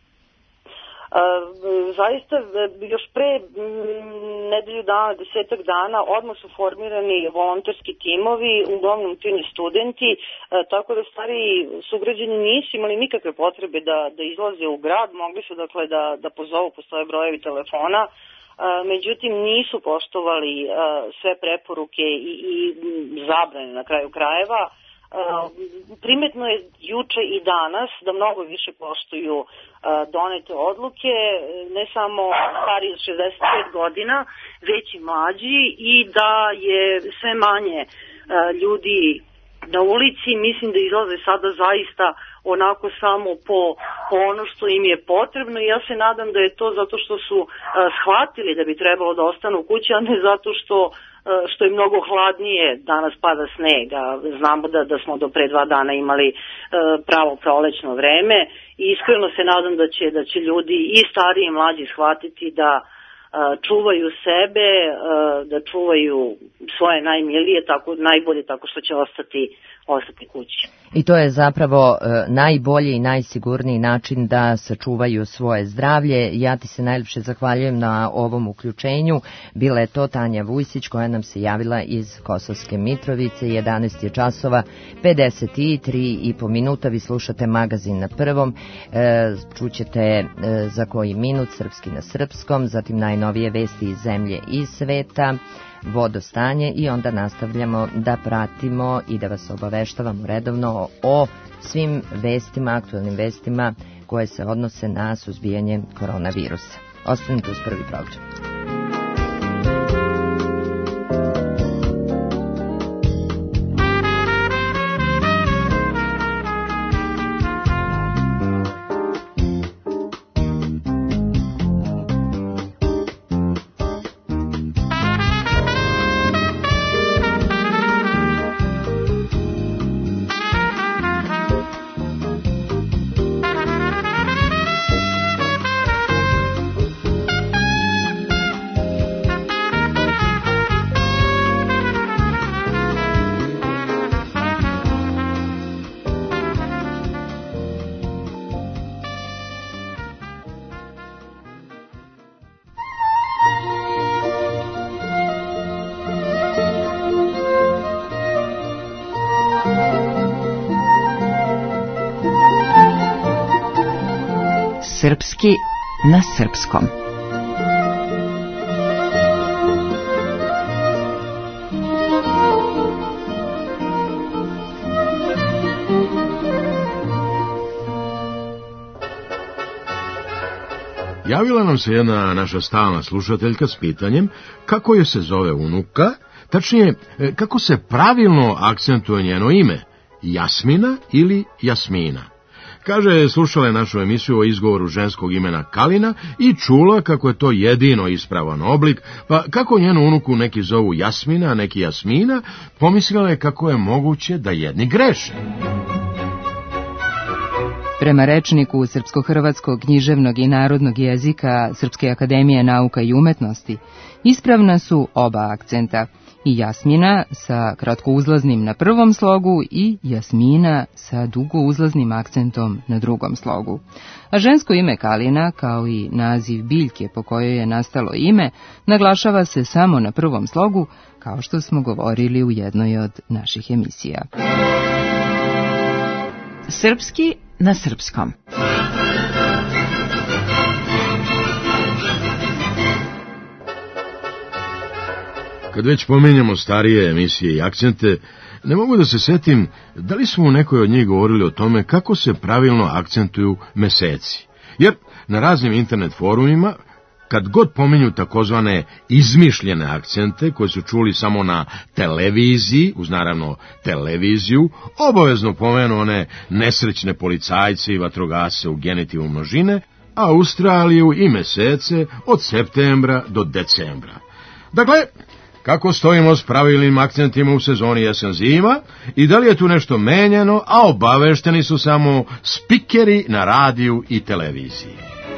Zaista još pre nedelju dana, 10 dana odmah su formirani volonterski timovi, uglavnom čine studenti, tako da stariji sugrađani nisu imali nikakve potrebe da izlaze u grad, mogli su dakle da pozovu, postoje brojevi telefona, međutim nisu poštovali sve preporuke i zabrane na kraju krajeva. Primetno je juče i danas da mnogo više poštuju donete odluke, ne samo stari od 65 godina, već i mlađi, i da je sve manje ljudi na ulici. Mislim da izlaze sada zaista onako samo po ono što im je potrebno, i ja se nadam da je to zato što su shvatili da bi trebalo da ostanu u kući, a ne zato što je mnogo hladnije, danas pada snega. Znamo da smo do pre 2 dana imali pravo prolećno vreme, i iskreno se nadam da će ljudi i stariji i mlađi shvatiti da čuvaju sebe, da čuvaju svoje najmilije, najbolje tako što će ostati kući. I to je zapravo najbolji i najsigurniji način da sačuvaju svoje zdravlje. Ja ti se najljepše zahvaljujem na ovom uključenju. Bila je to Tanja Vujsić koja nam se javila iz Kosovske Mitrovice. 11 je časova, 53,5 minuta. Vi slušate magazin na Prvom. Čućete za koji minut Srpski na srpskom, zatim najnovije vesti iz zemlje i sveta, vodostanje, i onda nastavljamo da pratimo i da vas obaveštavamo redovno o svim vestima, aktualnim vestima koje se odnose na suzbijanje koronavirusa. Ostanite uz Prvi program. Srpski na srpskom. Javila nam se jedna naša stalna slušateljka s pitanjem kako je se zove unuka, tačnije kako se pravilno akcentuje njeno ime, Jasmina ili Jasmina. Kaže, slušala je našu emisiju o izgovoru ženskog imena Kalina i čula kako je to jedino ispravan oblik, pa kako njenu unuku neki zovu Jasmina, a neki Jasmina, pomislila je kako je moguće da jedni greše. Prema rečniku Srpsko-hrvatskog književnog i narodnog jezika Srpske akademije nauka i umetnosti, ispravna su oba akcenta, i Jasmina sa kratkouzlaznim na prvom slogu i Jasmina sa dugouzlaznim akcentom na drugom slogu. A žensko ime Kalina, kao i naziv biljke po kojoj je nastalo ime, naglašava se samo na prvom slogu, kao što smo govorili u jednoj od naših emisija. Srpski na srpskom. Kad već pomenjamo starije emisije i akcente, ne mogu da se setim da li smo u nekoj od njih govorili o tome kako se pravilno akcentuju meseci. Jer na raznim internet forumima, kad god pominju takozvane izmišljene akcente koje su čuli samo na televiziji, uz naravno televiziju, obavezno pomenu one nesrećne policajce i vatrogasce u genitivu množine, a Australiju i mesece od septembra do decembra. Dakle, kako stojimo s pravilnim akcentima u sezoni jesen-zima i da li je tu nešto menjano, a obavešteni su samo spikeri na radiju i televiziji.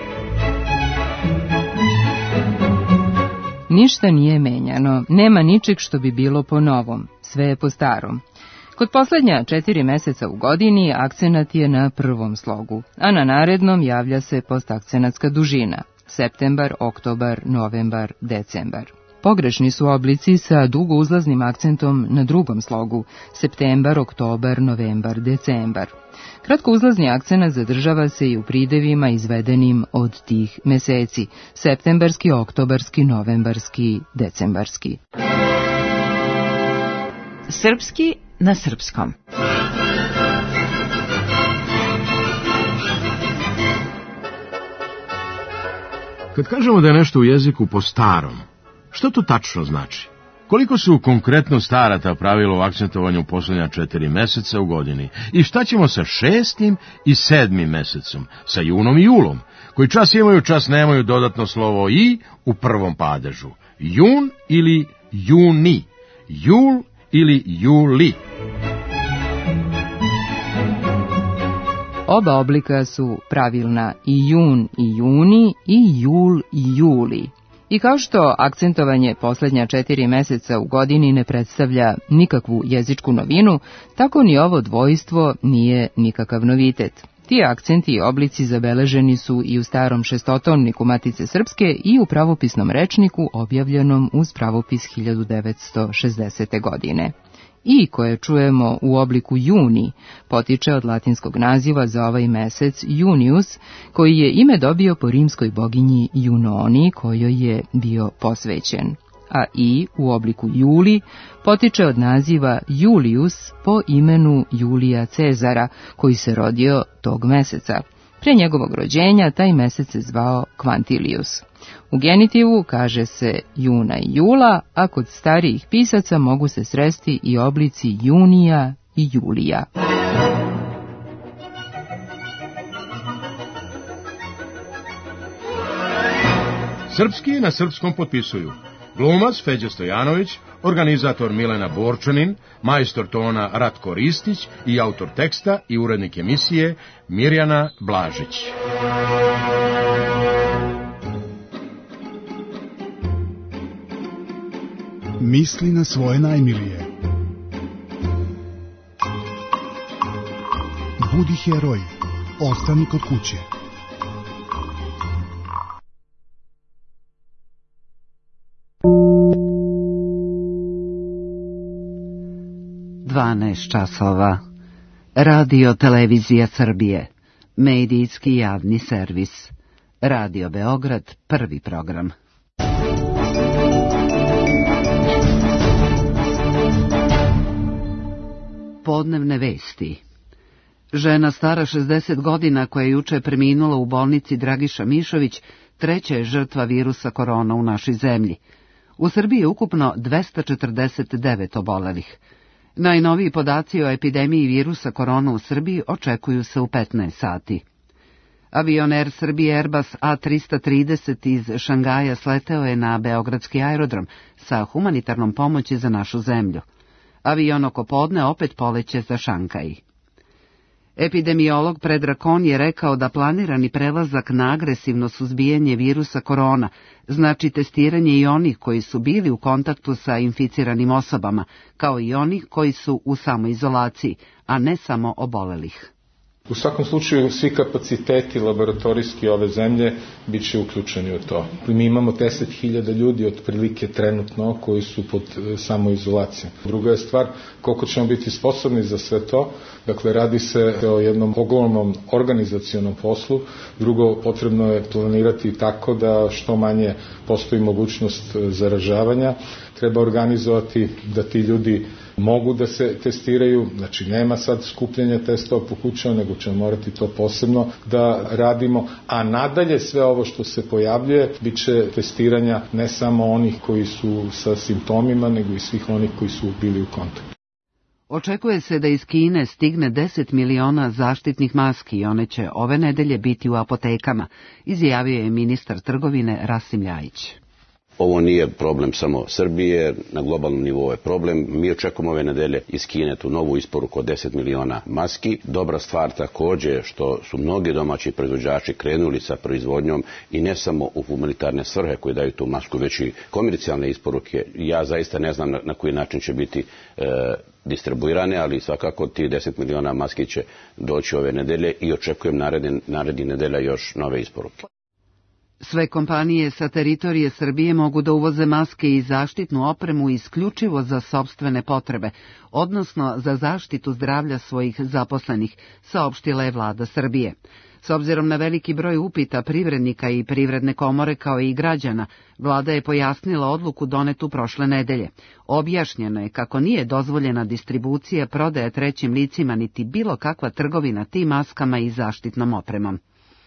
Ništa nije menjano, nema ničeg što bi bilo po novom, sve je po starom. Kod poslednja 4 meseca u godini akcenat je na prvom slogu, a na narednom javlja se postakcenatska dužina, septembar, oktobar, novembar, decembar. Pogrešni su oblici sa dugouzlaznim akcentom na drugom slogu, septembar, oktobar, novembar, decembar. Kratkouzlazni akcenat zadržava se i u pridevima izvedenim od tih meseci, septembarski, oktobarski, novembarski, decembarski. Srpski na srpskom. Kad kažemo da je nešto u jeziku po starom, što to tačno znači? Koliko su konkretno stara ta pravila o akcentovanju posljednja 4 meseca u godini? I šta ćemo sa 6. i 7. mesecom, sa junom i julom, koji čas imaju, čas nemaju dodatno slovo i u prvom padežu? Jun ili juni? Jul ili juli? Oba oblika su pravilna i jun i juni i jul i juli. I kao što akcentovanje posljednja 4 meseca u godini ne predstavlja nikakvu jezičku novinu, tako ni ovo dvojstvo nije nikakav novitet. Ti akcenti i oblici zabeleženi su i u starom šestotonniku Matice Srpske i u pravopisnom rečniku objavljenom uz pravopis 1960. godine. I koje čujemo u obliku juni potiče od latinskog naziva za ovaj mesec Junius, koji je ime dobio po rimskoj boginji Junoni kojoj je bio posvećen. A i u obliku juli potiče od naziva Julius po imenu Julija Cezara koji se rodio tog meseca. Pre njegovog rođenja taj mesec se zvao Quintilius. U genitivu kaže se juna i jula, a kod starijih pisaca mogu se sresti i oblici junija i julija. Srpski na srpskom potpisuju glumac Feđa Stojanović, organizator Milena Borčanin, majstor tona Ratko Ristić i autor teksta i urednik emisije Mirjana Blažić. Misli na svoje najmilije. Budi heroj. Ostani kod kuće. časova. Radio Televizija Srbije. Medijski javni servis. Radio Beograd, prvi program. Podnevne vesti. Žena stara 60 godina koja je juče preminula u bolnici Dragiša Mišović, treća je žrtva virusa korona u našoj zemlji. U Srbiji je ukupno 249 obolelih. Najnoviji podaci o epidemiji virusa korona u Srbiji očekuju se u 15 sati. Avion Air Srbije Airbus A330 iz Šangaja sleteo je na beogradski aerodrom sa humanitarnom pomoći za našu zemlju. Avion oko podne opet poleće za Šankaj. Epidemiolog Predrag Kon je rekao da planirani prelazak na agresivno suzbijanje virusa korona znači testiranje i onih koji su bili u kontaktu sa inficiranim osobama, kao i onih koji su u samoizolaciji, a ne samo obolelih. U svakom slučaju svi kapaciteti laboratorijski ove zemlje bit će uključeni u to. Mi imamo 10.000 ljudi otprilike trenutno koji su pod samoizolacijom. Druga je stvar koliko ćemo biti sposobni za sve to. Dakle, radi se o jednom ogromnom organizacionom poslu. Drugo, potrebno je planirati tako da što manje postoji mogućnost zaražavanja. Treba organizovati da ti ljudi mogu da se testiraju, znači nema sad skupljanja testova po kućama, nego ćemo morati to posebno da radimo, a nadalje sve ovo što se pojavljuje bit će testiranja ne samo onih koji su sa simptomima, nego i svih onih koji su bili u kontaktu. Očekuje se da iz Kine stigne 10 miliona zaštitnih maski i one će ove nedelje biti u apotekama, izjavio je ministar trgovine Rasim Ljajić. Ovo nije problem samo Srbije, na globalnom nivou je problem. Mi očekujemo ove nedelje iz Kine tu novu isporuku od 10 miliona maski. Dobra stvar također što su mnogi domaći proizvođači krenuli sa proizvodnjom i ne samo u humanitarne svrhe koji daju tu masku, već i komercijalne isporuke. Ja zaista ne znam na koji način će biti distribuirane, ali svakako ti 10 miliona maski će doći ove nedelje i očekujem narednih nedelja još nove isporuke. Sve kompanije sa teritorije Srbije mogu da uvoze maske i zaštitnu opremu isključivo za sopstvene potrebe, odnosno za zaštitu zdravlja svojih zaposlenih, saopštila je vlada Srbije. S obzirom na veliki broj upita privrednika i privredne komore kao i građana, vlada je pojasnila odluku donetu prošle nedelje. Objašnjeno je kako nije dozvoljena distribucija, prodaja trećim licima niti bilo kakva trgovina tim maskama i zaštitnom opremom.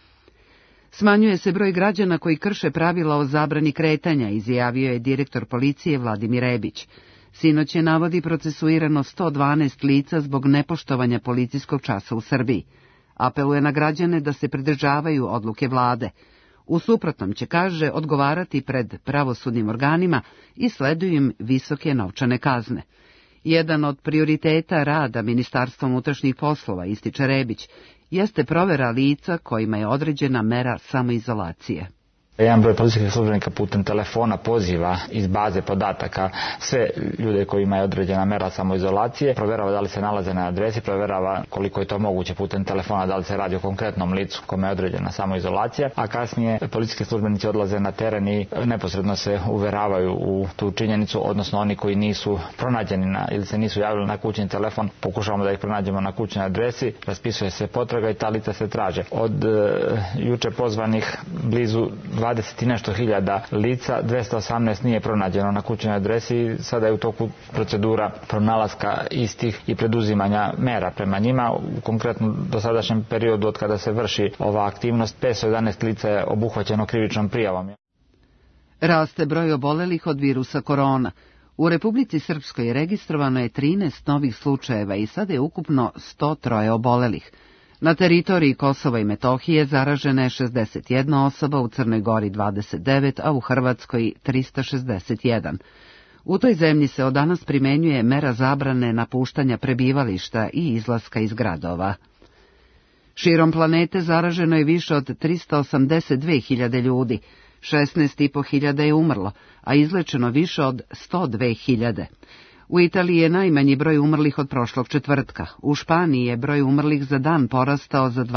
Smanjuje se broj građana koji krše pravila o zabrani kretanja, izjavio je direktor policije Vladimir Rebić. Sinoć je navodi procesuirano 112 lica zbog nepoštovanja policijskog časa u Srbiji. Apeluje na građane da se pridržavaju odluke vlade. U suprotnom će, kaže, odgovarati pred pravosudnim organima i sleduju im visoke novčane kazne. Jedan od prioriteta rada Ministarstva unutrašnjih poslova, ističe Rebić, jeste provera lica kojima je određena mera samoizolacije. Jedan broj policijskih službenika putem telefona poziva iz baze podataka sve ljude kojima je određena mera samoizolacije, proverava da li se nalaze na adresi, proverava koliko je to moguće putem telefona, da li se radi o konkretnom licu kome je određena samoizolacija, a kasnije policijski službenici odlaze na teren i neposredno se uveravaju u tu činjenicu, odnosno oni koji nisu pronađeni ili se nisu javili na kućni telefon, pokušavamo da ih pronađemo na kućnoj adresi, raspisuje se potraga i ta lica se traže. Od juče pozvanih blizu 20 i nešto hiljada lica, 218 nije pronađeno na kućnoj adresi, sada je u toku procedura pronalaska istih i preduzimanja mera prema njima. U konkretno dosadašnjem periodu od kada se vrši ova aktivnost, 511 lica je obuhvaćeno krivičnom prijavom. Raste broj obolelih od virusa korona. U Republici Srpskoj registrovano je 13 novih slučajeva i sada je ukupno 103 obolelih. Na teritoriji Kosova i Metohije zaražena je 61 osoba, u Crnoj Gori 29, a u Hrvatskoj 361. U toj zemlji se od danas primenjuje mera zabrane napuštanja prebivališta i izlaska iz gradova. Širom planete zaraženo je više od 382.000 ljudi, 16.500 je umrlo, a izlečeno više od 102.000. U Italiji je najmanji broj umrlih od prošlog četvrtka. U Španiji je broj umrlih za dan porastao za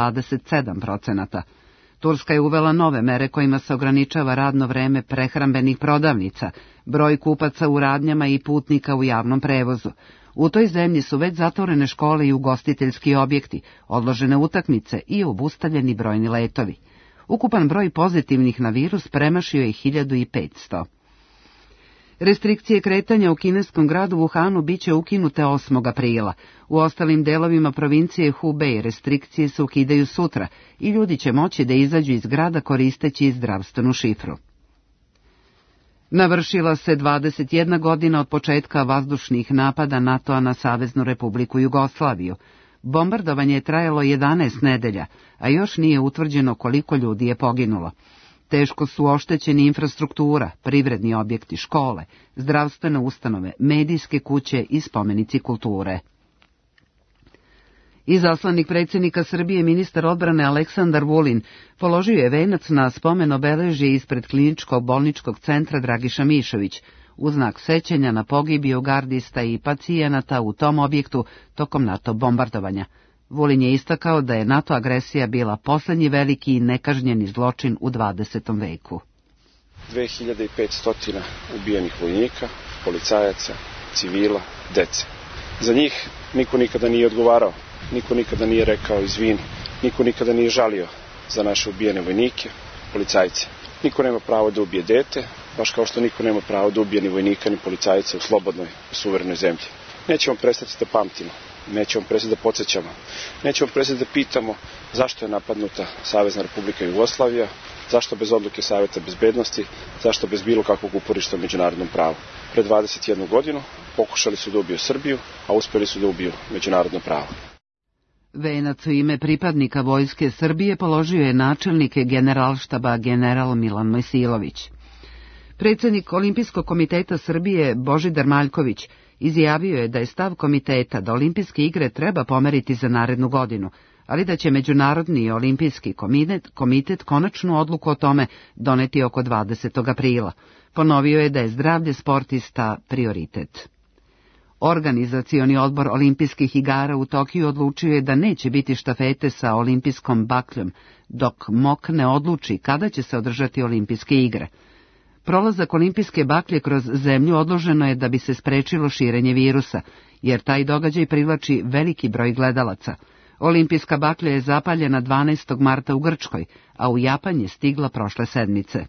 27%. Turska je uvela nove mere kojima se ograničava radno vreme prehrambenih prodavnica, broj kupaca u radnjama i putnika u javnom prevozu. U toj zemlji su već zatvorene škole i ugostiteljski objekti, odložene utakmice i obustavljeni brojni letovi. Ukupan broj pozitivnih na virus premašio je 1500. Restrikcije kretanja u kineskom gradu Wuhanu biće ukinute 8. aprila. U ostalim delovima provincije Hubei restrikcije se ukidaju sutra i ljudi će moći da izađu iz grada koristeći zdravstvenu šifru. Navršila se 21 godina od početka vazdušnih napada NATO-a na Saveznu Republiku Jugoslaviju. Bombardovanje je trajalo 11 nedelja, a još nije utvrđeno koliko ljudi je poginulo. Teško su oštećeni infrastruktura, privredni objekti, škole, zdravstvene ustanove, medijske kuće i spomenici kulture. Izaslanik predsjednika Srbije, ministar odbrane Aleksandar Vulin, položio je venac na spomen obeležje ispred kliničkog bolničkog centra Dragiša Mišović, u znak sećanja na pogibiju gardista i pacijenata u tom objektu tokom NATO bombardovanja. Vulin je istakao da je NATO agresija bila posljednji veliki i nekažnjeni zločin u 20. veku. 2500 ubijenih vojnika, policajaca, civila, dece. Za njih niko nikada nije odgovarao, niko nikada nije rekao izvini, niko nikada nije žalio za naše ubijene vojnike, policajce. Niko nema pravo da ubije dete, baš kao što niko nema pravo da ubije ni vojnika ni policajca u slobodnoj i suverenoj zemlji. Nećemo prestati da pamtimo, nećemo prestati da podsjećamo, nećemo prestati da pitamo zašto je napadnuta Savezna Republika Jugoslavija, zašto bez odluke Saveta bezbednosti, zašto bez bilo kakvog uporišta u međunarodnom pravu. Pre 21 godinu pokušali su da ubiju Srbiju, a uspeli su da ubiju međunarodno pravo. Venac u ime pripadnika Vojske Srbije položio je načelnik Generalštaba general Milan Mojsilović. Predsjednik Olimpijskog komiteta Srbije Božidar Maljković izjavio je da je stav komiteta da olimpijske igre treba pomeriti za narednu godinu, ali da će Međunarodni olimpijski komitet konačnu odluku o tome doneti oko 20. aprila. Ponovio je da je zdravlje sportista prioritet. Organizacioni odbor olimpijskih igara u Tokiju odlučio je da neće biti štafete sa olimpijskom bakljom, dok MOK ne odluči kada će se održati olimpijske igre. Prolazak olimpijske baklje kroz zemlju odloženo je da bi se sprečilo širenje virusa, jer taj događaj privlači veliki broj gledalaca. Olimpijska baklja je zapaljena 12. marta u Grčkoj, a u Japan je stigla prošle sedmice.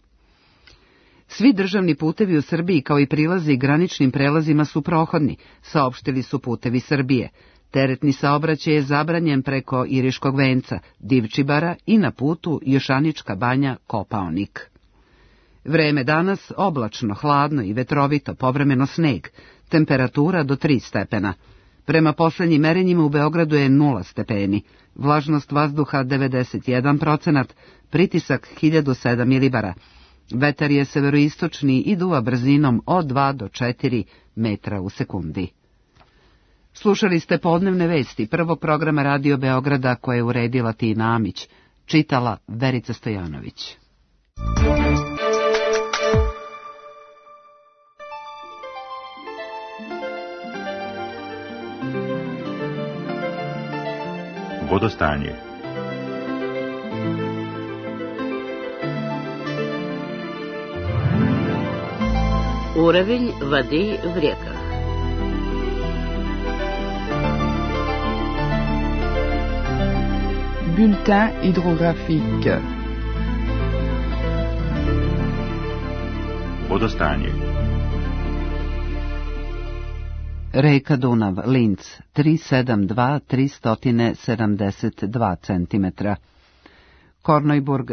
Svi državni putevi u Srbiji kao i prilazi graničnim prelazima su prohodni, saopštili su Putevi Srbije. Teretni saobraćaj je zabranjen preko Iriškog venca, Divčibara i na putu Jošanička banja Kopaonik. Vreme danas oblačno, hladno i vetrovito, povremeno sneg, temperatura do 3 stepena. Prema poslednjim merenjima u Beogradu je 0 stepeni, vlažnost vazduha 91%, pritisak 1007 milibara. Vetar je severoistočni i duva brzinom od 2 do 4 metra u sekundi. Slušali ste podnevne vesti prvog programa Radio Beograda koje je uredila Tina Amić, čitala Verica Stojanović. Vodostanje. Уровень воды в реках. Bulletin hydrographique. Vodostanje. Reka Dunav, Linz, 372 cm. Kornojburg,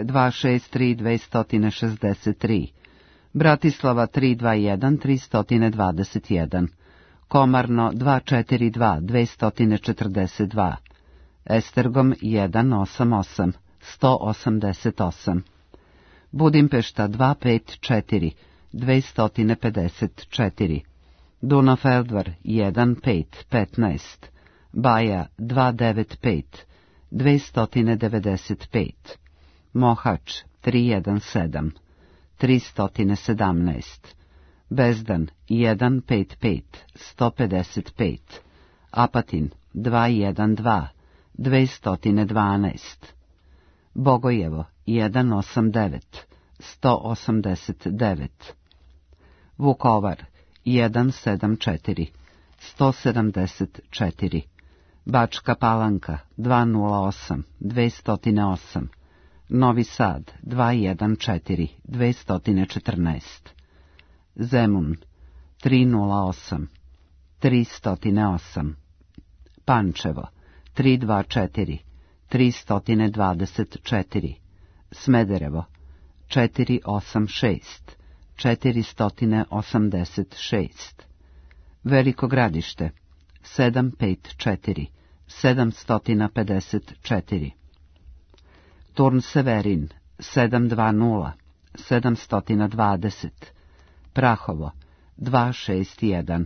263 Bratislava 321 Komarno 242 Estergom 188 Budimpešta 254 Dunafeldvar 1515 Baja 295 Mohač 317 Bezdan 155 Apatin 212 Bogojevo 189 Vukovar 174 174, Bačka Palanka 208 208, Novi Sad 214 214, Zemun 308 308, Pančevo 324 324, Smederevo 486 486, Veliko Gradište 754 754, Turn Severin 720 720, Prahovo 261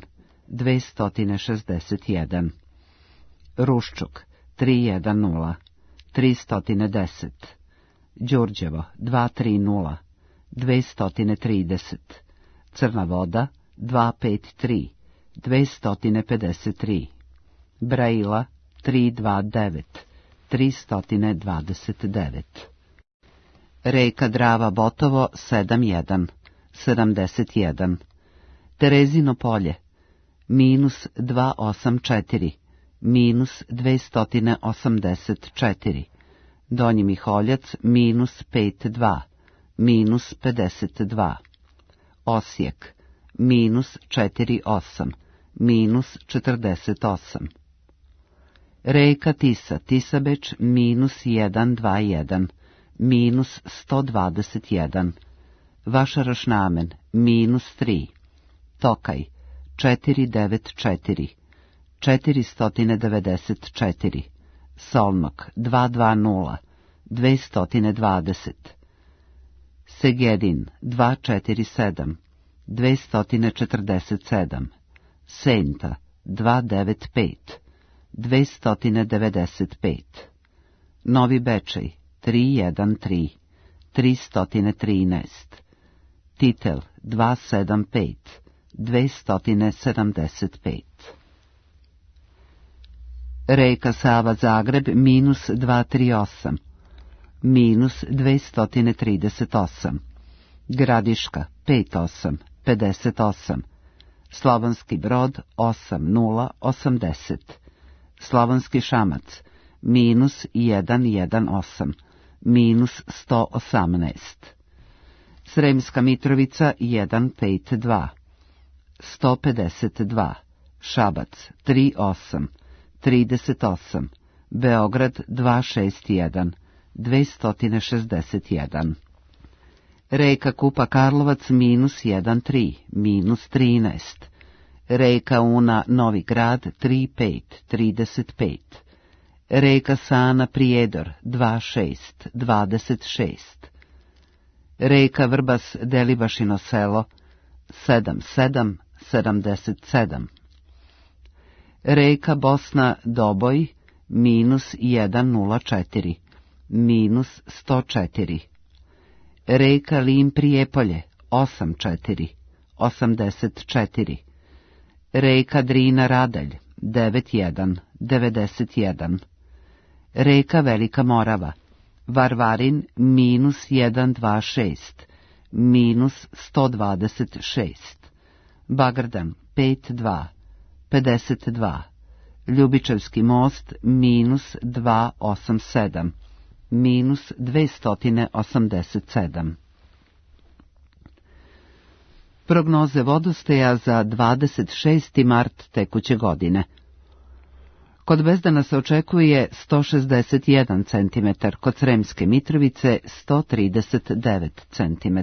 261, Ruščuk 310 310, Đurđevo 230 230, Crna Voda 253 253, Braila 329 329, Reka Drava Botovo 71 71, Terezino Polje minus 284 minus 284, Donji Miholjac minus 52 minus 52, Osijek minus 48 minus 48, Reka Tisa Tisabeč minus 121 minus 121, Vašarašnamen minus 3, Tokaj 494 494, Solnok 220 220, Segedin 247 247, Senta 295 295, Novi Bečej 313 313, Titel 275 275, Reka Sava Zagreb minus 238 minus 238, Gradiška 58 58, Slavonski Brod 8080, Slavonski Šamac minus 118 minus 118, Sremska Mitrovica 152 152, Šabac 38 38, Beograd 261 261, Reka Kupa Karlovac minus 13 minus 13, Reka Una Novi Grad 35 35, Reka Sana Prijedor 26 26, Reka Vrbas Delibašino selo 77 77, Reka Bosna Doboj minus 104 minus 104, Reka Lim Prijepolje 84 84, Reka Drina Radelj 91 91, Reka Velika Morava Varvarin minus 126 minus 126, Bagrdan 52 52, Ljubičevski most minus 287 minus 287. Prognoze vodostaja za 26. mart tekuće godine. Kod Bezdana se očekuje 161 cm, kod Sremske Mitrovice 139 cm.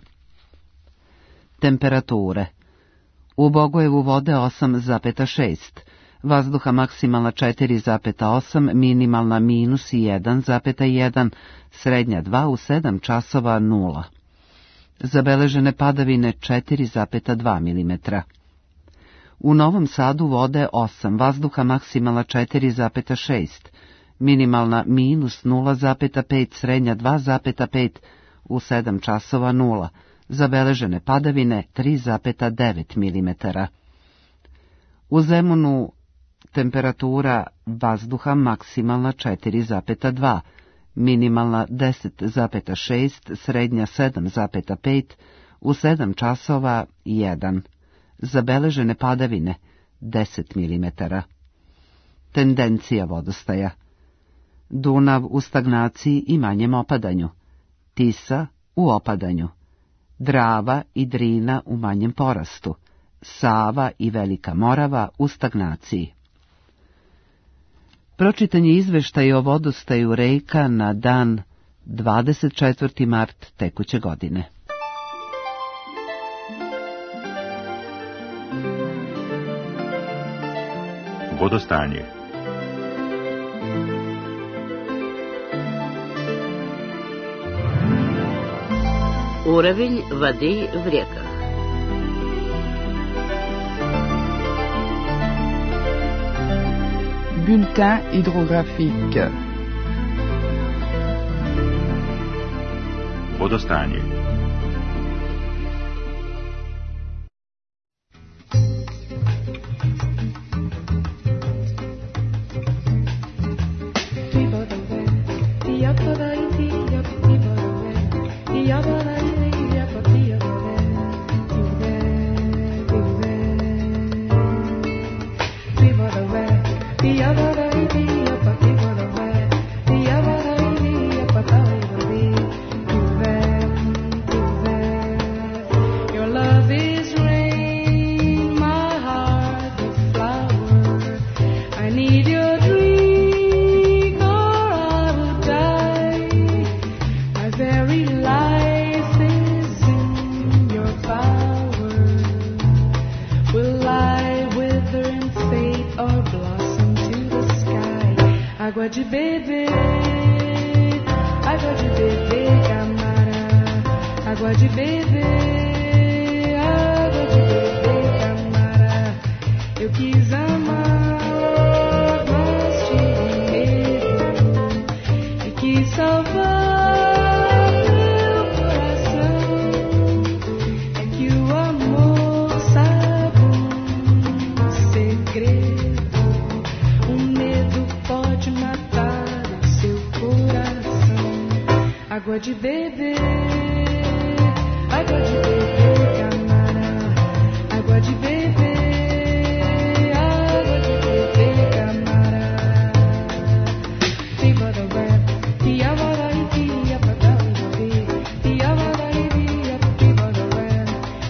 Temperature. U Bogojevu vode 8,6, vazduha maksimalna 4,8, minimalna minus 1,1, srednja 2 u 7 časova 0. Zabeležene padavine 4,2 mm. U Novom Sadu vode 8, vazduha maksimalna 4,6, minimalna minus 0,5, srednja 2,5 u 7 časova 0. Zabeležene padavine 3,9 mm. U Zemunu temperatura vazduha maksimalna 4,2, minimalna 10,6, srednja 7,5, u 7 časova 1. Zabeležene padavine 10 mm. Tendencija vodostaja: Dunav u stagnaciji i manjem opadanju, Tisa u opadanju, Drava i Drina u manjem porastu, Sava i Velika Morava u stagnaciji. Pročitan je izveštaj o vodostaju reka na dan 24. mart tekuće godine. Vodostanje. Уровень воды в реках. Bulletin hydrographique. Vodostanje. Água de beber, camará. Água de beber, camará. Eu quis amar, mas tive medo e quis salvar meu coração. É que o amor sabe um segredo, o medo pode matar o seu coração. Água de beber, camará. Água de beber, camará. Viva da web, viva da via, viva da web, viva da web, viva da web,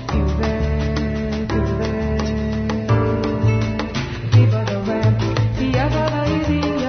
viva da web, viva da via,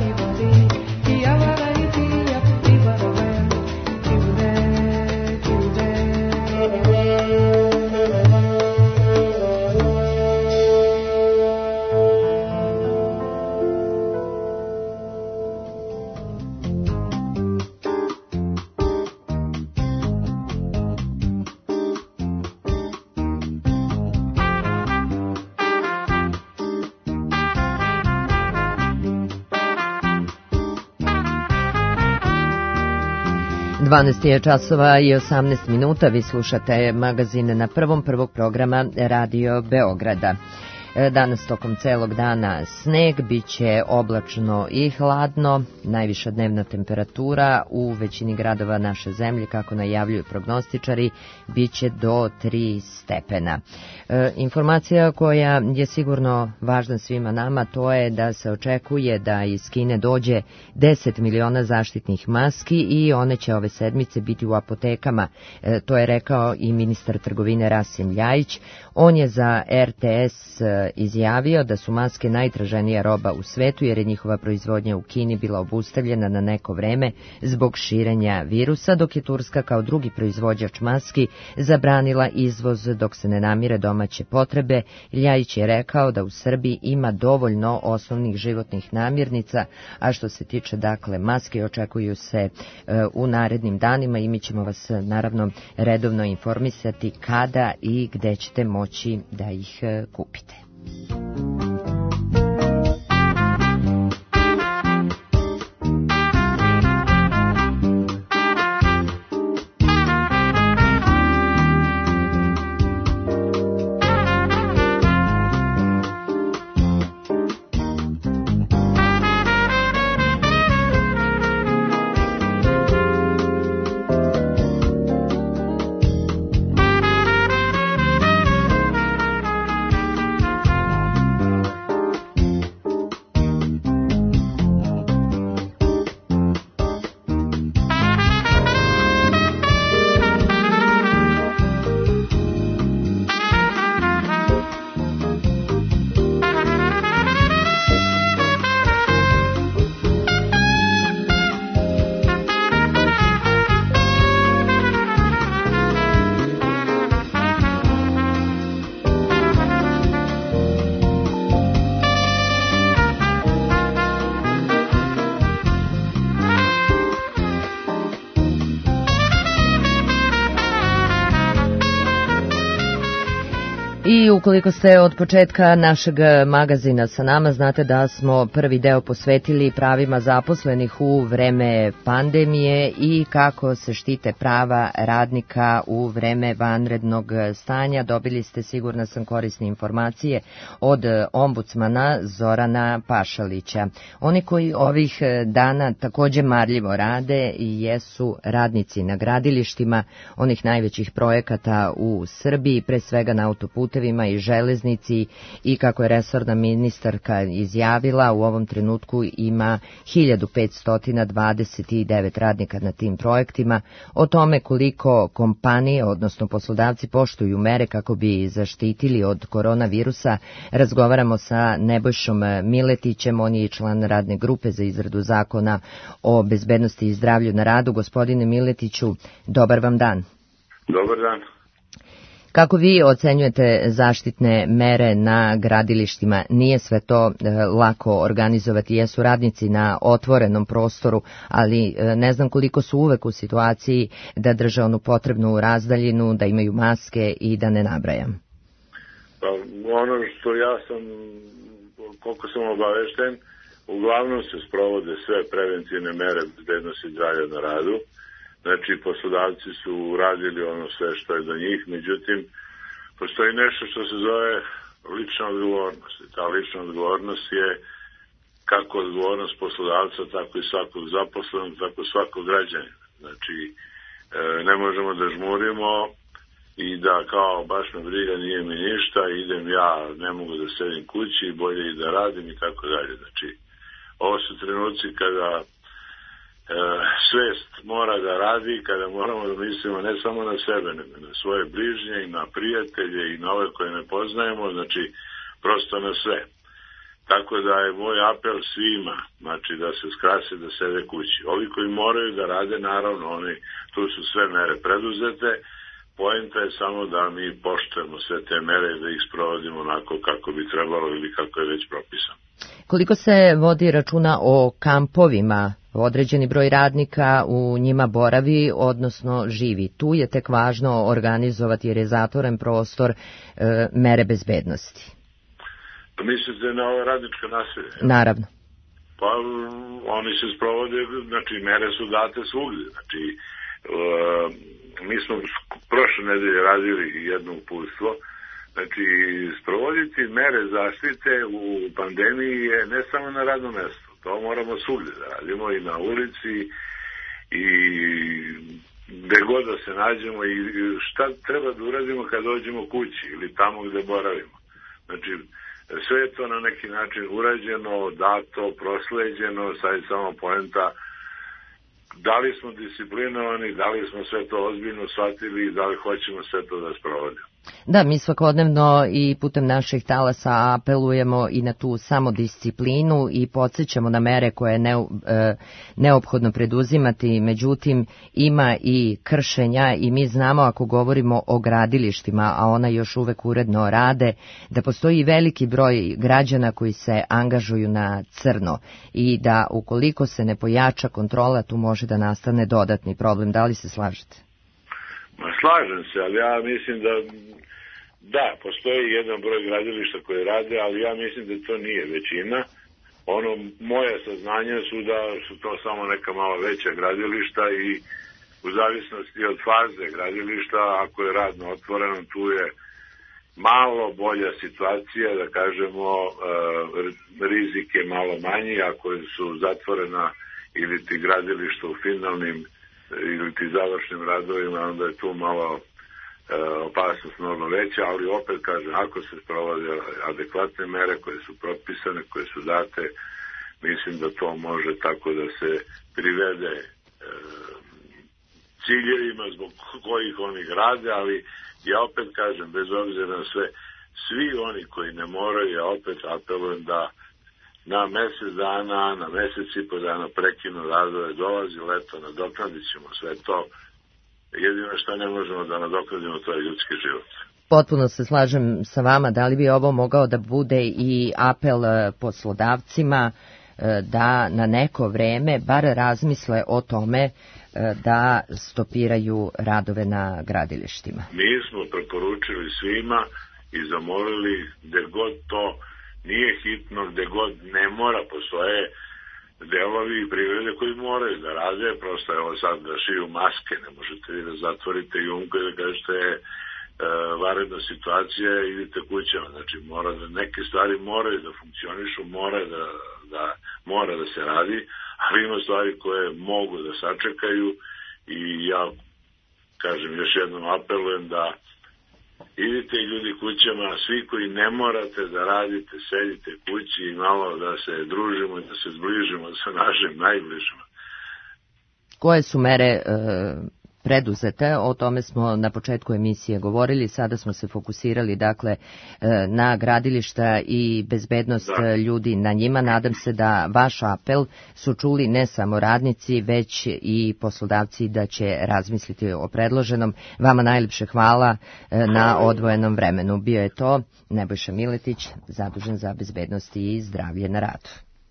Dvanaest je časova i 18 minuta, vi slušate magazin na prvog programa Radio Beograda. Danas tokom celog dana sneg, bit će oblačno i hladno, najviša dnevna temperatura u većini gradova naše zemlje, kako najavljuju prognostičari, bit će do 3 stepena. Informacija koja je sigurno važna svima nama, to je da se očekuje da iz Kine dođe 10 miliona zaštitnih maski i one će ove sedmice biti u apotekama. To je rekao i ministar trgovine Rasim Ljajić. On je za RTS izjavio da su maske najtraženija roba u svetu jer je njihova proizvodnja u Kini bila obustavljena na neko vreme zbog širenja virusa, dok je Turska kao drugi proizvođač maski zabranila izvoz dok se ne namire domaće potrebe. Ljajić je rekao da u Srbiji ima dovoljno osnovnih životnih namirnica, a što se tiče dakle maske, očekuju se u narednim danima i mi ćemo vas naravno redovno informisati kada i gde ćete moći da ih kupite. I ukoliko ste od početka našeg magazina sa nama, znate da smo prvi deo posvetili pravima zaposlenih u vreme pandemije i kako se štite prava radnika u vreme vanrednog stanja. Dobili ste, sigurna sam, korisne informacije od ombudsmana Zorana Pašalića. Oni koji ovih dana takođe marljivo rade i jesu radnici na gradilištima onih najvećih projekata u Srbiji, pre svega na autoputevima i železnici, i kako je resorna ministarka izjavila, u ovom trenutku ima 1529 radnika na tim projektima. O tome koliko kompanije, odnosno poslodavci, poštuju mere kako bi zaštitili od koronavirusa, razgovaramo sa Nebojšom Miletićem, on je član radne grupe za izradu zakona o bezbednosti i zdravlju na radu. Gospodine Miletiću, dobar vam dan. Dobar dan. Kako vi ocenjujete zaštitne mere na gradilištima? Nije sve to lako organizovati, jesu radnici na otvorenom prostoru, ali ne znam koliko su uvek u situaciji da drže onu potrebnu razdaljinu, da imaju maske i da ne nabrajam. Pa, ono što ja sam, koliko sam obavešten, uglavnom se sprovode sve preventivne mere bezbednosti i zdravlja na radu. Znači, poslodavci su uradili ono sve što je do njih, međutim, postoji nešto što se zove lična odgovornost. I ta lična odgovornost je kako odgovornost poslodavca, tako i svakog zaposlenog, tako i svakog građanina. Znači, ne možemo da žmurimo i da kao baš me briga, nije mi ništa, idem ja, ne mogu da sedim kući, bolje i da radim i tako dalje. Znači, ovo su trenuci kada svest mora da radi, kada moramo da mislimo ne samo na sebe, nego na svoje bližnje i na prijatelje i na ove koje ne poznajemo, znači prosto na sve. Tako da je moj apel svima, znači da se skrase, da sede kući. Ovi koji moraju da rade, naravno, tu su sve mere preduzete, poenta je samo da mi poštujemo sve te mere i da ih sprovodimo onako kako bi trebalo ili kako je već propisano. Koliko se vodi računa o kampovima? Određeni broj radnika u njima boravi, odnosno živi. Tu je tek važno organizovati, jer je zatvoren prostor, mere bezbednosti. Mislite na ove radničke naselje? Naravno. Pa oni se sprovode, znači mere su date svugdje. Znači, mi smo prošle nedelje radili jedno uputstvo. Znači, sprovoditi mere zaštite u pandemiji je ne samo na radnom mjestu. To moramo svugdje da radimo, i na ulici, i gde god da se nađemo, i šta treba da uradimo kad dođemo kući ili tamo gde boravimo. Znači, sve je to na neki način urađeno, dato, prosleđeno, sad je samo poenta da li smo disciplinovani, da li smo sve to ozbiljno shvatili i da li hoćemo sve to da sprovodimo. Da, mi svakodnevno i putem naših talasa apelujemo i na tu samodisciplinu i podsjećamo na mere koje je neophodno preduzimati, međutim ima i kršenja i mi znamo, ako govorimo o gradilištima, a ona još uvek uredno rade, da postoji veliki broj građana koji se angažuju na crno i da ukoliko se ne pojača kontrola, tu može da nastane dodatni problem. Da li se slažete? Slažem se, ali ja mislim da postoji jedan broj gradilišta koje rade, ali ja mislim da to nije većina. Moje saznanja su da su to samo neka malo veća gradilišta i u zavisnosti od faze gradilišta, ako je radno otvoreno, tu je malo bolja situacija, da kažemo, rizik je malo manji, ako su zatvorena ili ti gradilišta u finalnim ili ti završnim radovima, onda je tu malo opasnost mnogo veća, ali opet kažem, ako se sprovode adekvatne mere koje su propisane, koje su date, mislim da to može tako da se privede ciljevima zbog kojih oni rade, ali ja opet kažem, bez obzira na sve, svi oni koji ne moraju, ja opet apelujem da na mesec dana, na mesec i po dana prekinu radove, dolazi leto, nadoknadit ćemo sve to. Jedino što ne možemo da nadoknadimo, to je ljudski život. Potpuno se slažem sa vama. Da li bi ovo mogao da bude i apel poslodavcima da na neko vreme bar razmisle o tome da stopiraju radove na gradilištima? Mi smo preporučili svima i zamolili gde god to nije hitno, gde god ne mora, postoje delovi i privrede koji moraju da rade, prosto evo sad da šiju maske, ne možete vi da zatvorite jumku i da kažete vanredna situacija, idite kućama, znači neke stvari moraju da funkcionišu, mora da se radi, ali ima stvari koje mogu da sačekaju i ja kažem još jednom apelujem da idite ljudi kućama, svi koji ne morate da radite, sedite kući i malo da se družimo i da se zbližimo sa našim najbližima. Koje su mere preduzete, o tome smo na početku emisije govorili, sada smo se fokusirali dakle na gradilišta i bezbednost ljudi na njima. Nadam se da vaš apel su čuli ne samo radnici, već i poslodavci da će razmisliti o predloženom. Vama najljepše hvala na odvojenom vremenu. Bio je to Nebojša Miletić, zadužen za bezbednost i zdravlje na radu.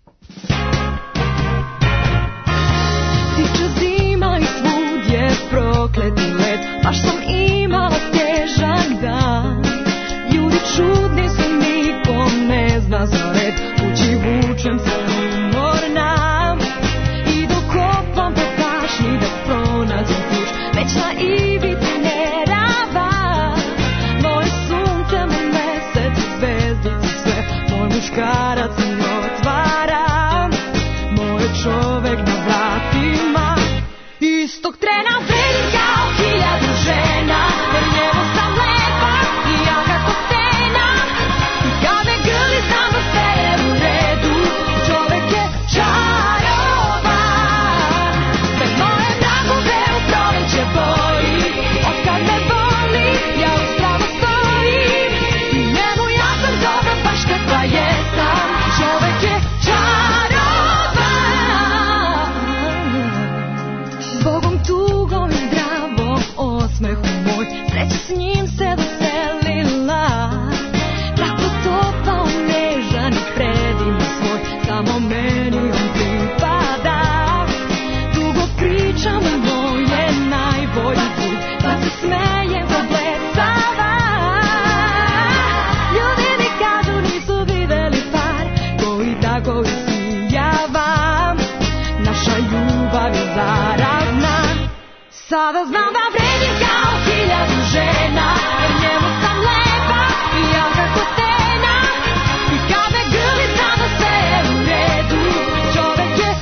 Stiče zima i svud je prokleti led, baš sam imala težak dan. Ljudi čudni su, niko ne zna za red, kući vučem se umorna. I dok kopam po pašnji da pronađem ključ, već na ivici nerava. Moje sunce, moj mesec, zvezdice sve, moj muškarac mi otvara. Moj čovek na vratima, istog trena vredim kao 1000 žena, jer njemu sam lepa i jaka ko stena. I kad me grli znam da sve je u redu, čovek je čaroban. Sve moje vragove u proleće boji, otkad me boli ja uspravo stojim. I njemu ja sam dobra baš kakva jesam, čovek je Bogom tugom i zdravom osmehu moj, sreća s njim se doselila. Tako topao, nežan i predivan svoj, samo meni on pripada. Dugo pričam i moje najbolji put, sad se smejem za blesava. Ljudi mi kažu nisu videli par koji tako isijava. Naša ljubav je zaradna, sada znam da vredim kao 1000 žena, jer njemu sam lepa i jaka ko stena. I kad me grli znam da sve je u redu, čovek je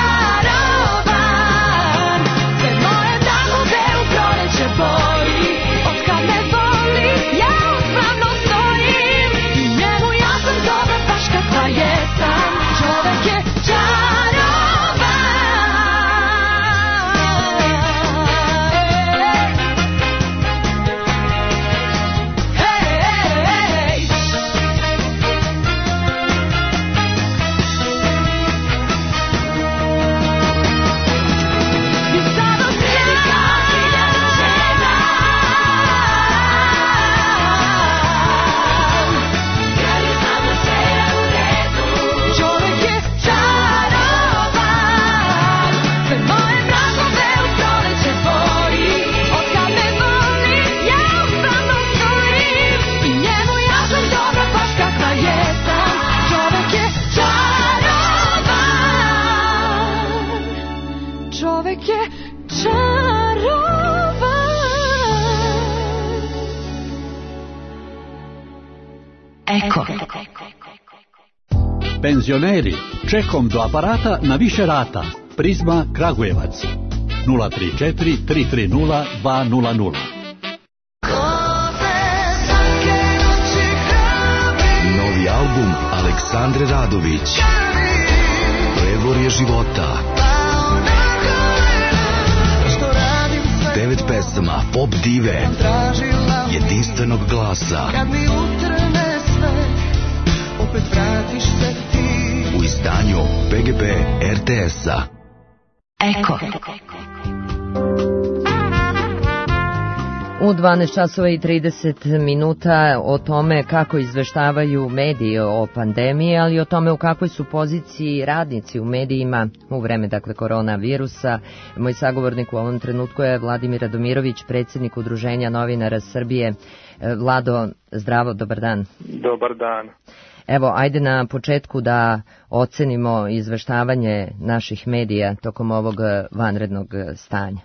čaroban. Sve moje dagove u proleće boji, otkad me boli ja uspravno stojim. I njemu ja sam dobra baš kakva jesam, čovek je Penzioneri, čekom do aparata na više rata. Prizma Kragujevac 034 330 200. Novi album Aleksandre Radović, Prevorje života. 9 pesama pop dive, jedinstvenog glasa. Opet vratiš se ti. U izdanju PGP RTS-a. Eko. U 12 časova i 30 minuta o tome kako izveštavaju mediji o pandemiji, ali i o tome u kakvoj su poziciji radnici u medijima u vreme, dakle, koronavirusa. Moj sagovornik u ovom trenutku je Vladimir Radomirović, predsjednik Udruženja novinara Srbije. Vlado, zdravo, dobar dan. Dobar dan. Evo, ajde na početku da ocenimo izveštavanje naših medija tokom ovog vanrednog stanja.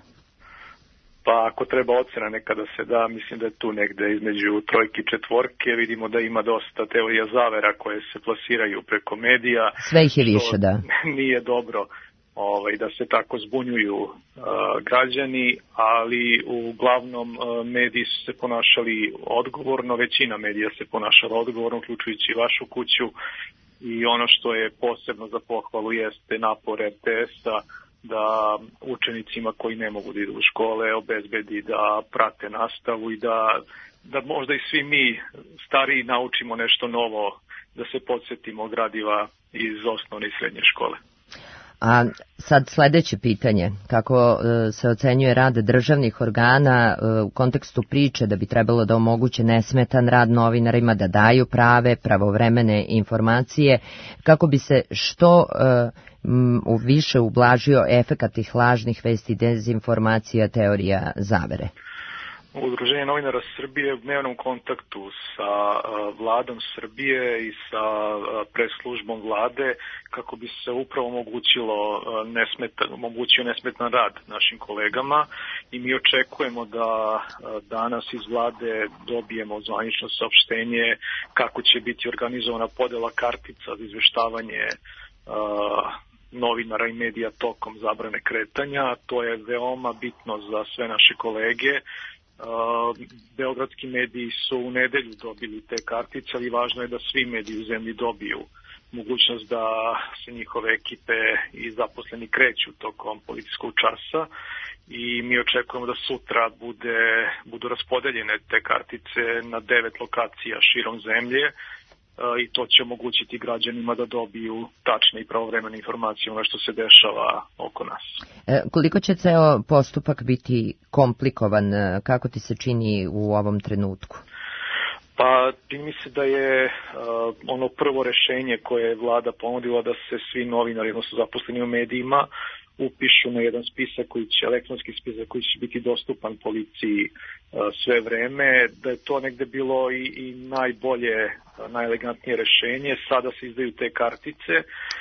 Pa ako treba ocena nekada se da, mislim da je tu negde između trojke i četvorke. Vidimo da ima dosta teorija zavera koje se plasiraju preko medija. Sve ih je više, da. Nije dobro da se tako zbunjuju građani, ali uglavnom mediji su se ponašali odgovorno, većina medija se ponašala odgovorno, uključujući vašu kuću, i ono što je posebno za pohvalu jeste napor RTS-a da učenicima koji ne mogu da idu u škole obezbedi da prate nastavu i da možda i svi mi stariji naučimo nešto novo, da se podsjetimo gradiva iz osnovne i srednje škole. A sad sledeće pitanje, kako se ocenjuje rad državnih organa u kontekstu priče da bi trebalo da omoguće nesmetan rad novinarima, da daju prave, pravovremene informacije, kako bi se što više ublažio efekat tih lažnih vesti, dezinformacija, teorija zavere? Udruženje novinara Srbije je u dnevnom kontaktu sa vladom Srbije i sa preslužbom vlade kako bi se upravo omogućio nesmetan rad našim kolegama, i mi očekujemo da danas iz vlade dobijemo zvanično saopštenje kako će biti organizovana podela kartica za izveštavanje novinara i medija tokom zabrane kretanja. To je veoma bitno za sve naše kolege. Beogradski mediji su u nedelju dobili te kartice, ali važno je da svi mediji u zemlji dobiju mogućnost da se njihove ekipe i zaposleni kreću tokom policijskog časa, i mi očekujemo da sutra budu raspodeljene te kartice na 9 lokacija širom zemlje, i to će omogućiti građanima da dobiju tačne i pravovremene informacije o ono što se dešava oko nas. Koliko će ceo postupak biti komplikovan, kako ti se čini u ovom trenutku? Pa čini mi se da je ono prvo rešenje koje je vlada ponudila da se svi novinari, odnosno zaposleni u medijima, upišu na jedan spisak elektronski spisak koji će biti dostupan policiji sve vreme, da je to negde bilo i najbolje, najelegantnije rešenje. Sada se izdaju te kartice,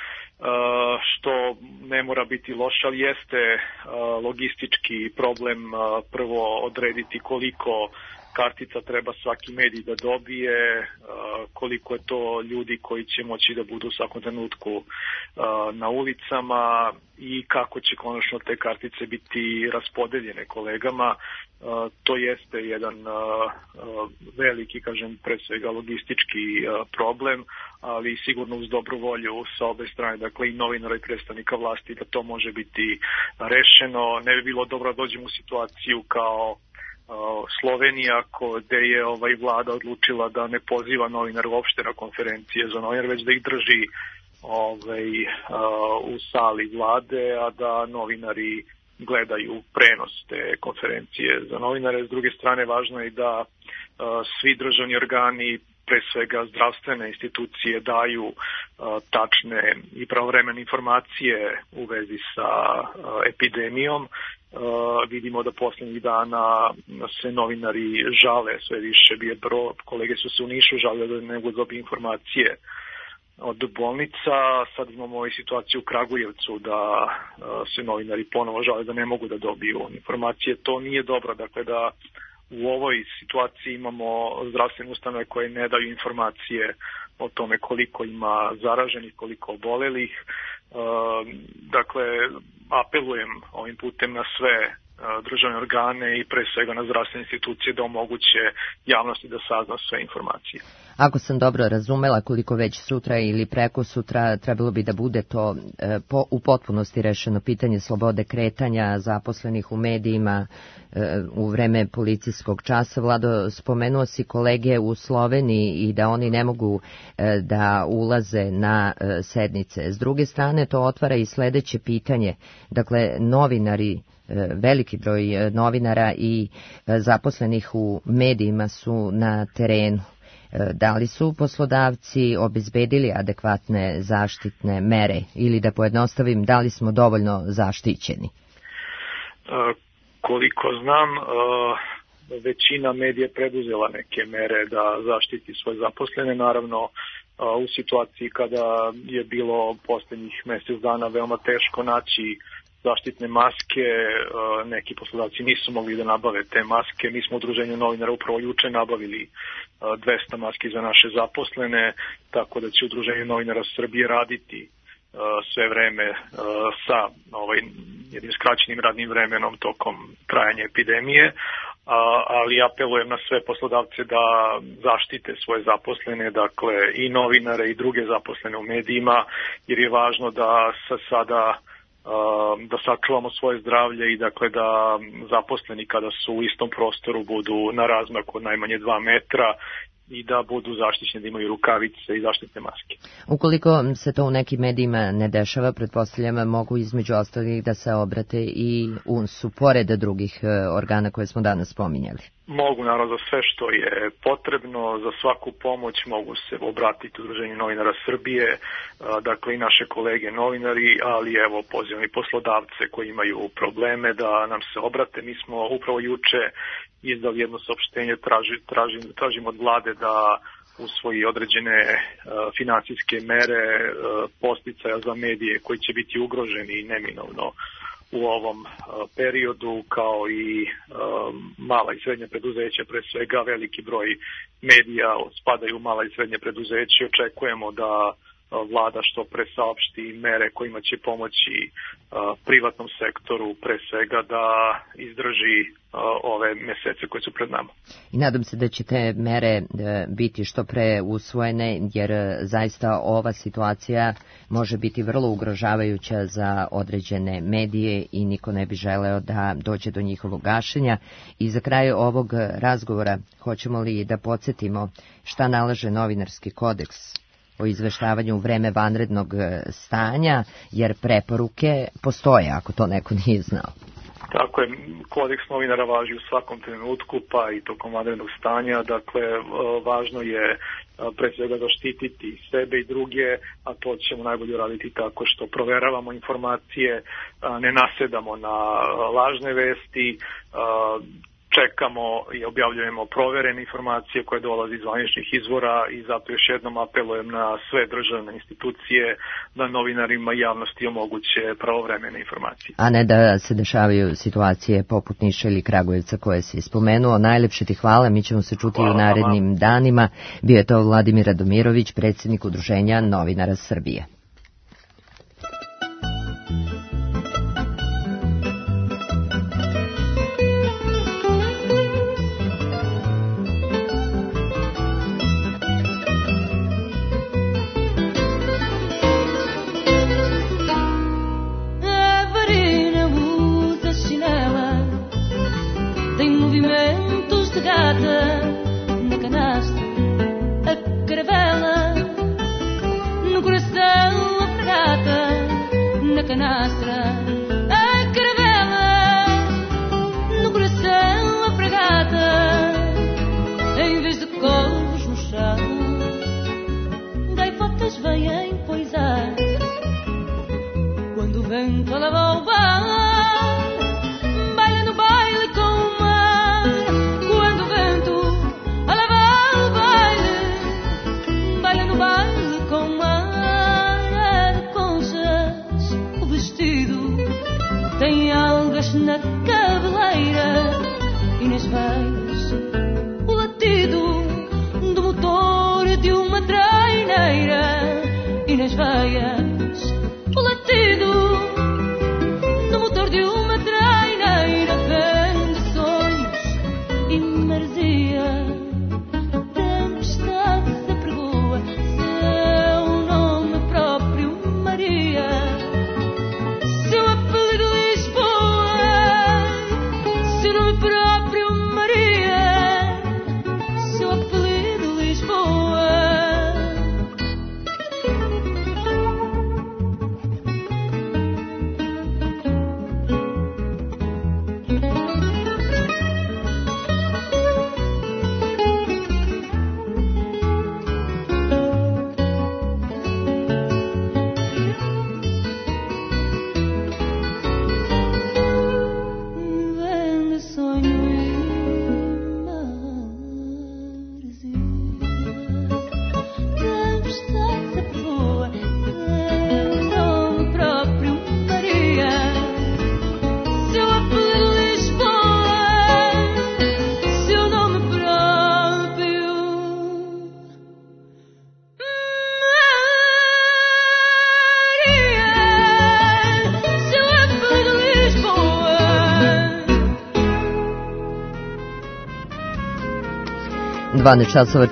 što ne mora biti loše, ali jeste logistički problem prvo odrediti koliko kartica treba svaki medij da dobije, koliko je to ljudi koji će moći da budu u svakom trenutku na ulicama i kako će konačno te kartice biti raspodeljene kolegama. To jeste jedan veliki, kažem, pre svega logistički problem, ali sigurno uz dobru volju sa obe strane, dakle i novinara i predstavnika vlasti, da to može biti rešeno. Ne bi bilo dobro da dođemo u situaciju kao Slovenija, gde je vlada odlučila da ne poziva novinar uopšte na konferencije za novinar, već da ih drži u sali vlade, a da novinari gledaju prenos te konferencije za novinare. S druge strane, važno je da svi državni organi, pre svega zdravstvene institucije, daju tačne i pravovremene informacije u vezi sa epidemijom. Vidimo da poslednjih dana se novinari žale sve više, kolege su se u Nišu žalili da ne mogu dobiti informacije od bolnica. Sad imamo i situaciju u Kragujevcu da se novinari ponovo žale da ne mogu da dobiju informacije. To nije dobro, dakle da u ovoj situaciji imamo zdravstvene ustanove koje ne daju informacije o tome koliko ima zaraženih, koliko obolelih. Dakle, apelujem ovim putem na sve državne organe i pre svega na zdravstvene institucije da omoguće javnosti da sazna sve informacije. Ako sam dobro razumela, koliko već sutra ili preko sutra trebalo bi da bude to u potpunosti rešeno pitanje slobode kretanja zaposlenih u medijima u vreme policijskog časa. Vlado, spomenuo si kolege u Sloveniji i da oni ne mogu da ulaze na sednice. S druge strane, to otvara i sledeće pitanje. Dakle, novinari veliki broj novinara i zaposlenih u medijima su na terenu. Da li su poslodavci obezbedili adekvatne zaštitne mere ili da pojednostavim, da li smo dovoljno zaštićeni? Koliko znam, većina medija preduzela neke mere da zaštiti svoje zaposlene, naravno u situaciji kada je bilo posljednjih mjesec dana veoma teško naći zaštitne maske, neki poslodavci nisu mogli da nabave te maske. Mi smo u Udruženju novinara upravo juče nabavili 200 maski za naše zaposlene, tako da će Udruženje novinara Srbije raditi sve vreme sa jednim skraćenim radnim vremenom tokom trajanja epidemije, ali apelujem na sve poslodavce da zaštite svoje zaposlene, dakle i novinare i druge zaposlene u medijima, jer je važno da da sačuvamo svoje zdravlje i dakle da zaposleni kada su u istom prostoru budu na razmaku od najmanje 2 metra i da budu zaštićeni, da imaju rukavice i zaštitne maske. Ukoliko se to u nekim medijima ne dešava, pretpostavljam, mogu između ostalih da se obrate i UNS-u, pored drugih organa koje smo danas spominjali. Mogu, naravno, za sve što je potrebno, za svaku pomoć mogu se obratiti Udruženju novinara Srbije, dakle i naše kolege novinari, ali evo pozivam i poslodavce koji imaju probleme da nam se obrate. Mi smo upravo juče izdali jedno saopštenje, tražimo od vlade da usvoji određene finansijske mere podsticaja za medije koji će biti ugroženi neminovno u ovom periodu, kao i mala i srednja preduzeća, pre svega veliki broj medija spadaju u mala i srednja preduzeća. Očekujemo da vlada što pre saopšti mere kojima će pomoći privatnom sektoru, pre svega da izdrži ove mesece koje su pred nama. I nadam se da će te mere biti što pre usvojene, jer zaista ova situacija može biti vrlo ugrožavajuća za određene medije i niko ne bi želeo da dođe do njihovog gašenja. I za kraj ovog razgovora hoćemo li da podsjetimo šta nalaže novinarski kodeks o izveštavanju u vreme vanrednog stanja, jer preporuke postoje, ako to neko nije znao. Tako je, kodeks novinara važi u svakom trenutku, pa i tokom vanrednog stanja. Dakle, važno je pre svega zaštititi sebe i druge, a to ćemo najbolje raditi tako što proveravamo informacije, ne nasedamo na lažne vesti, čekamo i objavljujemo proverene informacije koje dolaze iz zvaničnih izvora i zato još jednom apelujem na sve državne institucije da novinarima i javnosti omoguće pravovremene informacije. A ne da se dešavaju situacije poput Niša ili Kragujevca koje si spomenuo. Najlepše ti hvala, mi ćemo se čuti u narednim danima. Bio je to Vladimir Radomirović, predsjednik Udruženja novinara Srbije. Na canastra, a caravela, no coração a fragata, na canastra, a caravela, no coração a fragata, em vez de couros no chão, gaivotas vêm poisar, quando o vento leva o bar. Vestido 12 časova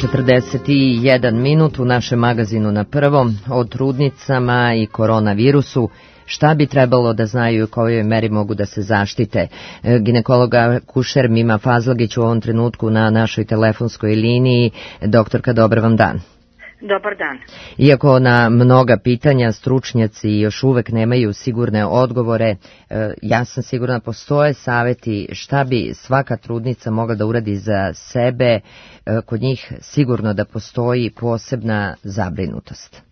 41 minut u našem magazinu Na prvom o trudnicama i koronavirusu. Šta bi trebalo da znaju i u kojoj meri mogu da se zaštite? Ginekologa akušer Mima Fazlagić u ovom trenutku na našoj telefonskoj liniji. Doktorka, dobar vam dan. Dobar dan. Iako na mnoga pitanja stručnjaci još uvek nemaju sigurne odgovore, ja sam sigurna postoje saveti šta bi svaka trudnica mogla da uradi za sebe. Kod njih sigurno da postoji posebna zabrinutost.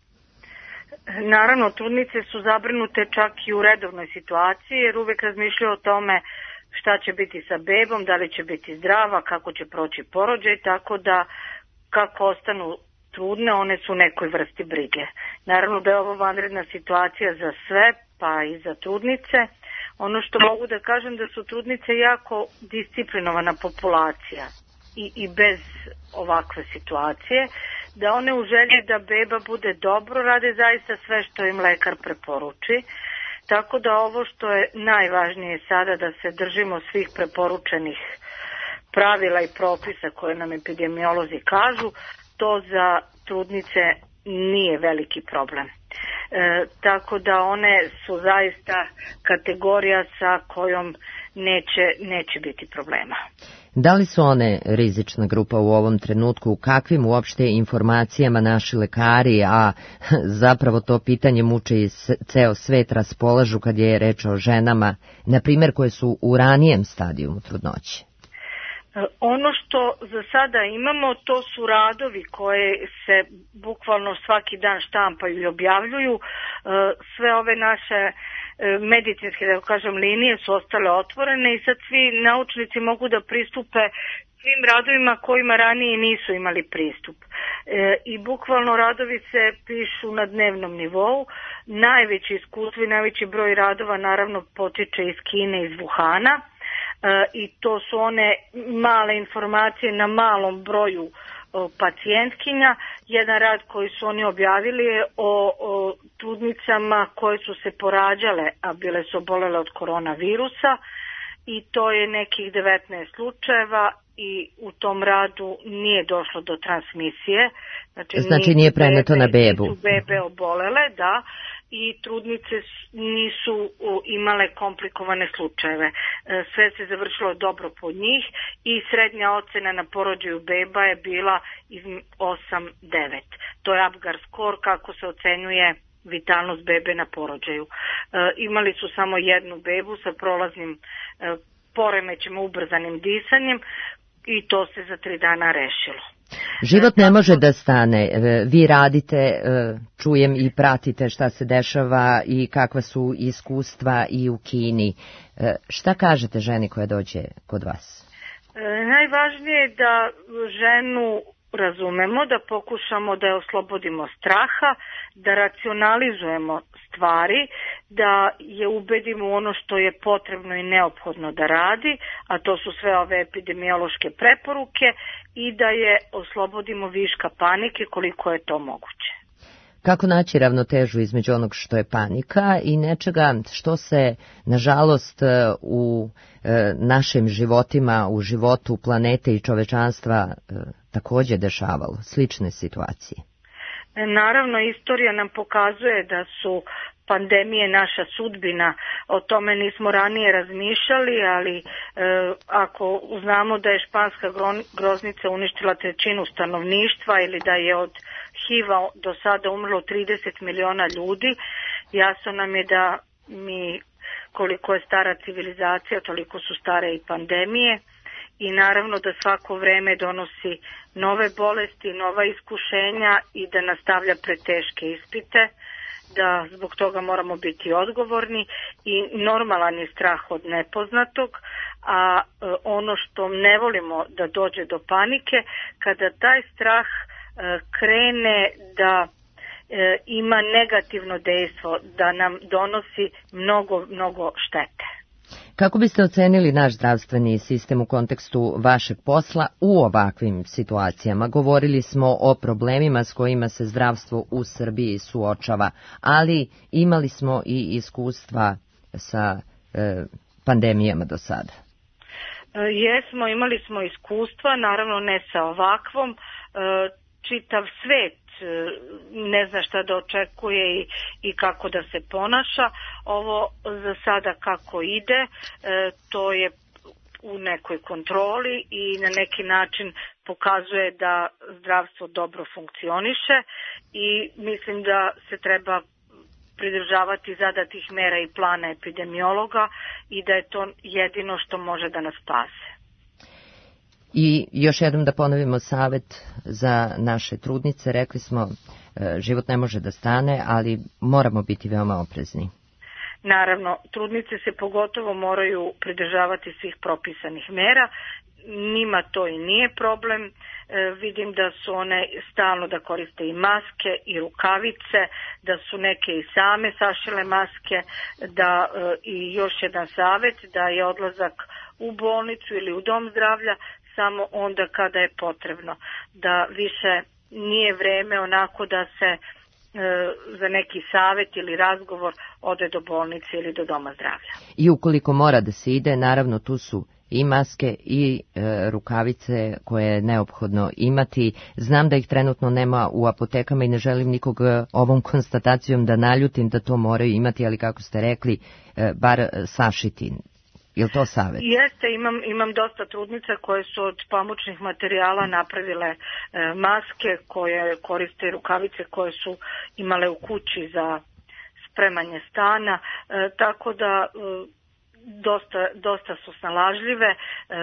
Naravno, trudnice su zabrinute čak i u redovnoj situaciji, jer uvek razmišljaju o tome šta će biti sa bebom, da li će biti zdrava, kako će proći porođaj, tako da kako ostanu trudne, one su u nekoj vrsti brige. Naravno da je ovo vanredna situacija za sve, pa i za trudnice. Ono što mogu da kažem da su trudnice jako disciplinovana populacija i bez ovakve situacije, da one u želji da beba bude dobro rade zaista sve što im lekar preporuči. Tako da ovo što je najvažnije sada da se držimo svih preporučenih pravila i propisa koje nam epidemiolozi kažu, to za trudnice nije veliki problem. Tako da one su zaista kategorija sa kojom neće biti problema. Da li su one rizična grupa u ovom trenutku? Kakvim uopšte informacijama naši lekari, a zapravo to pitanje muče i ceo svet, raspolažu kad je reč o ženama, na primjer, koje su u ranijem stadijumu trudnoće? Ono što za sada imamo, to su radovi koje se bukvalno svaki dan štampaju i objavljuju. Sve ove naše medicinske, da kažem, linije su ostale otvorene i sad svi naučnici mogu da pristupe svim radovima kojima ranije nisu imali pristup. I bukvalno radovi se pišu na dnevnom nivou. Najveći iskustvo i najveći broj radova naravno potiče iz Kine, iz Wuhana. I to su one male informacije na malom broju pacijentkinja. Jedan rad koji su oni objavili je o trudnicama koje su se porađale, a bile su obolele od koronavirusa, i to je nekih 19 slučajeva i u tom radu nije došlo do transmisije. Znači nije preneto na bebu. Nisu bebe obolele, da, i trudnice nisu imale komplikovane slučajeve. Sve se završilo dobro po njih i srednja ocena na porođaju beba je bila 8-9. To je Apgar skor, kako se ocenjuje vitalnost bebe na porođaju. Imali su samo jednu bebu sa prolaznim poremećima, ubrzanim disanjem, i to se za 3 dana rešilo. Život ne može da stane. Vi radite, čujem, i pratite šta se dešava i kakva su iskustva i u Kini. Šta kažete ženi koja dođe kod vas? Najvažnije je da ženu razumemo, da pokušamo da je oslobodimo straha, da racionalizujemo stvari, da je ubedimo u ono što je potrebno i neophodno da radi, a to su sve ove epidemiološke preporuke, i da je oslobodimo viška panike koliko je to moguće. Kako naći ravnotežu između onog što je panika i nečega što se, nažalost, u našim životima, u životu planete i čovečanstva također dešavalo, slične situacije? Naravno, istorija nam pokazuje da su pandemije naša sudbina. O tome nismo ranije razmišljali, ali ako znamo da je španska groznica uništila 1/3 stanovništva ili da je od HIV-a do sada umrlo 30 miliona ljudi, jasno nam je da mi, koliko je stara civilizacija, toliko su stare i pandemije, i naravno da svako vreme donosi nove bolesti, nova iskušenja i da nastavlja preteške ispite, da zbog toga moramo biti odgovorni, i normalan je strah od nepoznatog, a ono što ne volimo da dođe do panike, kada taj strah krene da ima negativno dejstvo, da nam donosi mnogo štete. Kako biste ocenili naš zdravstveni sistem u kontekstu vašeg posla u ovakvim situacijama? Govorili smo o problemima s kojima se zdravstvo u Srbiji suočava, ali imali smo i iskustva sa pandemijama do sada. Jesmo, imali smo iskustva, naravno ne sa ovakvom, čitav svet ne zna šta da očekuje i kako da se ponaša. Ovo za sada kako ide, to je u nekoj kontroli i na neki način pokazuje da zdravstvo dobro funkcioniše i mislim da se treba pridržavati zadatih mera i plana epidemiologa i da je to jedino što može da nas spase. I još jednom da ponovimo savjet za naše trudnice. Rekli smo, život ne može da stane, ali moramo biti veoma oprezni. Naravno, trudnice se pogotovo moraju pridržavati svih propisanih mera. Njima to i nije problem. Vidim da su one stalno da koriste i maske i rukavice, da su neke i same sašile maske, da i još jedan savjet, da je odlazak u bolnicu ili u dom zdravlja samo onda kada je potrebno, da više nije vreme onako da se za neki savjet ili razgovor ode do bolnice ili do doma zdravlja. I ukoliko mora da se ide, naravno tu su i maske i rukavice koje je neophodno imati. Znam da ih trenutno nema u apotekama i ne želim nikog ovom konstatacijom da naljutim da to moraju imati, ali kako ste rekli, bar sašiti. Je li to savjet? Jeste, imam dosta trudnica koje su od pamučnih materijala napravile maske, koje koriste rukavice koje su imale u kući za spremanje stana, tako da dosta su snalažljive.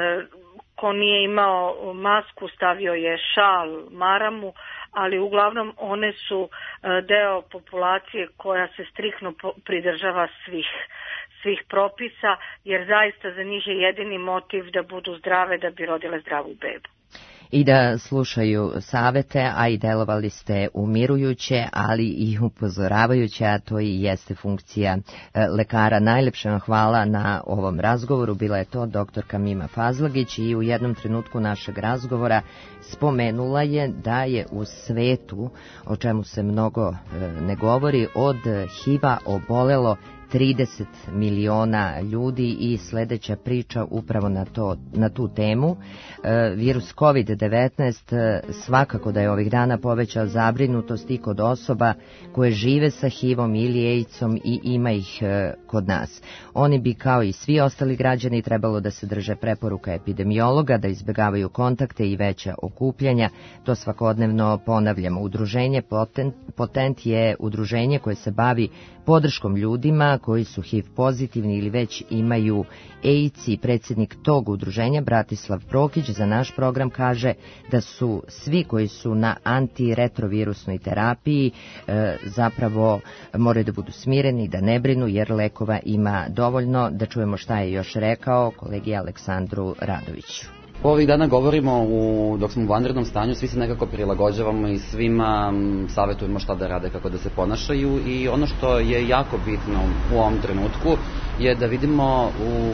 Ko nije imao masku stavio je šal, maramu, ali uglavnom one su deo populacije koja se striktno pridržava svih propisa, jer zaista za njih je jedini motiv da budu zdrave, da bi rodile zdravu bebu. I da slušaju savete, a i delovali ste umirujuće, ali i upozoravajuće, a to i jeste funkcija lekara. Najlepše vam hvala na ovom razgovoru. Bila je to doktorka Mima Fazlagić i u jednom trenutku našeg razgovora spomenula je da je u svetu, o čemu se mnogo ne govori, od HIV-a obolelo 30 miliona ljudi i sljedeća priča upravo na tu temu. Virus COVID-19 svakako da je ovih dana povećao zabrinutost i kod osoba koje žive sa HIV-om ili AIDS-om i ima ih kod nas. Oni bi kao i svi ostali građani trebalo da se drže preporuka epidemiologa, da izbjegavaju kontakte i veća okupljanja. To svakodnevno ponavljamo. Udruženje Potent je udruženje koje se bavi podrškom ljudima koji su HIV pozitivni ili već imaju AIDS i predsjednik tog udruženja Bratislav Prokić za naš program kaže da su svi koji su na antiretrovirusnoj terapiji zapravo moraju da budu smireni, da ne brinu jer lekova ima dovoljno. Da čujemo šta je još rekao kolegi Aleksandru Radoviću. Ovih dana govorimo, dok smo u vanrednom stanju, svi se nekako prilagođavamo i svima savjetujemo šta da rade, kako da se ponašaju i ono što je jako bitno u ovom trenutku je da vidimo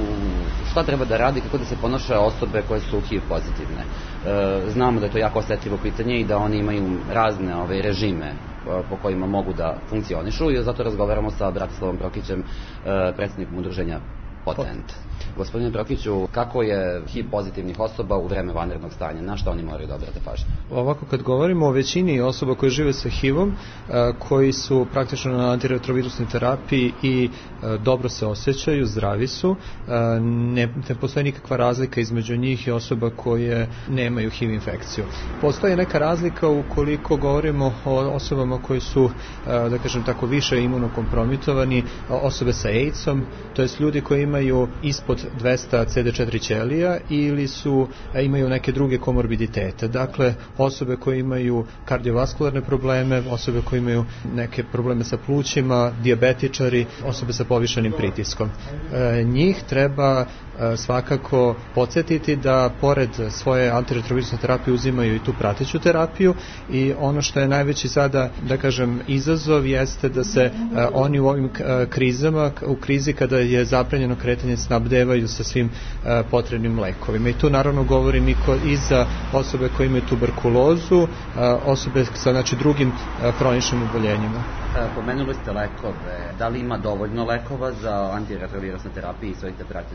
šta treba da radi, kako da se ponašaju osobe koje su HIV pozitivne. Znamo da je to jako osjetljivo pitanje i da oni imaju razne režime po kojima mogu da funkcionišu i zato razgovaramo sa Bratislavom Prokićem, predsjednikom udruženja Potent. Gospodine Prokiću, kako je HIV pozitivnih osoba u vreme vanrednog stanja? Na što oni moraju da obrate pažnju? Ovako, kad govorimo o većini osoba koje žive sa HIV-om, koji su praktično na antiretrovirusnoj terapiji i dobro se osjećaju, zdravi su, ne postoji nikakva razlika između njih i osoba koje nemaju HIV infekciju. Postoji neka razlika ukoliko govorimo o osobama koji su, da kažem tako, više imunokompromitovani, osobe sa AIDS-om, to jest ljudi koji imaju ispod 200 CD4 ćelija ili imaju neke druge komorbiditete. Dakle, osobe koje imaju kardiovaskularne probleme, osobe koje imaju neke probleme sa plućima, dijabetičari, osobe sa povišenim pritiskom. Njih treba svakako podsjetiti da pored svoje antiretrovirusne terapije uzimaju i tu prateću terapiju i ono što je najveći sada, da kažem, izazov jeste da se oni u ovim krizama, u krizi kada je zabranjeno kretanje, snabdevaju sa svim potrebnim lekovima. I tu naravno govorim i za osobe koje imaju tuberkulozu, osobe sa drugim hroničnim oboljenjima. Pomenuli ste lekove. Da li ima dovoljno lekova za antiretrovirusne terapije i sve te prateće terapije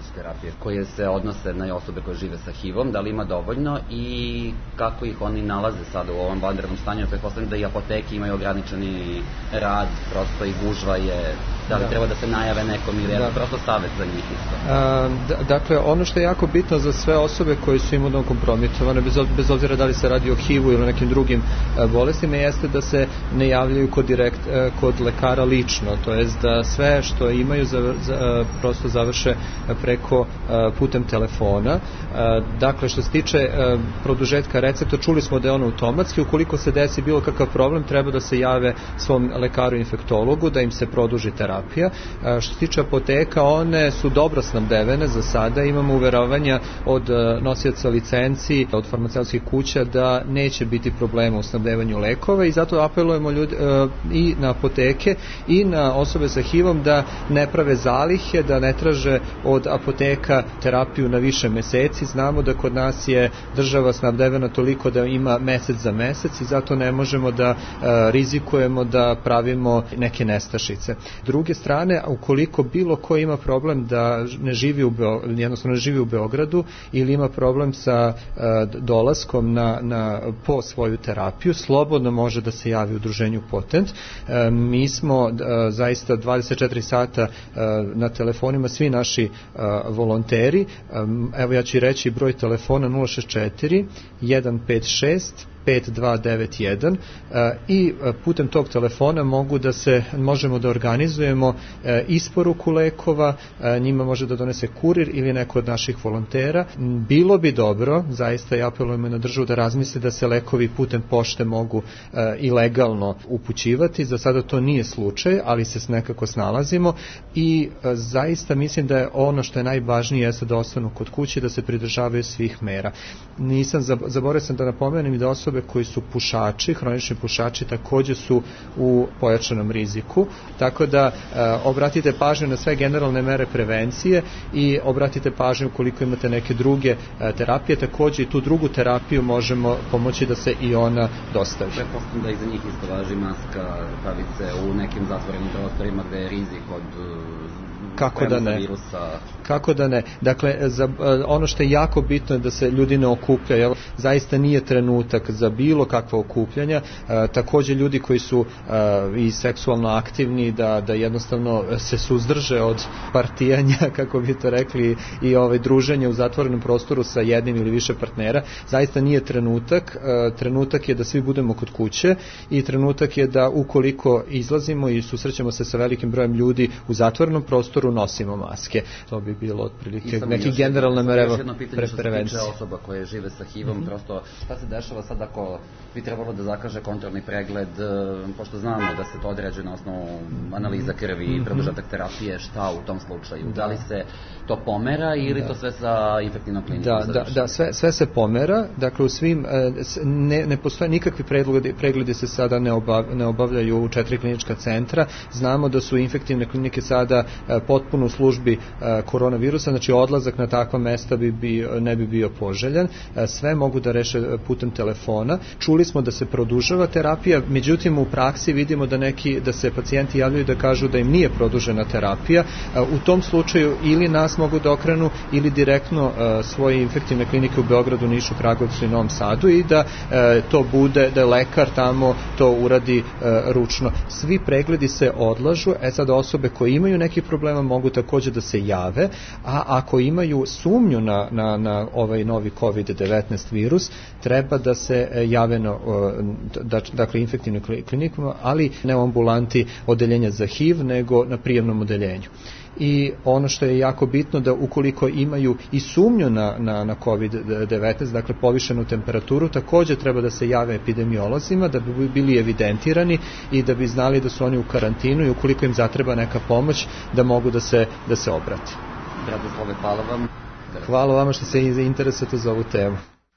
terapije koje se odnose na osobe koje žive sa HIV-om, da li ima dovoljno i kako ih oni nalaze sada u ovom vanrednom stanju? Pretpostavljam da i apoteke imaju ograničeni rad, prosto i gužva je, da li treba da se najave nekom ili je prosto savjet za njih isto? Dakle, ono što je jako bitno za sve osobe koje su imunokompromitovane, bez obzira da li se radi o HIV-u ili nekim drugim bolestima, jeste da se ne javljaju kod lekara lično, to jest da sve što imaju prosto završe preko putem telefona. Dakle, što se tiče produžetka recepta, čuli smo da je ono automatski, ukoliko se desi bilo kakav problem, treba da se jave svom lekaru infektologu da im se produži terapija. Što se tiče apoteka, one su dobro snabdevene za sada, imamo uveravanja od nosioca licenci, od farmaceutskih kuća da neće biti problema u snabdevanju lekova i zato apelujemo i na apoteke i na osobe sa HIV-om da ne prave zalihe, da ne traže od apoteka terapiju na više meseci. Znamo da kod nas je država snabdevena toliko da ima mesec za mesec i zato ne možemo da rizikujemo da pravimo neke nestašice. S druge strane, ukoliko bilo ko ima problem da ne živi u Beogradu ili ima problem sa dolaskom po svoju terapiju, slobodno može da se javi u udruženju Potent. Mi smo zaista 24 sata na telefonima, svi naši volonteri. Evo ja ću reći broj telefona 064 156 5291 i putem tog telefona možemo da organizujemo isporuku lekova, njima može da donese kurir ili neko od naših volontera. Bilo bi dobro, zaista i apelujemo na državu da razmisli da se lekovi putem pošte mogu i legalno upućivati. Za sada to nije slučaj, ali se nekako snalazimo i zaista mislim da je ono što je najvažnije jeste da ostanu kod kuće, da se pridržavaju svih mera. Zaboravio sam da napomenem i da osobe koji su pušači, hronični pušači, također su u pojačanom riziku, tako da obratite pažnju na sve generalne mere prevencije i obratite pažnju koliko imate neke druge terapije, također i tu drugu terapiju možemo pomoći da se i ona dostavi. Pretpostavljam da i za njih isto važi maska, rukavice u nekim zatvorenim prostorima gde je rizik od virusa. Kako da ne? Dakle, ono što je jako bitno je da se ljudi ne okupljaju. Zaista nije trenutak za bilo kakva okupljanja. Također ljudi koji su i seksualno aktivni da jednostavno se suzdrže od partijanja, kako bi to rekli, i druženja u zatvorenom prostoru sa jednim ili više partnera. Zaista nije trenutak. Trenutak je da svi budemo kod kuće i trenutak je da ukoliko izlazimo i susrećemo se sa velikim brojem ljudi u zatvorenom prostoru, nosimo maske. To bi bilo otprilike neki generalne mere prevencije. Još jedno pitanje što se tiče osoba koje žive sa HIV-om, prosto šta se dešava sad ako bi trebalo da zakaže kontrolni pregled, pošto znamo da se to određuje na osnovu analiza krvi i produžetak terapije, šta u tom slučaju? Da li se to pomera ili to sve sa infektivnom klinikom? Da, sve se pomera, dakle u svim, ne postoje nikakvi pregledi se sada ne obavljaju u 4 klinička centra. Znamo da su infektivne klinike sada potpuno u službi koronavirusa, znači odlazak na takva mesta ne bi bio poželjan. Sve mogu da reše putem telefona. Čuli smo da se produžava terapija, međutim u praksi vidimo da se pacijenti javljaju da kažu da im nije produžena terapija. U tom slučaju ili nas mogu da okrenu ili direktno svoje infektivne klinike u Beogradu, Nišu, Kragujevcu i Novom Sadu i da to bude, da lekar tamo to uradi ručno. Svi pregledi se odlažu, sad osobe koje imaju neki problema mogu također da se jave, a ako imaju sumnju na ovaj novi COVID-19 virus, treba da se jave dakle infektivnu kliniku, ali ne u ambulanti odeljenja za HIV, nego na prijemnom odeljenju. I ono što je jako bitno da ukoliko imaju i sumnju na COVID-19, dakle povišenu temperaturu, također treba da se jave epidemiolozima da bi bili evidentirani i da bi znali da su oni u karantinu i ukoliko im zatreba neka pomoć da mogu da se obrati. Dragoslave, hvala vam. Hvala vama što se interesujete za ovu temu.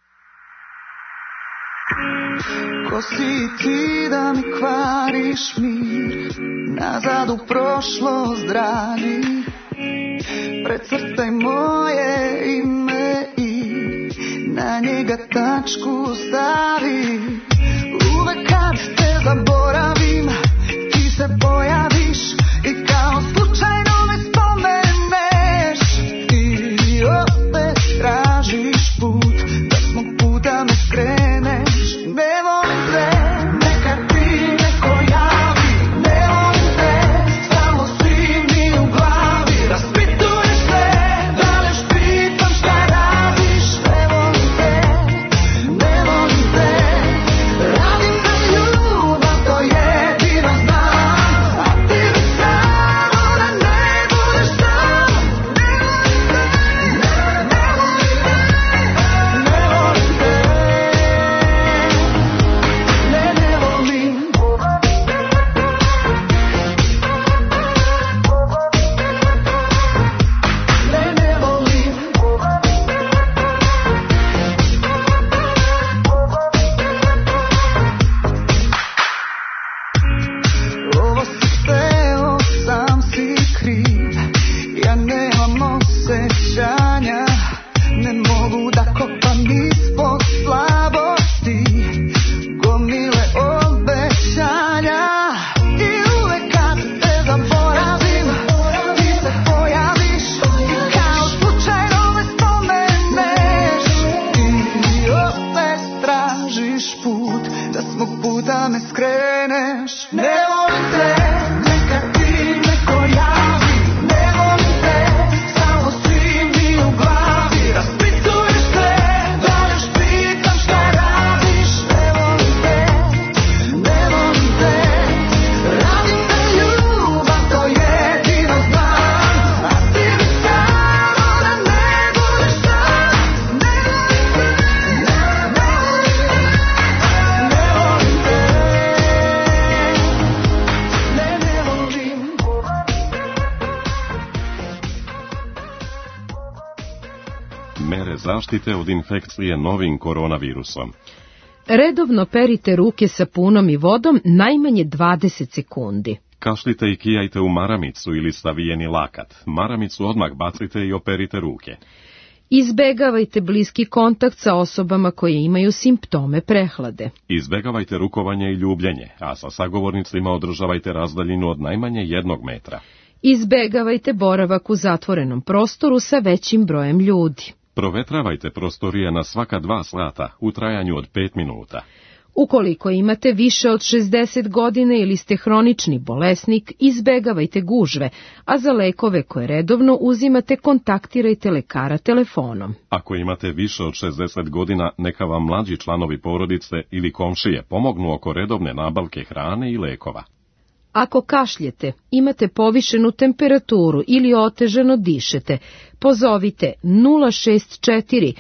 Ko si ti da mi kvariš mir, nazad u prošlost dragi, precrtaj moje ime i na njega tačku stavi. Uvek kad te zaboravim, ti se pojaviš i kao slučajno me spomeneš. I mogu da kopam ispod slabosti, gomile obećanja. I uvek kad te zaboravim, ti se pojaviš i kao slučajno me spomeneš. I opet tražiš put, da s mog puta me skreneš. Ne volim te, neka ti neko javi. Ne volim te, samo svim mi u glavi. Raspituješ se, da još pitam šta radiš. Ne volim te, ne volim te. Radim te ljubav, to jedino znam. A ti mi samo da ne budeš sam. Ne volim te, ne volim te. Mere zaštite od infekcije novim koronavirusom. Redovno perite ruke sapunom i vodom najmanje 20 sekundi. Kašljite i kijajte u maramicu ili savijeni lakat. Maramicu odmah bacite i operite ruke. Izbegavajte bliski kontakt sa osobama koje imaju simptome prehlade. Izbegavajte rukovanje i ljubljenje, a sa sagovornicima održavajte razdaljinu od najmanje 1 metra. Izbegavajte boravak u zatvorenom prostoru sa većim brojem ljudi. Provetravajte prostorije na svaka 2 sata u trajanju od 5 minuta. Ukoliko imate više od 60 godina ili ste hronični bolesnik, izbegavajte gužve, a za lekove koje redovno uzimate kontaktirajte lekara telefonom. Ako imate više od 60 godina, neka vam mlađi članovi porodice ili komšije pomognu oko redovne nabavke hrane i lekova. Ako kašljete, imate povišenu temperaturu ili otežano dišete, pozovite 064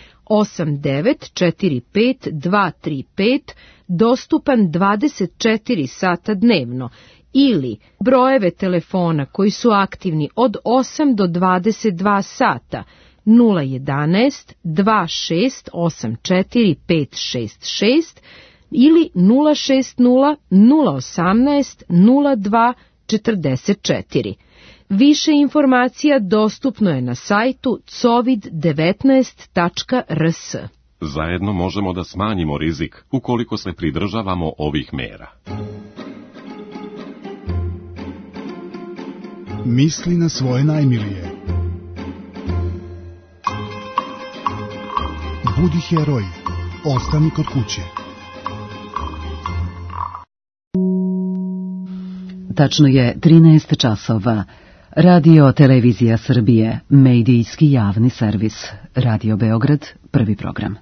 8945 235, dostupan 24 sata dnevno, ili brojeve telefona koji su aktivni od 8 do 22 sata 011 2684 566 ili 060 018 02 44. Više informacija dostupno je na sajtu covid19.rs. Zajedno možemo da smanjimo rizik ukoliko se pridržavamo ovih mera. Misli na svoje najmilije. Budi heroj. Ostani kod kuće. Tačno je 13 časova. Radio Televizija Srbije, medijski javni servis. Radio Beograd, prvi program.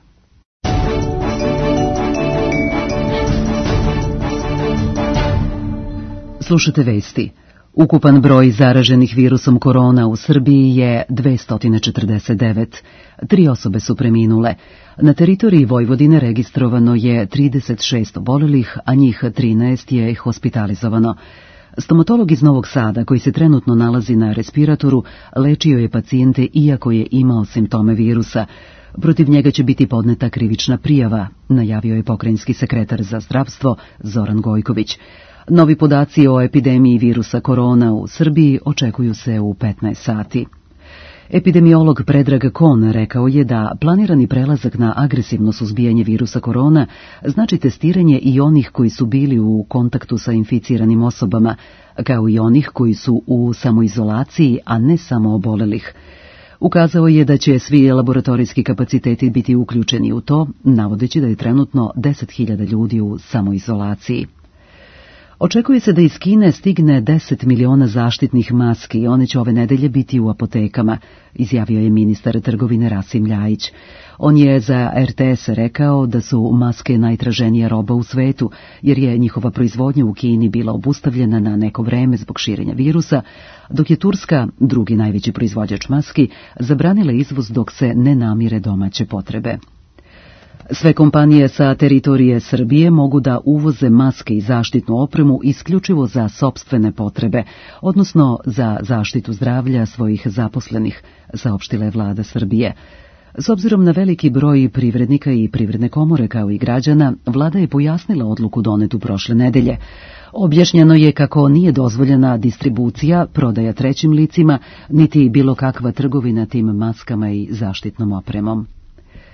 Slušate vesti. Ukupan broj zaraženih virusom korona u Srbiji je 249. 3 osobe su preminule. Na teritoriji Vojvodine registrovano je 36 obolelih, a njih 13 je hospitalizovano. Stomatolog iz Novog Sada, koji se trenutno nalazi na respiratoru, lečio je pacijente iako je imao simptome virusa. Protiv njega će biti podneta krivična prijava, najavio je pokrajinski sekretar za zdravstvo Zoran Gojković. Novi podaci o epidemiji virusa korona u Srbiji očekuju se u 15 sati. Epidemiolog Predrag Kon rekao je da planirani prelazak na agresivno suzbijanje virusa korona znači testiranje i onih koji su bili u kontaktu sa inficiranim osobama, kao i onih koji su u samoizolaciji, a ne samo obolelih. Ukazao je da će svi laboratorijski kapaciteti biti uključeni u to, navodeći da je trenutno 10.000 ljudi u samoizolaciji. Očekuje se da iz Kine stigne 10 miliona zaštitnih maski i one će ove nedelje biti u apotekama, izjavio je ministar trgovine Rasim Ljajić. On je za RTS rekao da su maske najtraženija roba u svetu, jer je njihova proizvodnja u Kini bila obustavljena na neko vreme zbog širenja virusa, dok je Turska, drugi najveći proizvođač maski, zabranila izvoz dok se ne namire domaće potrebe. Sve kompanije sa teritorije Srbije mogu da uvoze maske i zaštitnu opremu isključivo za sopstvene potrebe, odnosno za zaštitu zdravlja svojih zaposlenih, saopštila je vlada Srbije. S obzirom na veliki broj privrednika i privredne komore kao i građana, vlada je pojasnila odluku donetu prošle nedelje. Objašnjeno je kako nije dozvoljena distribucija, prodaja trećim licima, niti bilo kakva trgovina tim maskama i zaštitnom opremom.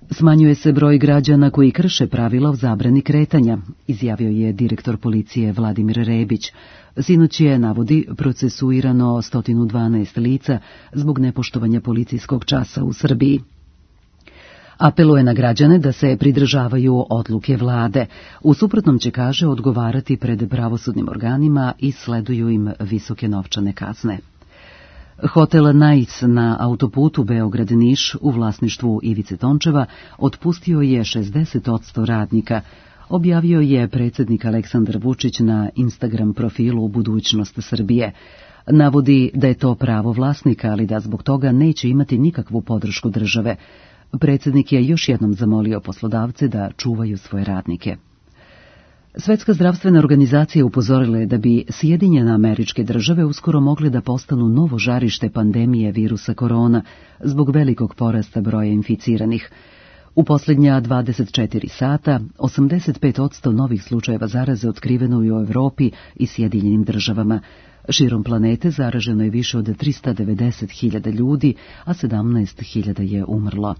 Smanjuje se broj građana koji krše pravila o zabrani kretanja, izjavio je direktor policije Vladimir Rebić. Sinoć je, navodi, procesuirano 112 lica zbog nepoštovanja policijskog časa u Srbiji. Apeluje na građane da se pridržavaju odluke vlade. U suprotnom će, kaže, odgovarati pred pravosudnim organima i sleduju im visoke novčane kazne. Hotel Nice na autoputu Beograd-Niš u vlasništvu Ivice Tončeva otpustio je 60% radnika, objavio je predsjednik Aleksandar Vučić na Instagram profilu Budućnost Srbije. Navodi da je to pravo vlasnika, ali da zbog toga neće imati nikakvu podršku države. Predsjednik je još jednom zamolio poslodavce da čuvaju svoje radnike. Svetska zdravstvena organizacija upozorila je da bi Sjedinjene Američke Države uskoro mogle da postanu novo žarište pandemije virusa korona zbog velikog porasta broja inficiranih. U posljednja 24 sata 85% novih slučajeva zaraze otkriveno je u Europi i Sjedinjenim Državama. Širom planete zaraženo je više od 390.000 ljudi, a 17.000 je umrlo.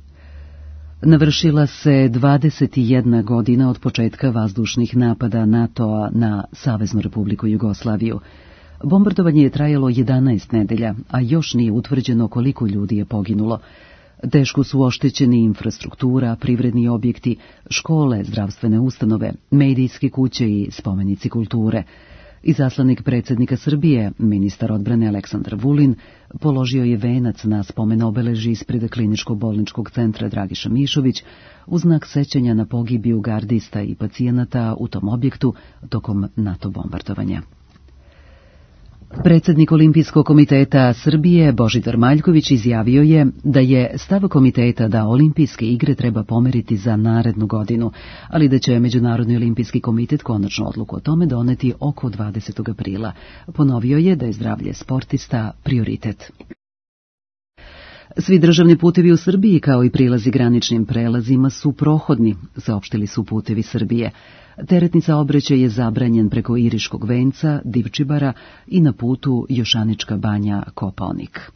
Navršila se 21 godina od početka vazdušnih napada NATO-a na Saveznu Republiku Jugoslaviju. Bombardovanje je trajalo 11 nedelja, a još nije utvrđeno koliko ljudi je poginulo. Teško su oštećeni infrastruktura, privredni objekti, škole, zdravstvene ustanove, medijske kuće i spomenici kulture. Izaslanik predsjednika Srbije, ministar odbrane Aleksandar Vulin, položio je venac na spomen obeležje ispred kliničko-bolničkog centra Dragiša Mišović u znak sećanja na pogibiju gardista i pacijenata u tom objektu tokom NATO bombardovanja. Predsjednik Olimpijskog komiteta Srbije Božidar Maljković izjavio je da je stav komiteta da olimpijske igre treba pomeriti za narednu godinu, ali da će Međunarodni olimpijski komitet konačnu odluku o tome doneti oko 20. aprila. Ponovio je da je zdravlje sportista prioritet. Svi državni putevi u Srbiji kao i prilazi graničnim prelazima su prohodni, saopštili su Putevi Srbije. Teretni saobraćaj je zabranjen preko Iriškog venca, Divčibara i na putu Jošanička banja Kopaonik.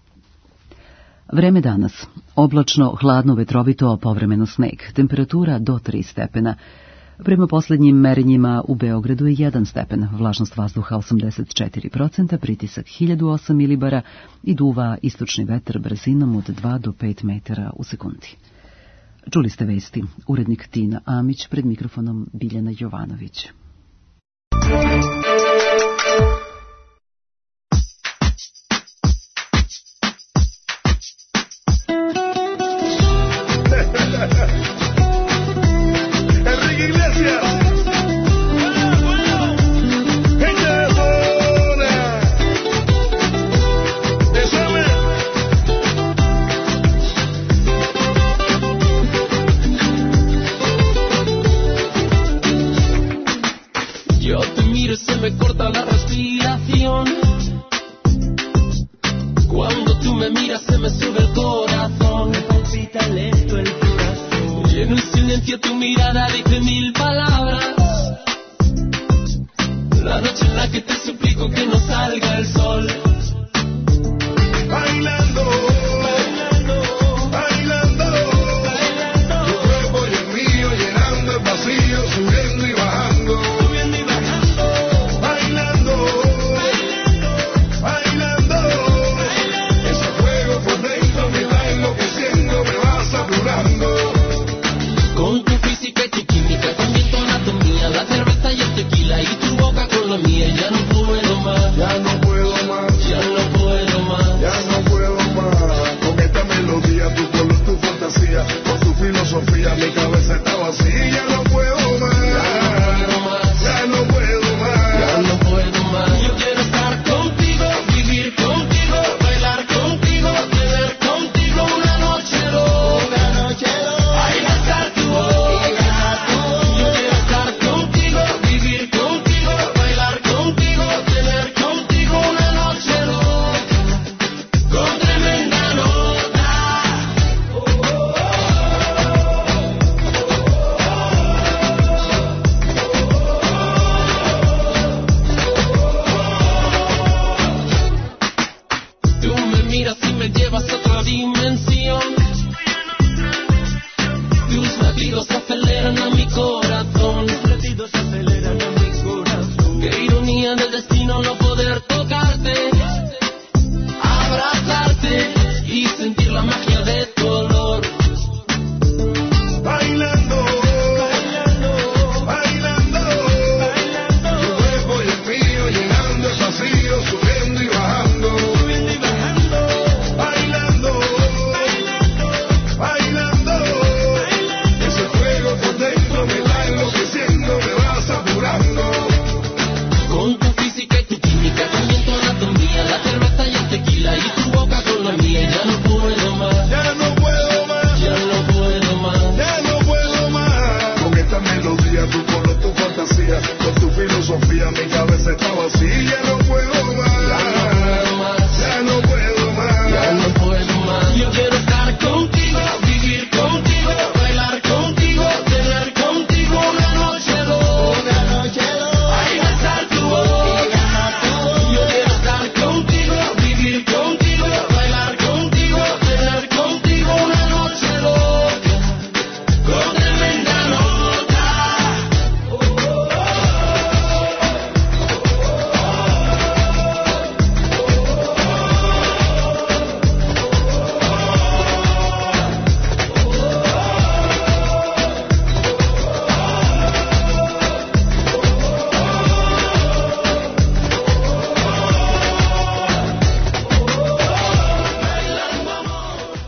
Vreme danas. Oblačno, hladno, vetrovito, povremeno sneg. Temperatura do 3 stepena. Prema posljednjim merenjima u Beogradu je 1 stepen, vlažnost vazduha 84%, pritisak 1008 milibara i duva istočni vetar brzinom od 2 do 5 metara u sekundi. Čuli ste vesti. Urednik Tina Amić, pred mikrofonom Biljana Jovanović. Se me corta la respiración. Cuando tú me miras se me sube el corazón. Me palpita lento el corazón. Y en un silencio tu mirada dice 1000 palabras. La noche en la que te suplico que no salga el sol. Bailando. Ya no puedo más.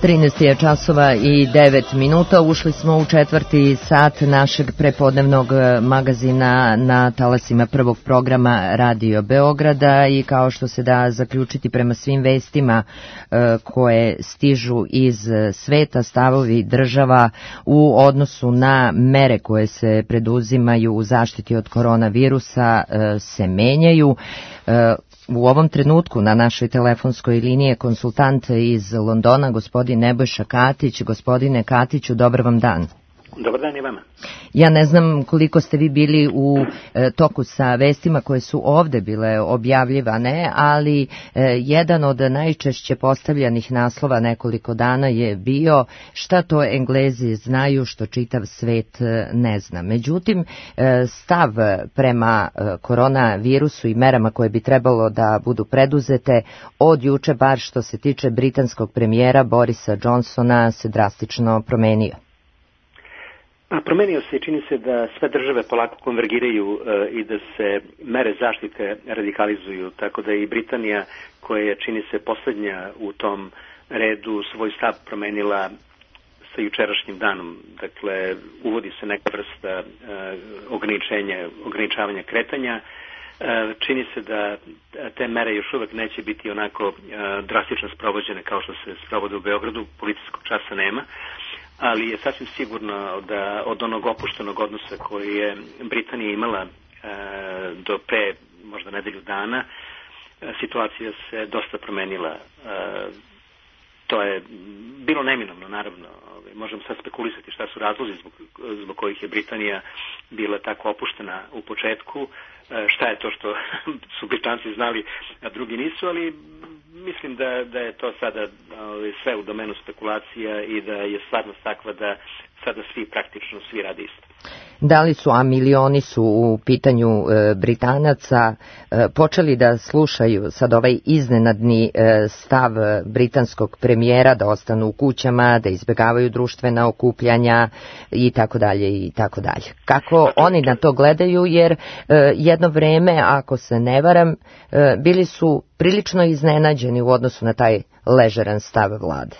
13 je časova i 9 minuta. Ušli smo u četvrti sat našeg prepodnevnog magazina na talasima prvog programa Radio Beograda i kao što se da zaključiti prema svim vestima koje stižu iz sveta, stavovi država u odnosu na mere koje se preduzimaju u zaštiti od koronavirusa se menjaju. U ovom trenutku na našoj telefonskoj liniji je konsultant iz Londona, gospodin Nebojša Katić. Gospodine Katiću, dobar vam dan. Dobar dan i vama. Ja ne znam koliko ste vi bili u toku sa vestima koje su ovde bile objavljivane, ali jedan od najčešće postavljanih naslova nekoliko dana je bio šta to Englezi znaju što čitav svet ne zna. Međutim, stav prema koronavirusu i merama koje bi trebalo da budu preduzete od juče, bar što se tiče britanskog premijera Borisa Johnsona, se drastično promenio. Promenio se i čini se da sve države polako konvergiraju i da se mere zaštite radikalizuju, tako da i Britanija, koja je čini se posljednja u tom redu, svoj stav promenila sa jučerašnjim danom. Dakle, uvodi se neka vrsta ograničavanja kretanja. Čini se da te mere još uvek neće biti onako drastično sprovođene kao što se sprovode u Beogradu, policijskog časa nema, ali je sasvim sigurno da od onog opuštenog odnosa koji je Britanija imala do pre možda nedelju dana, situacija se dosta promenila. To je bilo neminovno, naravno. Možemo sad spekulisati šta su razlozi zbog kojih je Britanija bila tako opuštena u početku, šta je to što su Britanci znali, a drugi nisu, ali mislim da je to sada sve u domenu spekulacija i da je stvarnost takva da sada svi rade isto. Da li su, a milioni su u pitanju Britanaca, počeli da slušaju sad ovaj iznenadni stav britanskog premijera da ostanu u kućama, da izbjegavaju društvena okupljanja i tako dalje i tako dalje. Kako oni na to gledaju, jer jedno vreme, ako se ne varam, bili su prilično iznenađeni u odnosu na taj ležeran stav vlade.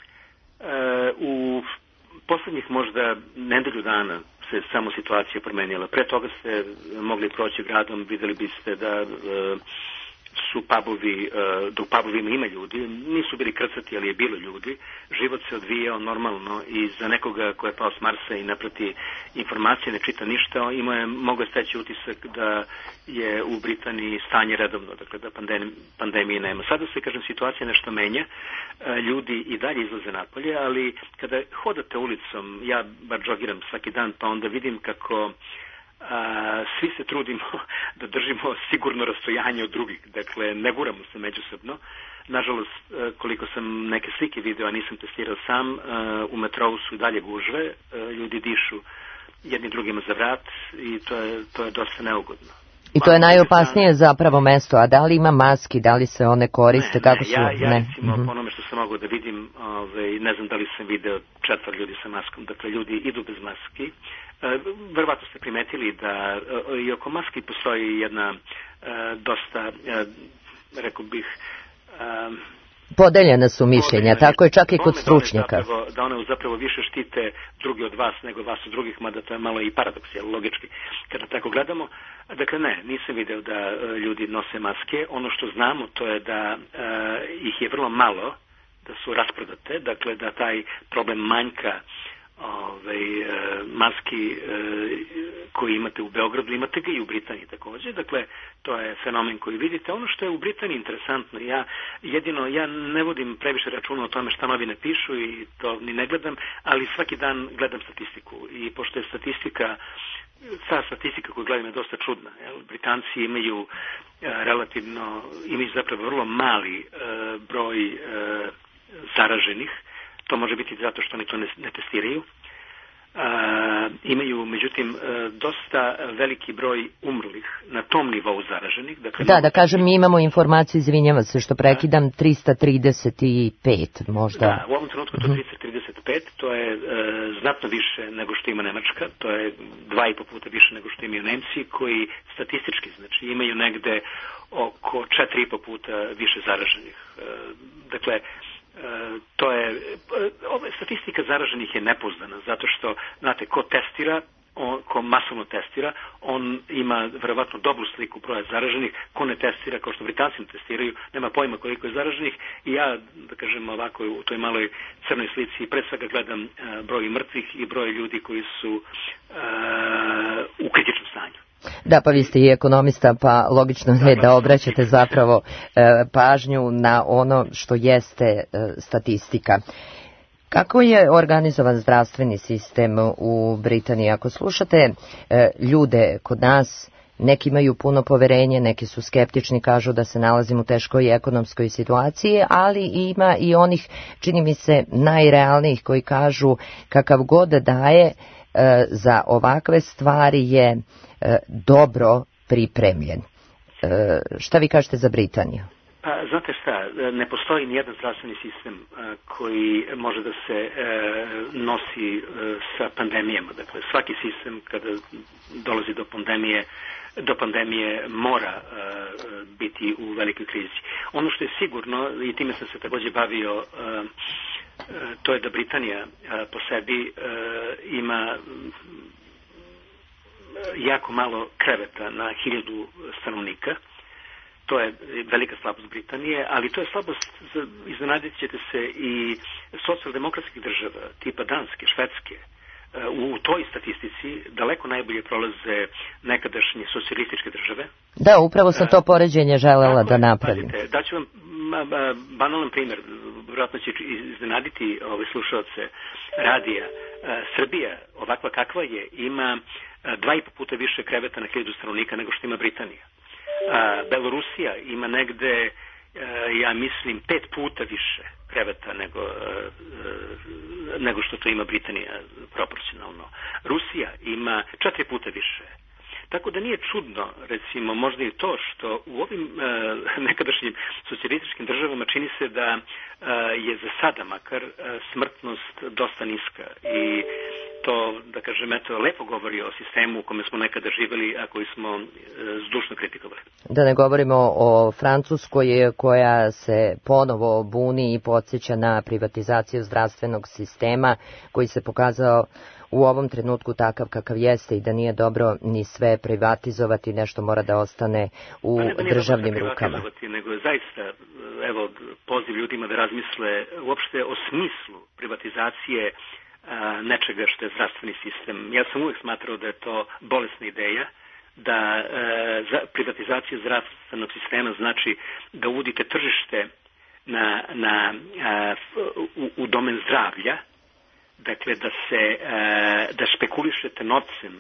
U poslednjih možda nedelju dana se samo situacija promenila. Pre toga ste mogli proći gradom, videli biste da su pubovi, da u pubovima ima ljudi, nisu bili krcati, ali je bilo ljudi. Život se odvijao normalno i za nekoga ko je pao s Marsa i ne prati informacije, ne čita ništa, mogo je steći utisak da je u Britaniji stanje redovno, dakle da pandemije nema. Sada se, kažem, situacija nešto menja, ljudi i dalje izlaze napolje, ali kada hodate ulicom, ja bar džogiram svaki dan, pa onda vidim kako svi se trudimo da držimo sigurno rastojanje od drugih, dakle ne guramo se međusobno. Nažalost, koliko sam neke slike video, a nisam testirao sam, u metrou su dalje gužve, ljudi dišu jedni drugima za vrat i to je dosta neugodno. I to je najopasnije zapravo mesto, a da li ima maski, da li se one koriste, kako su? Ja recimo, po onome što sam mogao da vidim, ne znam da li sam video 4 ljudi sa maskom, dakle ljudi idu bez maski. Verovatno ste primetili da i oko maski postoji jedna dosta, rekao bih, podeljena su mišljenja, tako je čak i kod stručnjaka. Da one zapravo više štite drugi od vas nego vas od drugih, mada to je malo i paradoks, logički, kada tako gledamo. Dakle, nisam video da ljudi nose maske. Ono što znamo to je da ih je vrlo malo, da su rasprodate, dakle da taj problem manjka maski koji imate u Beogradu, imate ga i u Britaniji također. Dakle, to je fenomen koji vidite. Ono što je u Britaniji interesantno, ja ne vodim previše računa o tome šta novine pišu i to ni ne gledam, ali svaki dan gledam statistiku i pošto je ta statistika koju gledam je dosta čudna. Britanci imaju imaju zapravo vrlo mali broj zaraženih. To može biti zato što oni to ne testiraju. Imaju, međutim, dosta veliki broj umrlih na tom nivou zaraženih. Dakle, da kažem, mi imamo informaciju, izvinjavam se što prekidam, 335 možda. Da, u ovom trenutku to 335, to je znatno više nego što ima Nemačka, to je 2,5 puta više nego što imaju Nemci, koji statistički, znači, imaju negde oko 4,5 puta više zaraženih. Dakle, Ova statistika zaraženih je nepouzdana, zato što, znate, ko testira, ko masovno testira, on ima verovatno dobru sliku broja zaraženih, ko ne testira, kao što Britanci ne testiraju, nema pojma koliko je zaraženih i ja, da kažem ovako, u toj maloj crnoj slici pre svega gledam broj mrtvih i broj ljudi koji su u kritičnom stanju. Da, pa vi ste i ekonomista, pa logično je da obraćate zapravo pažnju na ono što jeste statistika. Kako je organizovan zdravstveni sistem u Britaniji? Ako slušate ljude kod nas, neki imaju puno poverenje, neki su skeptični, kažu da se nalazimo u teškoj ekonomskoj situaciji, ali ima i onih, čini mi se, najrealnijih koji kažu kakav god daje za ovakve stvari je dobro pripremljen. Šta vi kažete za Britaniju? Pa, znate šta, ne postoji nijedan zdravstveni sistem koji može da se nosi sa pandemijama. Dakle, svaki sistem kada dolazi do pandemije mora biti u velikoj krizi. Ono što je sigurno, i time sam se takođe bavio, to je da Britanija po sebi ima jako malo kreveta na 1000 stanovnika. To je velika slabost Britanije, ali to je slabost, iznenadit ćete se, i socijaldemokratskih država, tipa Danske, Švedske. U toj statistici daleko najbolje prolaze nekadašnje socijalističke države. Da, upravo sam to poređenje želela da napravim. Daću vam banalan primjer, vjerojatno će iznenaditi ove slušalce radija. Srbija, ovakva kakva je, ima 2,5 puta više kreveta na 1000 stanovnika nego što ima Britanija. Belorusija ima negde, ja mislim, 5 puta više kreveta nego što to ima Britanija proporcionalno. Rusija ima 4 puta više. Tako da nije čudno, recimo, možda i to što u ovim nekadašnjim socijalističkim državama čini se da je za sada makar smrtnost dosta niska i to, da kažem, eto, lepo govori o sistemu u kome smo nekada živjeli, a koji smo zdušno kritikovali. Da ne govorimo o Francuskoj koja se ponovo buni i podsjeća na privatizaciju zdravstvenog sistema koji se pokazao u ovom trenutku takav kakav jeste i da nije dobro ni sve privatizovati, nešto mora da ostane u državnim rukama. Nego je zaista, evo, poziv ljudima da razmisle uopšte o smislu privatizacije nečega što je zdravstveni sistem. Ja sam uvijek smatrao da je to bolesna ideja, da privatizacija zdravstvenog sistema znači da uvodite tržište u domen zdravlja, dakle da špekulišete novcem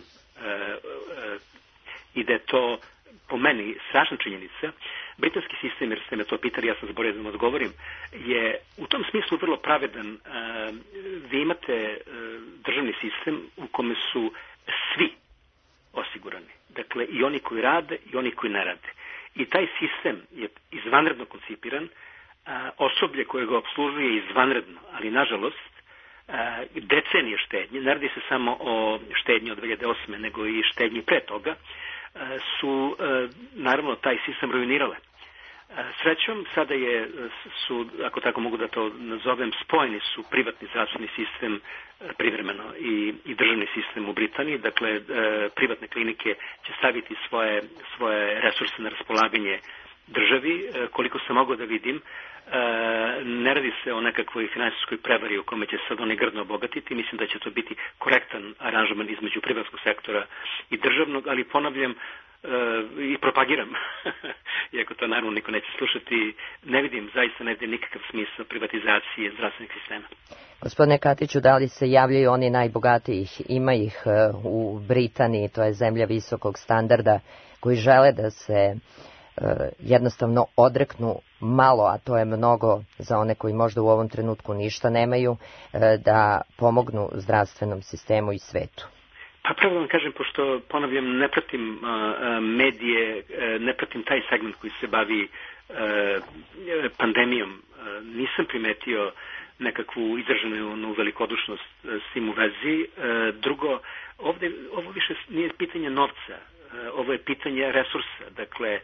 i da je to po meni strašna činjenica. Britanski sistem, jer ste me to pitali, ja sam zaboravio da vam odgovorim, je u tom smislu vrlo pravedan. Vi imate državni sistem u kome su svi osigurani. Dakle, i oni koji rade i oni koji ne rade. I taj sistem je izvanredno koncipiran, osoblje koje ga obslužuje je izvanredno, ali nažalost decenije štednje, ne radi se samo o štednji od 2008. nego i štednji pre toga, su naravno taj sistem ruinirale. Srećom, sada su, ako tako mogu da to nazovem, spojeni su privatni zdravstveni sistem privremeno i državni sistem u Britaniji. Dakle, privatne klinike će staviti svoje resurse na raspolaganje državi. Koliko sam mogao da vidim, ne radi se o nekakvoj finansijskoj prevari u kome će sad oni grdno obogatiti. Mislim da će to biti korektan aranžman između privatnog sektora i državnog, ali ponavljam i propagiram, iako to naravno niko neće slušati, zaista ne vidim nikakav smisao privatizacije zdravstvenih sistema. Gospodine Katiću, da li se javljaju oni najbogatijih? Ima ih u Britaniji, to je zemlja visokog standarda, koji žele da se jednostavno odreknu malo, a to je mnogo za one koji možda u ovom trenutku ništa nemaju, da pomognu zdravstvenom sistemu i svetu. Pa pravo vam kažem, pošto ponavljam, ne pratim medije, ne pratim taj segment koji se bavi pandemijom, nisam primetio nekakvu izraženu velikodušnost s tim u vezi. Drugo, ovo više nije pitanje novca. ovo je pitanje resursa. Dakle,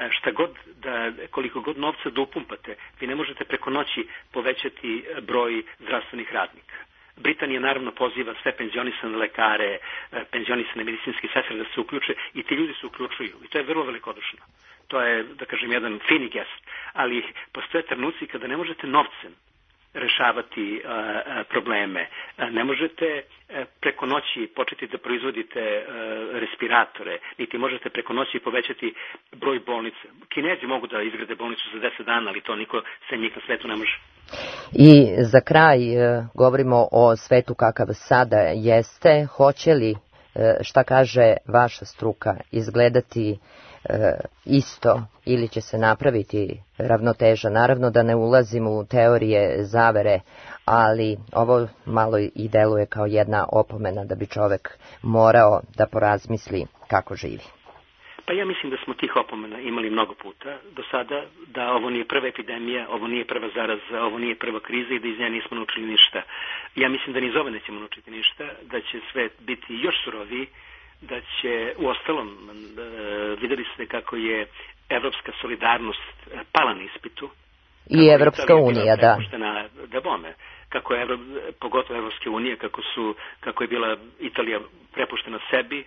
koliko god novca da upumpate, vi ne možete preko noći povećati broj zdravstvenih radnika. Britanija naravno poziva sve penzionisane lekare, penzionisane medicinske sestre da se uključe i ti ljudi se uključuju i to je vrlo velikodušno. To je, da kažem, jedan fini gest, ali postoje trenuci kada ne možete novcem rešavati probleme. Ne možete preko noći početi da proizvodite respiratore, niti možete preko noći povećati broj bolnica. Kinezi mogu da izgrade bolnicu za 10 dana, ali to niko sem njih na svetu ne može. I za kraj govorimo o svetu kakav sada jeste. Hoće li, šta kaže vaša struka, izgledati isto ili će se napraviti ravnoteža? Naravno da ne ulazim u teorije zavere, ali ovo malo i deluje kao jedna opomena da bi čovek morao da porazmisli kako živi. Pa ja mislim da smo tih opomena imali mnogo puta do sada, da ovo nije prva epidemija, ovo nije prva zaraza, ovo nije prva kriza i da iz nje nismo naučili ništa. Ja mislim da ni iz ove nećemo naučiti ništa, da će svet biti još suroviji, da će, uostalom, videli ste kako je evropska solidarnost pala na ispitu. I Evropska unija, da. Da bome. Kako je, pogotovo Evropske unije, kako je bila Italija prepuštena sebi.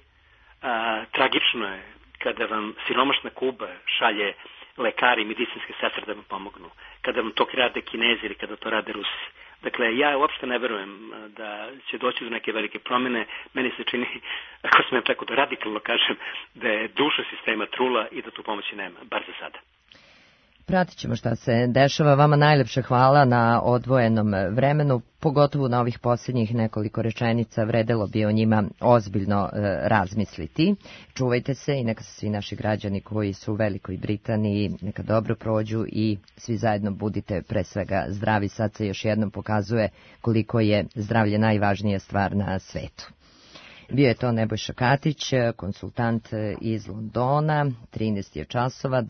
Tragično je kada vam siromašna Kuba šalje lekari i medicinske sestre da vam pomognu. Kada vam to rade Kinezi ili kada to rade Rusi. Dakle, ja uopšte ne verujem da će doći do neke velike promjene. Meni se čini, ako smem tako da radikalno kažem, da je duša sistema trula i da tu pomoći nema, bar za sada. Pratit ćemo šta se dešava. Vama najlepše hvala na odvojenom vremenu, pogotovo na ovih posljednjih nekoliko rečenica. Vredelo bi o njima ozbiljno razmisliti. Čuvajte se i neka se svi naši građani koji su u Velikoj Britaniji neka dobro prođu i svi zajedno budite pre svega zdravi. Sad se još jednom pokazuje koliko je zdravlje najvažnija stvar na svetu. Bio je to Nebojša Katić, konsultant iz Londona, 13 je časova,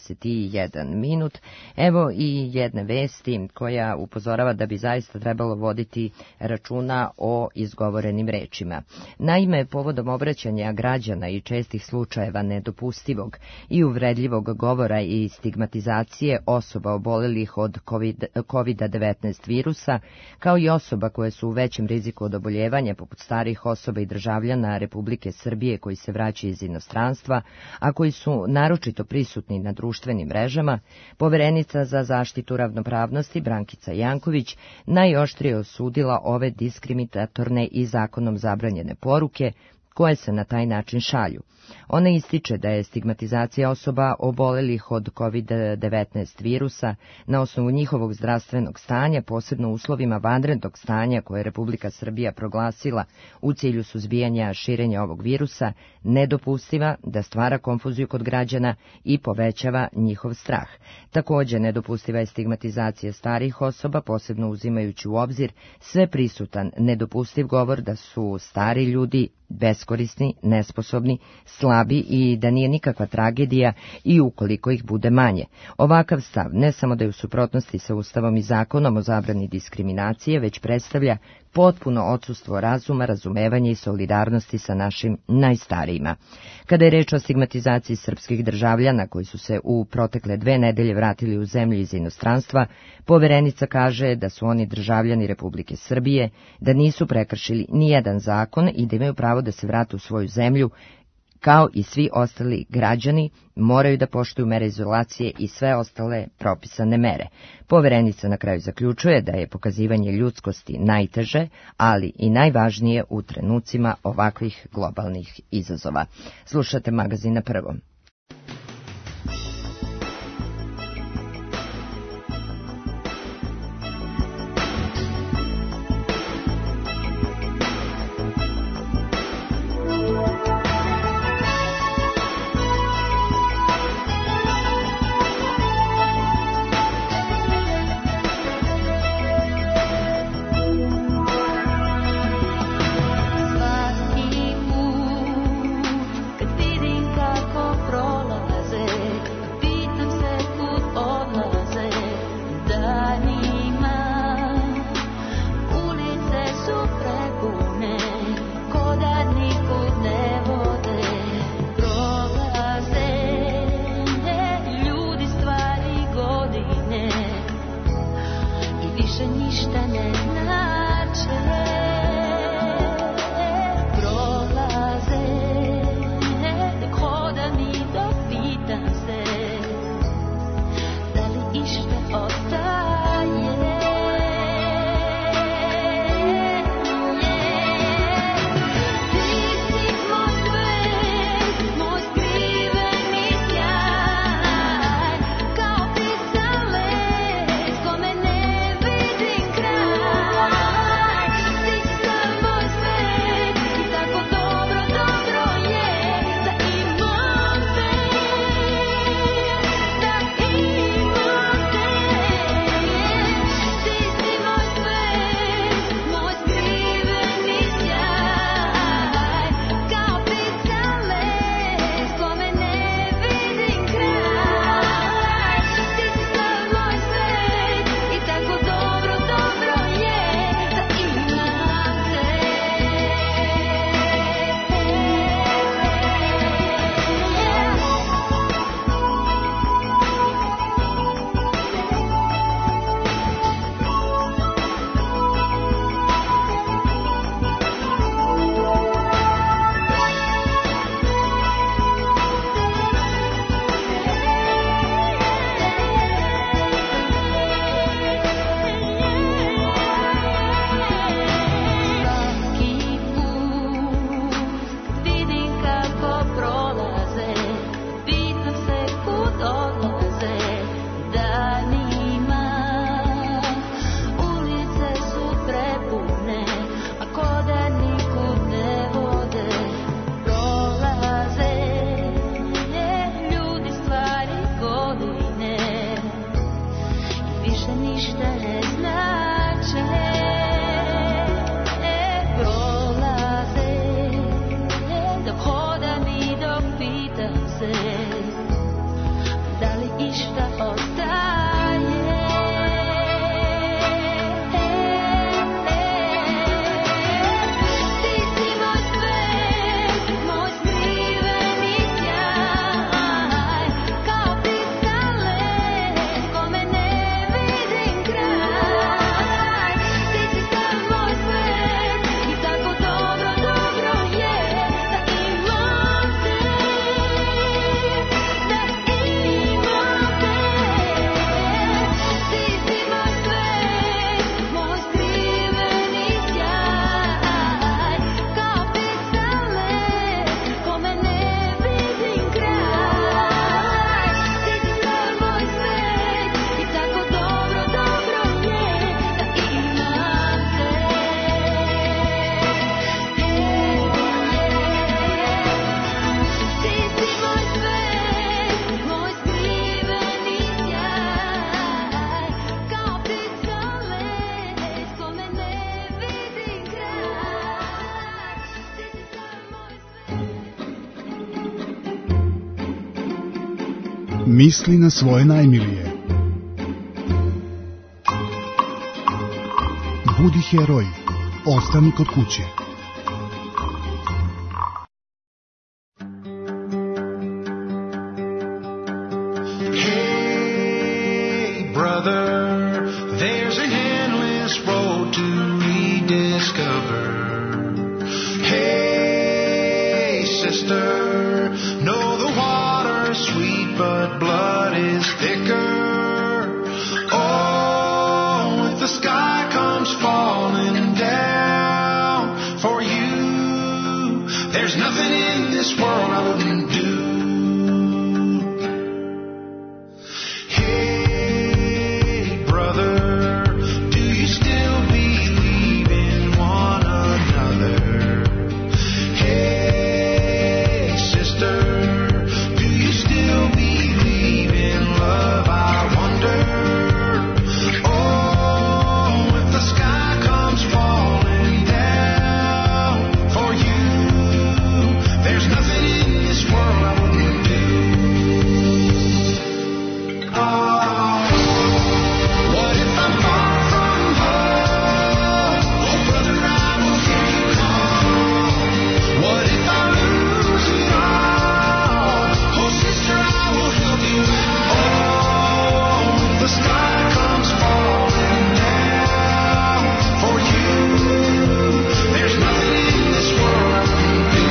21 minut. Evo i jedne vesti koja upozorava da bi zaista trebalo voditi računa o izgovorenim rečima. Naime, povodom obraćanja građana i čestih slučajeva nedopustivog i uvredljivog govora i stigmatizacije osoba obolelih od COVID-19 virusa, kao i osoba koje su u većem riziku od oboljevanja, poput starih osoba i državljana Republike Srbije koji se vraćaju iz inostranstva, a koji su naročito prisutni na društvenim mrežama, poverenica za zaštitu ravnopravnosti Brankica Janković najoštrije osudila ove diskriminatorne i zakonom zabranjene poruke koje se na taj način šalju. Ona ističe da je stigmatizacija osoba obolelih od COVID-19 virusa na osnovu njihovog zdravstvenog stanja, posebno u uslovima vanrednog stanja koje je Republika Srbija proglasila u cilju suzbijanja širenja ovog virusa, nedopustiva, da stvara konfuziju kod građana i povećava njihov strah. Također, nedopustiva je stigmatizacija starih osoba, posebno uzimajući u obzir sve prisutan nedopustiv govor da su stari ljudi beskorisni, nesposobni, slabi i da nije nikakva tragedija i ukoliko ih bude manje. Ovakav stav ne samo da je u suprotnosti sa Ustavom i zakonom o zabrani diskriminacije, već predstavlja potpuno odsustvo razuma, razumevanja i solidarnosti sa našim najstarijima. Kada je reč o stigmatizaciji srpskih državljana koji su se u protekle 2 nedelje vratili u zemlju iz inostranstva, poverenica kaže da su oni državljani Republike Srbije, da nisu prekršili nijedan zakon i da imaju pravo da se vrate u svoju zemlju, kao i svi ostali građani, moraju da poštuju mere izolacije i sve ostale propisane mere. Poverenica na kraju zaključuje da je pokazivanje ljudskosti najteže, ali i najvažnije u trenucima ovakvih globalnih izazova. Slušate magazin Na prvom. Svaki put kad vidim kako Misli na svoje najmilije. Budi heroj. Ostani kod kuće. Hey brother, there's an endless road to rediscover. Hey sister, know the water's sweet but blood is thicker. Oh, if the sky comes falling down for you, there's nothing in this world I wouldn't do. Hey brother, do you still believe in one another? Hey sister, do you still believe in love? I wonder. Oh, if the sky comes falling down for you, there's nothing in this world I wouldn't do. Oh, what if I'm far from home? Oh, brother, I will hear you call. What if I lose it all? Oh, sister, I will help you out. Oh, if the sky comes falling down for you, there's nothing in this world I wouldn't do.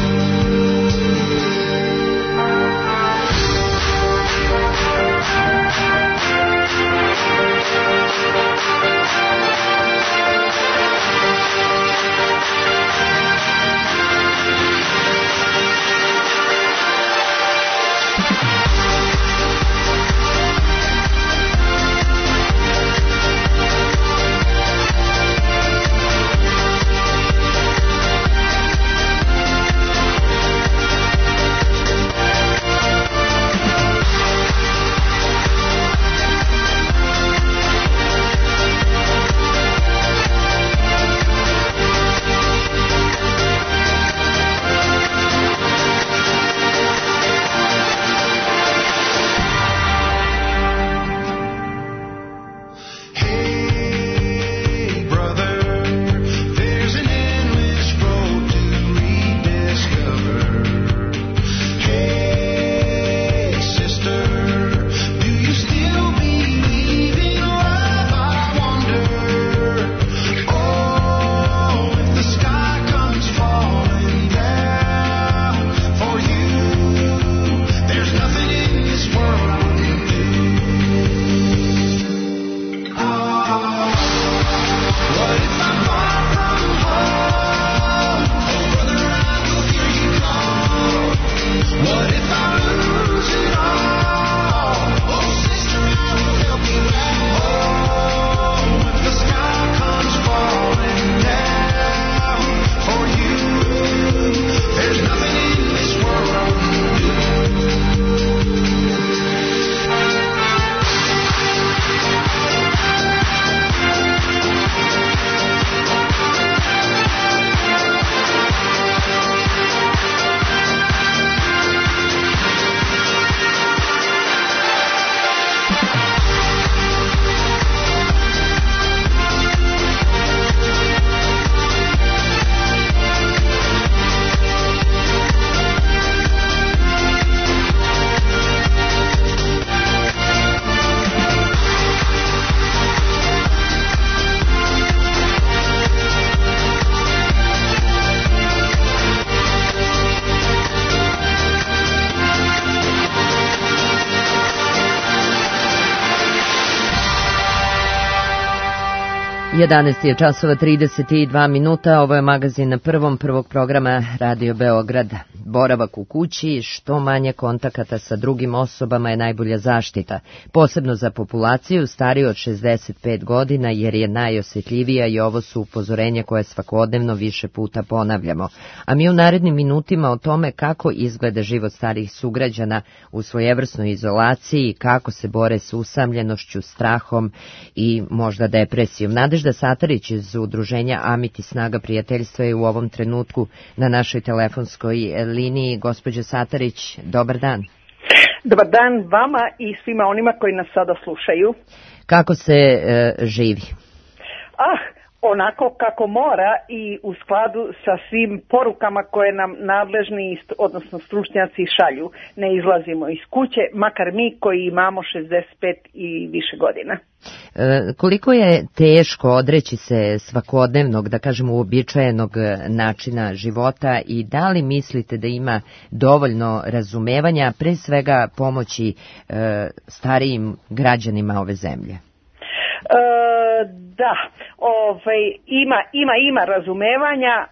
Hey brother, there's an endless road to rediscover. Hey sister, do you still believe in love? I wonder. Oh, if the sky comes falling down for you, there's nothing in this world I wouldn't do. What if I'm far from home? Oh, brother, I will hear you call. What if I lose it all? Oh, sister, I will help you out. Oh, if the sky comes falling down for you, there's nothing in this world I wouldn't do. Jedanaest je časova 32 minuta, ovo je magazin na prvog programa Radio Beograd. Boravak u kući, što manje kontakata sa drugim osobama je najbolja zaštita, posebno za populaciju stariju od 65 godina jer je najosjetljivija i ovo su upozorenja koje svakodnevno više puta ponavljamo. A mi u narednim minutima o tome kako izgleda život starijih sugrađana u svojevrsnoj izolaciji, kako se bore s usamljenošću, strahom i možda depresijom. Nadežda Satarić iz udruženja Amiti Snaga prijateljstva je u ovom trenutku na našoj telefonskoj liniji. Gospođo Satarić, dobar dan. Dobar dan vama i svima onima koji nas sada slušaju. Kako se živi? Onako kako mora i u skladu sa svim porukama koje nam nadležni, odnosno stručnjaci šalju. Ne izlazimo iz kuće, makar mi koji imamo 65 i više godina. Koliko je teško odreći se svakodnevnog, da kažemo uobičajenog načina života i da li mislite da ima dovoljno razumevanja, pre svega pomoći starijim građanima ove zemlje? Da, ima razumevanja,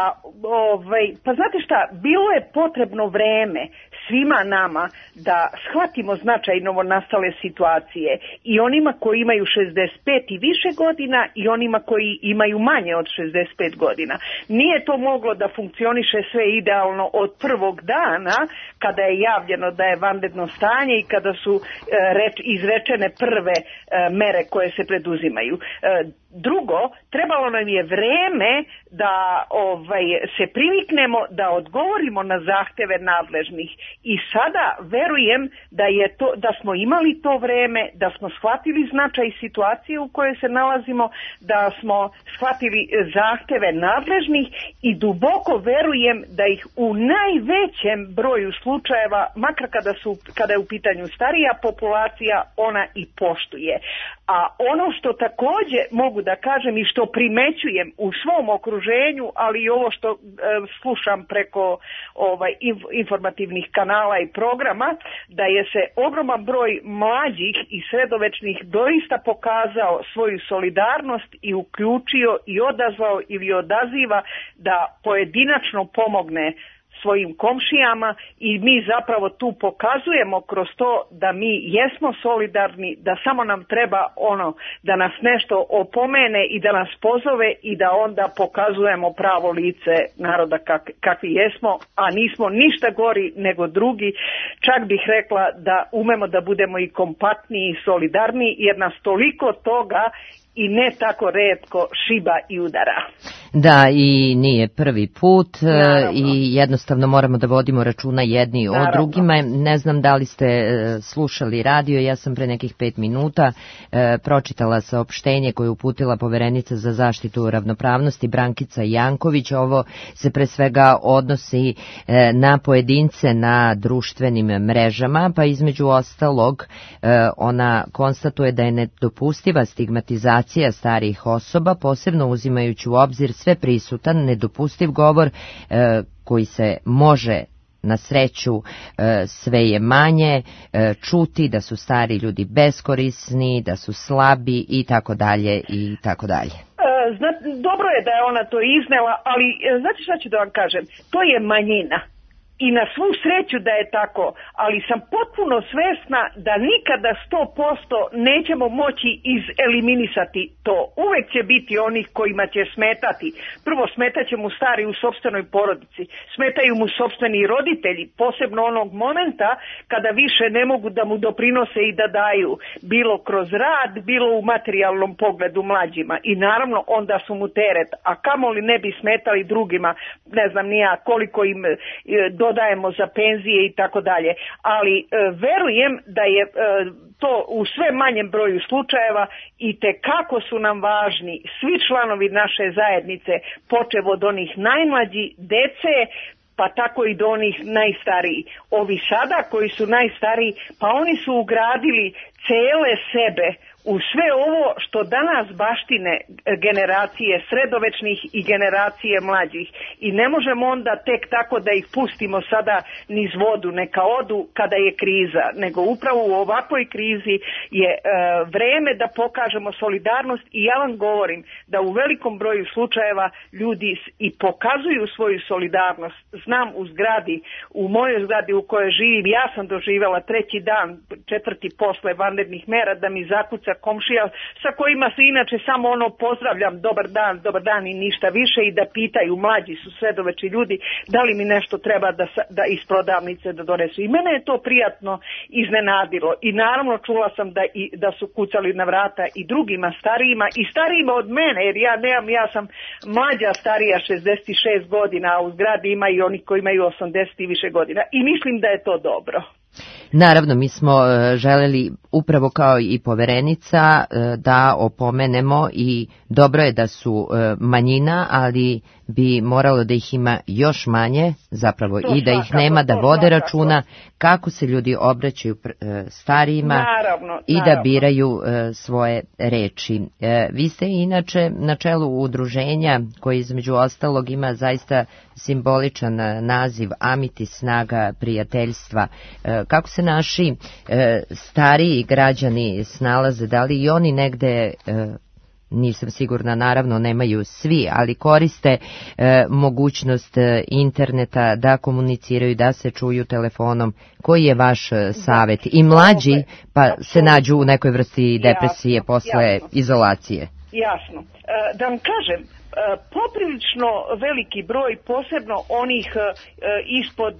pa znate šta, bilo je potrebno vreme svima nama da shvatimo značaj novonastale situacije i onima koji imaju 65 i više godina i onima koji imaju manje od 65 godina. Nije to moglo da funkcioniše sve idealno od prvog dana kada je javljeno da je vanredno stanje i kada su izrečene prve mere koje se preduzimaju. Drugo, trebalo nam je vreme da se priviknemo, da odgovorimo na zahteve nadležnih i sada verujem da smo imali to vreme, da smo shvatili značaj situacije u kojoj se nalazimo, da smo shvatili zahteve nadležnih i duboko verujem da ih u najvećem broju slučajeva, makar kada je u pitanju starija populacija, ona i poštuje. A ono što također mogu da kažem i što primećujem u svom okruženju, ali i ovo što slušam preko informativnih kanala i programa, da je se ogroman broj mlađih i sredovečnih doista pokazao svoju solidarnost i uključio i odazvao ili odaziva da pojedinačno pomogne svojim komšijama i mi zapravo tu pokazujemo kroz to da mi jesmo solidarni, da samo nam treba da nas nešto opomene i da nas pozove i da onda pokazujemo pravo lice naroda kakvi jesmo, a nismo ništa gori nego drugi. Čak bih rekla da umemo da budemo i kompaktniji i solidarniji jer nas toliko toga i ne tako retko šiba i udara. Da, i nije prvi put. I jednostavno moramo da vodimo računa jedni o drugima. Ne znam da li ste slušali radio, ja sam pre nekih 5 minuta pročitala saopštenje koje je uputila poverenica za zaštitu ravnopravnosti Brankica Janković. Ovo se pre svega odnosi na pojedince na društvenim mrežama, pa između ostalog ona konstatuje da je nedopustiva stigmatizacija starijih osoba, posebno uzimajući u obzir sve prisutan, nedopustiv govor koji se može, na sreću sve je manje, čuti da su stari ljudi beskorisni, da su slabi i tako dalje i tako dalje. Dobro je da je ona to iznela, ali znate šta ću da vam kažem, to je manjina. I na svu sreću da je tako, ali sam potpuno svesna da nikada 100% nećemo moći izeliminisati to. Uvek će biti onih kojima će smetati. Prvo smetat će mu stari u sopstvenoj porodici, smetaju mu sopstveni roditelji, posebno onog momenta kada više ne mogu da mu doprinose i da daju, bilo kroz rad, bilo u materijalnom pogledu mlađima. I naravno onda su mu teret, a kamoli ne bi smetali drugima, ne znam ni ja koliko im dodajemo za penzije i tako dalje, ali verujem da je to u sve manjem broju slučajeva i tekako su nam važni svi članovi naše zajednice, počev od onih najmlađi, dece, pa tako i do onih najstariji. Ovi sada koji su najstariji, pa oni su ugradili cele sebe u sve ovo što danas baštine generacije sredovečnih i generacije mlađih. I ne možemo onda tek tako da ih pustimo sada niz vodu, neka odu kada je kriza, nego upravo u ovakvoj krizi je vreme da pokažemo solidarnost i ja vam govorim da u velikom broju slučajeva ljudi i pokazuju svoju solidarnost. Znam u zgradi, u mojoj zgradi u kojoj živim, ja sam doživjela 3. dan, 4. posle vanrednih mera da mi zakuca komšija sa kojima se inače samo pozdravljam, dobar dan i ništa više i da pitaju, mlađi su sredoveči ljudi, da li mi nešto treba da iz prodavnice da donesu. I mene je to prijatno iznenadilo i naravno čula sam da su kucali na vrata i drugima starijima i starijima od mene, jer ja sam mlađa, starija 66 godina, a u zgradi ima i oni koji imaju 80 i više godina i mislim da je to dobro. Naravno, mi smo želeli upravo kao i poverenica da opomenemo i dobro je da su manjina, ali bi moralo da ih ima još manje, zapravo i da ih nema, da vode računa kako se ljudi obraćaju starijima i da biraju svoje reči. Vi ste inače na čelu udruženja koji između ostalog ima zaista simboličan naziv Amiti, snaga prijateljstva. Kako se naši stariji građani snalaze, da li i oni negde, nisam sigurna, naravno nemaju svi, ali koriste mogućnost interneta da komuniciraju, da se čuju telefonom? Koji je vaš savjet? I mlađi pa se nađu u nekoj vrsti depresije posle izolacije. Jasno. Da vam kažem, poprilično veliki broj, posebno onih ispod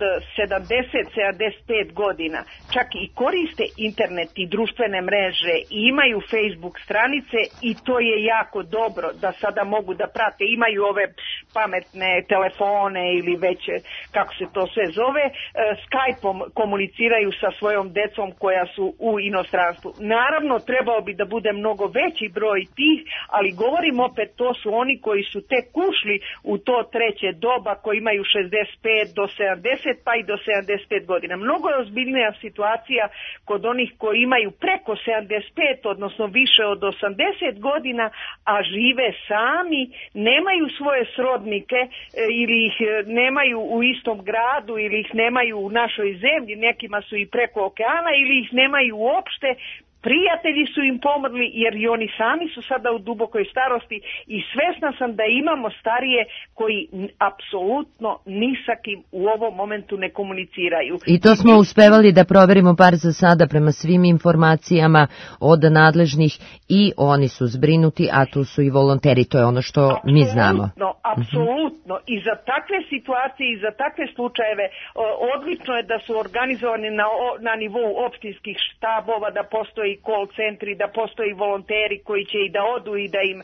70-75 godina, čak i koriste internet i društvene mreže i imaju Facebook stranice i to je jako dobro da sada mogu da prate, imaju ove pametne telefone ili već kako se to sve zove, Skype-om komuniciraju sa svojom decom koja su u inostranstvu. Naravno, trebao bi da bude mnogo veći broj tih, ali govorim opet, to su oni koji su tek ušli u to treće doba, koji imaju 65 do 70 pa i do 75 godina. Mnogo je ozbiljnija situacija kod onih koji imaju preko 75, odnosno više od 80 godina, a žive sami, nemaju svoje srodnike ili ih nemaju u istom gradu ili ih nemaju u našoj zemlji, nekima su i preko okeana ili ih nemaju uopšte. Prijatelji su im pomrli jer i oni sami su sada u dubokoj starosti i svesna sam da imamo starije koji apsolutno ni sa kim u ovom momentu ne komuniciraju. I to smo uspevali da proverimo bar za sada prema svim informacijama od nadležnih i oni su zbrinuti, a tu su i volonteri, to je ono što mi znamo. Apsolutno. I za takve situacije i za takve slučajeve odlično je da su organizovani na nivou opštinskih štabova, da postoji call centri, da postoji volonteri koji će i da odu i da im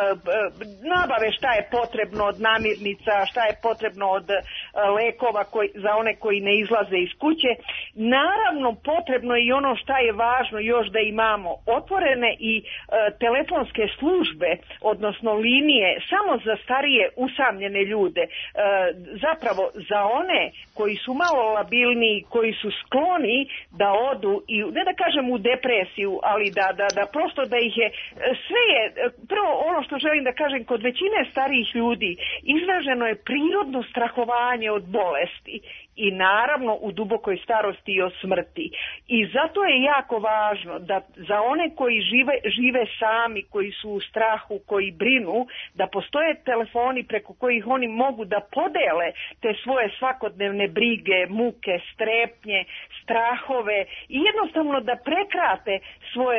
nabave šta je potrebno od namirnica, šta je potrebno od lekova za one koji ne izlaze iz kuće. Naravno, potrebno je i ono šta je važno još da imamo otvorene i telefonske službe, odnosno linije, samo za starije usamljene ljude. Zapravo, za one koji su malo labilniji, koji su skloni da odu i, ne da kažem u depresiju, ali da prosto da ih je, sve je, prvo ono što želim da kažem, kod većine starijih ljudi izraženo je prirodno strahovanje od bolesti i naravno u dubokoj starosti i od smrti. I zato je jako važno da za one koji žive sami, koji su u strahu, koji brinu, da postoje telefoni preko kojih oni mogu da podele te svoje svakodnevne brige, muke, strepnje, strahove i jednostavno da prekrate svoje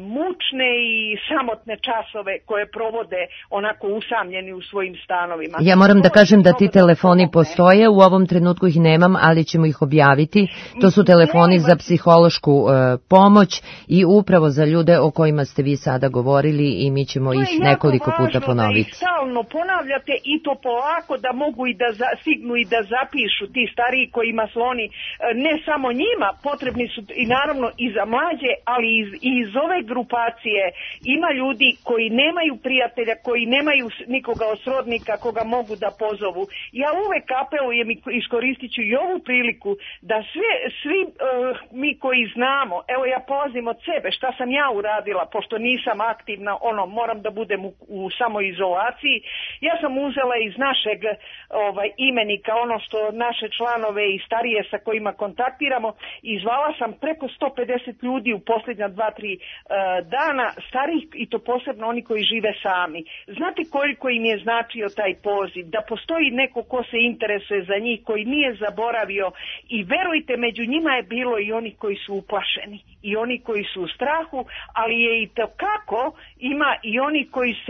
mučne i samotne časove koje provode onako usamljeni u svojim stanovima. Ja moram da kažem da ti telefoni postoje, u ovom trenutku ih nemam, ali ćemo ih objaviti. To su telefoni za psihološku pomoć i upravo za ljude o kojima ste vi sada govorili i mi ćemo ih nekoliko puta ponoviti. Da ih stalno ponavljate i to polako da mogu i da stignu i da zapišu ti stariji kojima su oni, ne samo njima, potrebni su i naravno i za mlađe, ali i iz ove grupacije ima ljudi koji nemaju prijatelja, koji nemaju nikoga od srodnika koga mogu da pozovu. Ja uvek apelujem i iskoristit ću i ovu priliku da svi mi koji znamo, evo ja polazim od sebe, šta sam ja uradila, pošto nisam aktivna, moram da budem u samoizolaciji, ja sam uzela iz našeg imenika ono što naše članove i starije sa kojima kontaktiramo i zvala sam preko 150 ljudi u posljednja 2-3 dana, starih i to posebno oni koji žive sami. Znate koliko im je značio taj poziv, da postoji neko ko se interesuje za njih, koji nije zaboravio i verujte, među njima je bilo i oni koji su uplašeni i oni koji su u strahu, ali je i kako ima i oni koji se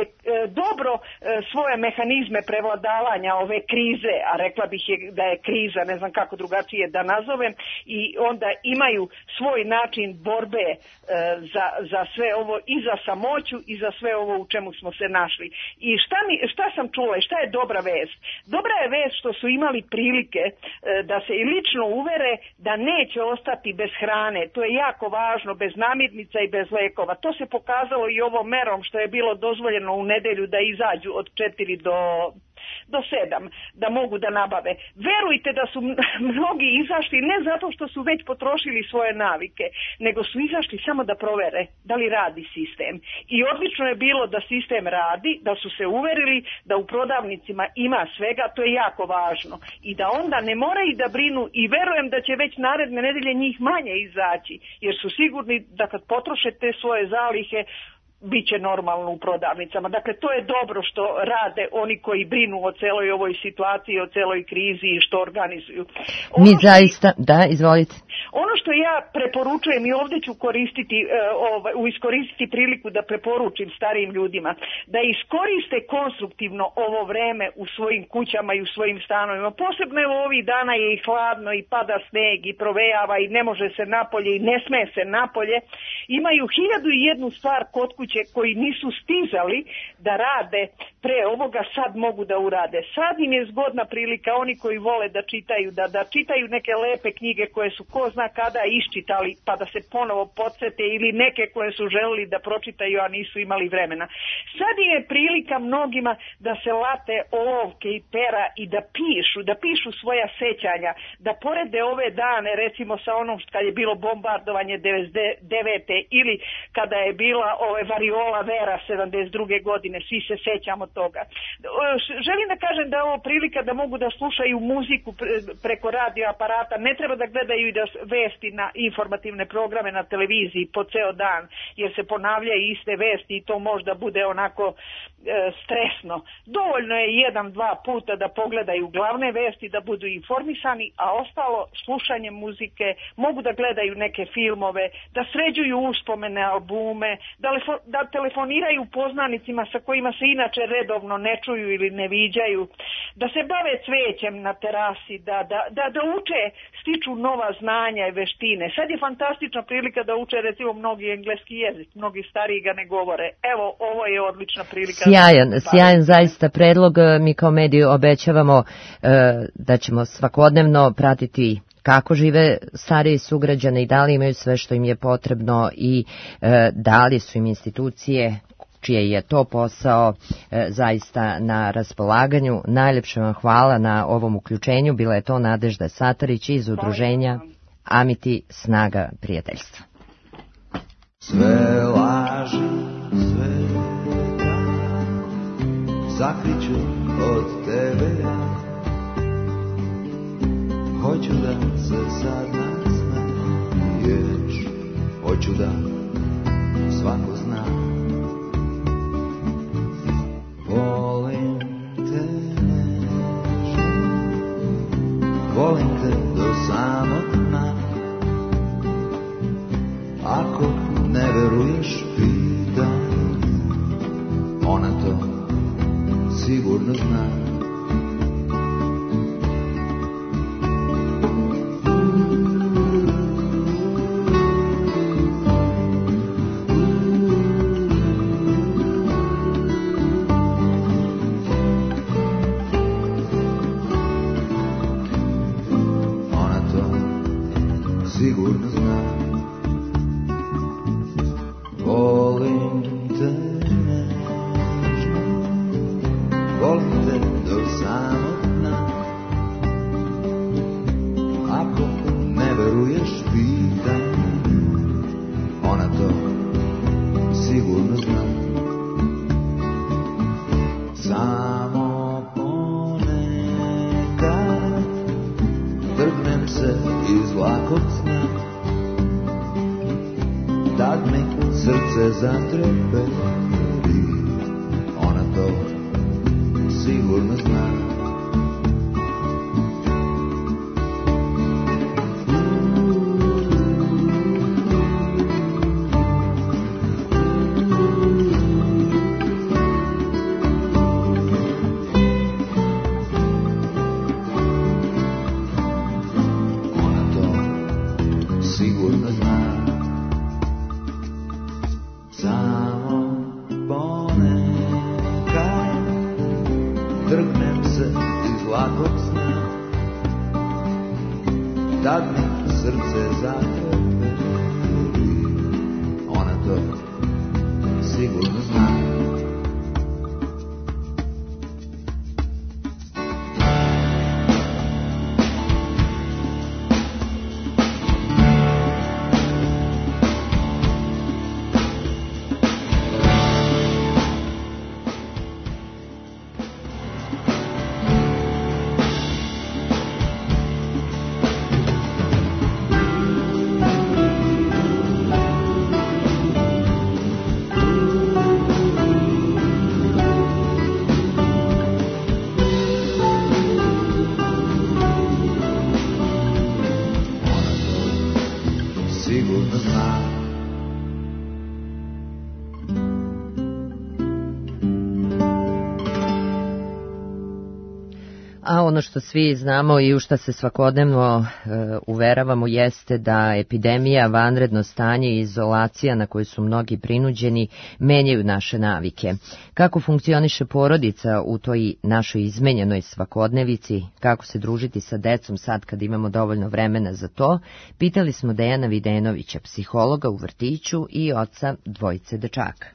dobro svoje mehanizme prevladavanja ove krize, a rekla bih da je kriza, ne znam kako drugačije da nazovem, i onda imaju svoj način borbe borbe za sve ovo i za samoću i za sve ovo u čemu smo se našli. I šta sam čula i šta je dobra vest? Dobra je vest što su imali prilike da se i lično uvere da neće ostati bez hrane. To je jako važno, bez namirnica i bez lekova. To se pokazalo i ovom merom što je bilo dozvoljeno u nedelju da izađu od 4 do 7, da mogu da nabave. Verujte da su mnogi izašli ne zato što su već potrošili svoje navike, nego su izašli samo da provere da li radi sistem. I odlično je bilo da sistem radi, da su se uverili da u prodavnicima ima svega, to je jako važno. I da onda ne moraju da brinu i verujem da će već naredne nedelje njih manje izaći, jer su sigurni da kad potroše te svoje zalihe, bit će normalno u prodavnicama. Dakle, to je dobro što rade oni koji brinu o celoj ovoj situaciji, o celoj krizi i što organizuju. Mi zaista, da, izvolite. Ono što ja preporučujem i ovdje ću iskoristiti priliku da preporučim starijim ljudima, da iskoriste konstruktivno ovo vreme u svojim kućama i u svojim stanovima. Posebno ovih dana je i hladno i pada sneg i provejava i ne može se napolje i ne sme se napolje. Imaju 1001 stvar kod kuće koji nisu stizali da rade pre ovoga, sad mogu da urade. Sad im je zgodna prilika, oni koji vole da čitaju, da čitaju neke lepe knjige koje su ko zna kada iščitali pa da se ponovo podsete ili neke koje su želeli da pročitaju a nisu imali vremena. Sad im je prilika mnogima da se late olovke i pera i da pišu svoja sećanja, da porede ove dane recimo sa onom kad je bilo bombardovanje 99. ili kada je bila variola vera 72. godine, svi se sećamo toga. Želim da kažem da je ovo prilika da mogu da slušaju muziku preko radio aparata, ne treba da gledaju i da vesti na informativne programe na televiziji po ceo dan, jer se ponavljaju iste vesti i to možda bude onako stresno. Dovoljno je 1-2 puta da pogledaju glavne vesti, da budu informisani, a ostalo slušanje muzike, mogu da gledaju neke filmove, da sređuju uspomene, albume, da telefoniraju poznanicima sa kojima se inače redovno ne čuju ili ne viđaju, da se bave cvećem na terasi, da uče, stiču nova znanja i veštine. Sad je fantastična prilika da uče recimo mnogi engleski jezik, mnogi stariji ga ne govore. Evo, ovo je odlična prilika. Sjajan zaista predlog. Mi kao mediji obećavamo da ćemo svakodnevno pratiti kako žive stariji sugrađani i da li imaju sve što im je potrebno i da li su im institucije čije je to posao zaista na raspolaganju. Najlepše vam hvala na ovom uključenju. Bila je to Nadežda Satarić iz udruženja Amiti Snaga prijateljstva. Sve laži, sve sakriću od tebe ja. Hoću da se sad nasmeješ, hoću da svako zna. Volim te nežno, volim te do samog dna. Ako ne veruješ, pitaj, ona to sigurno zna. Ona to sigurno zna. Volim te nežno, volim te do samog dna. Ako ne veruješ, pitaj, ona to sigurno zna. Samo ponekad trgnem se iz lakog sna, tad mi srce zatreperi, ona to sigurno zna. Ona to sigurno zna. svakog sna, tad mi srce zatrepe, ona to sigurno zna. A ono što svi znamo i u što se svakodnevno uveravamo jeste da epidemija, vanredno stanje i izolacija na koju su mnogi prinuđeni menjaju naše navike. Kako funkcioniše porodica u toj našoj izmenjenoj svakodnevici, kako se družiti sa decom sad kad imamo dovoljno vremena za to, pitali smo Dejana Videnovića, psihologa u vrtiću i oca dvojice dečaka.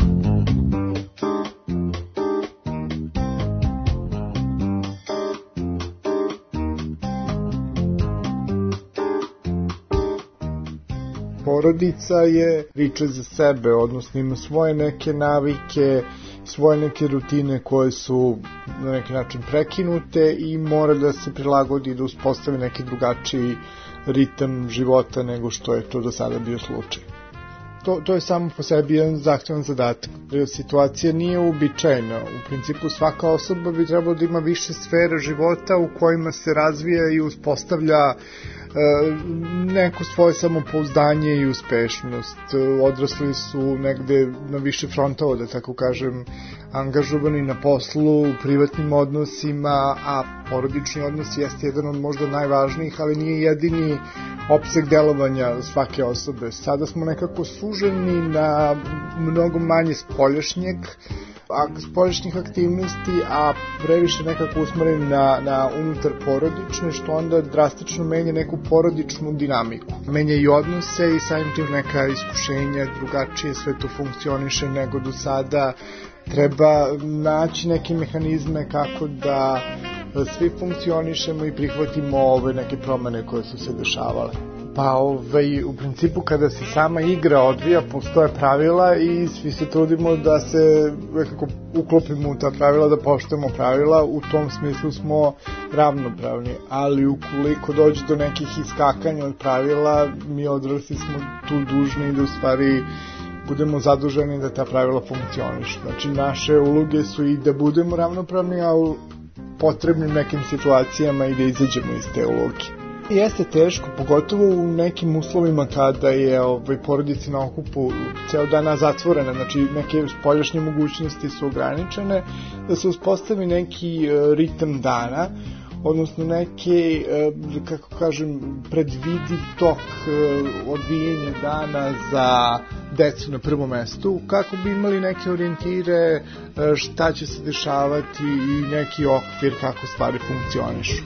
Porodica je priče za sebe, odnosno ima svoje neke navike, svoje neke rutine koje su na neki način prekinute i mora da se prilagodi da uspostavi neki drugačiji ritam života nego što je to do sada bio slučaj. To je samo po sebi jedan zahtevan zadatak. Situacija nije uobičajena. U principu svaka osoba bi trebalo da ima više sfera života u kojima se razvija i uspostavlja neko svoje samopouzdanje i uspešnost. Odrasli su negde na više frontova, da tako kažem, angažovani na poslu, u privatnim odnosima, a porodični odnos jeste jedan od možda najvažnijih, ali nije jedini opseg delovanja svake osobe. Sada smo nekako suženi na mnogo manje spoljašnjih aktivnosti, a previše nekako usmeren na unutar porodične, što onda drastično menja neku porodičnu dinamiku. Menja i odnose i samim tim neka iskušenja, drugačije sve to funkcioniše nego do sada. Treba naći neke mehanizme kako da svi funkcionišemo i prihvatimo ove neke promene koje su se dešavale. Pa u principu kada se sama igra odvija, postoje pravila i svi se trudimo da se nekako uklopimo u ta pravila, da poštujemo pravila, u tom smislu smo ravnopravni, ali ukoliko dođe do nekih iskakanja od pravila, mi odrasli smo tu dužni da u stvari budemo zaduženi da ta pravila funkcionišu. Znači naše uloge su i da budemo ravnopravni, a u potrebnim nekim situacijama i da izađemo iz te uloge. Jeste teško, pogotovo u nekim uslovima kada je porodica na okupu ceo dana zatvorena, znači neke spoljašnje mogućnosti su ograničene, da se uspostavi neki ritam dana, odnosno neki, kako kažem, predvidiv tok odvijanja dana za decu na prvom mestu, kako bi imali neke orijentire šta će se dešavati i neki okvir kako stvari funkcionišu.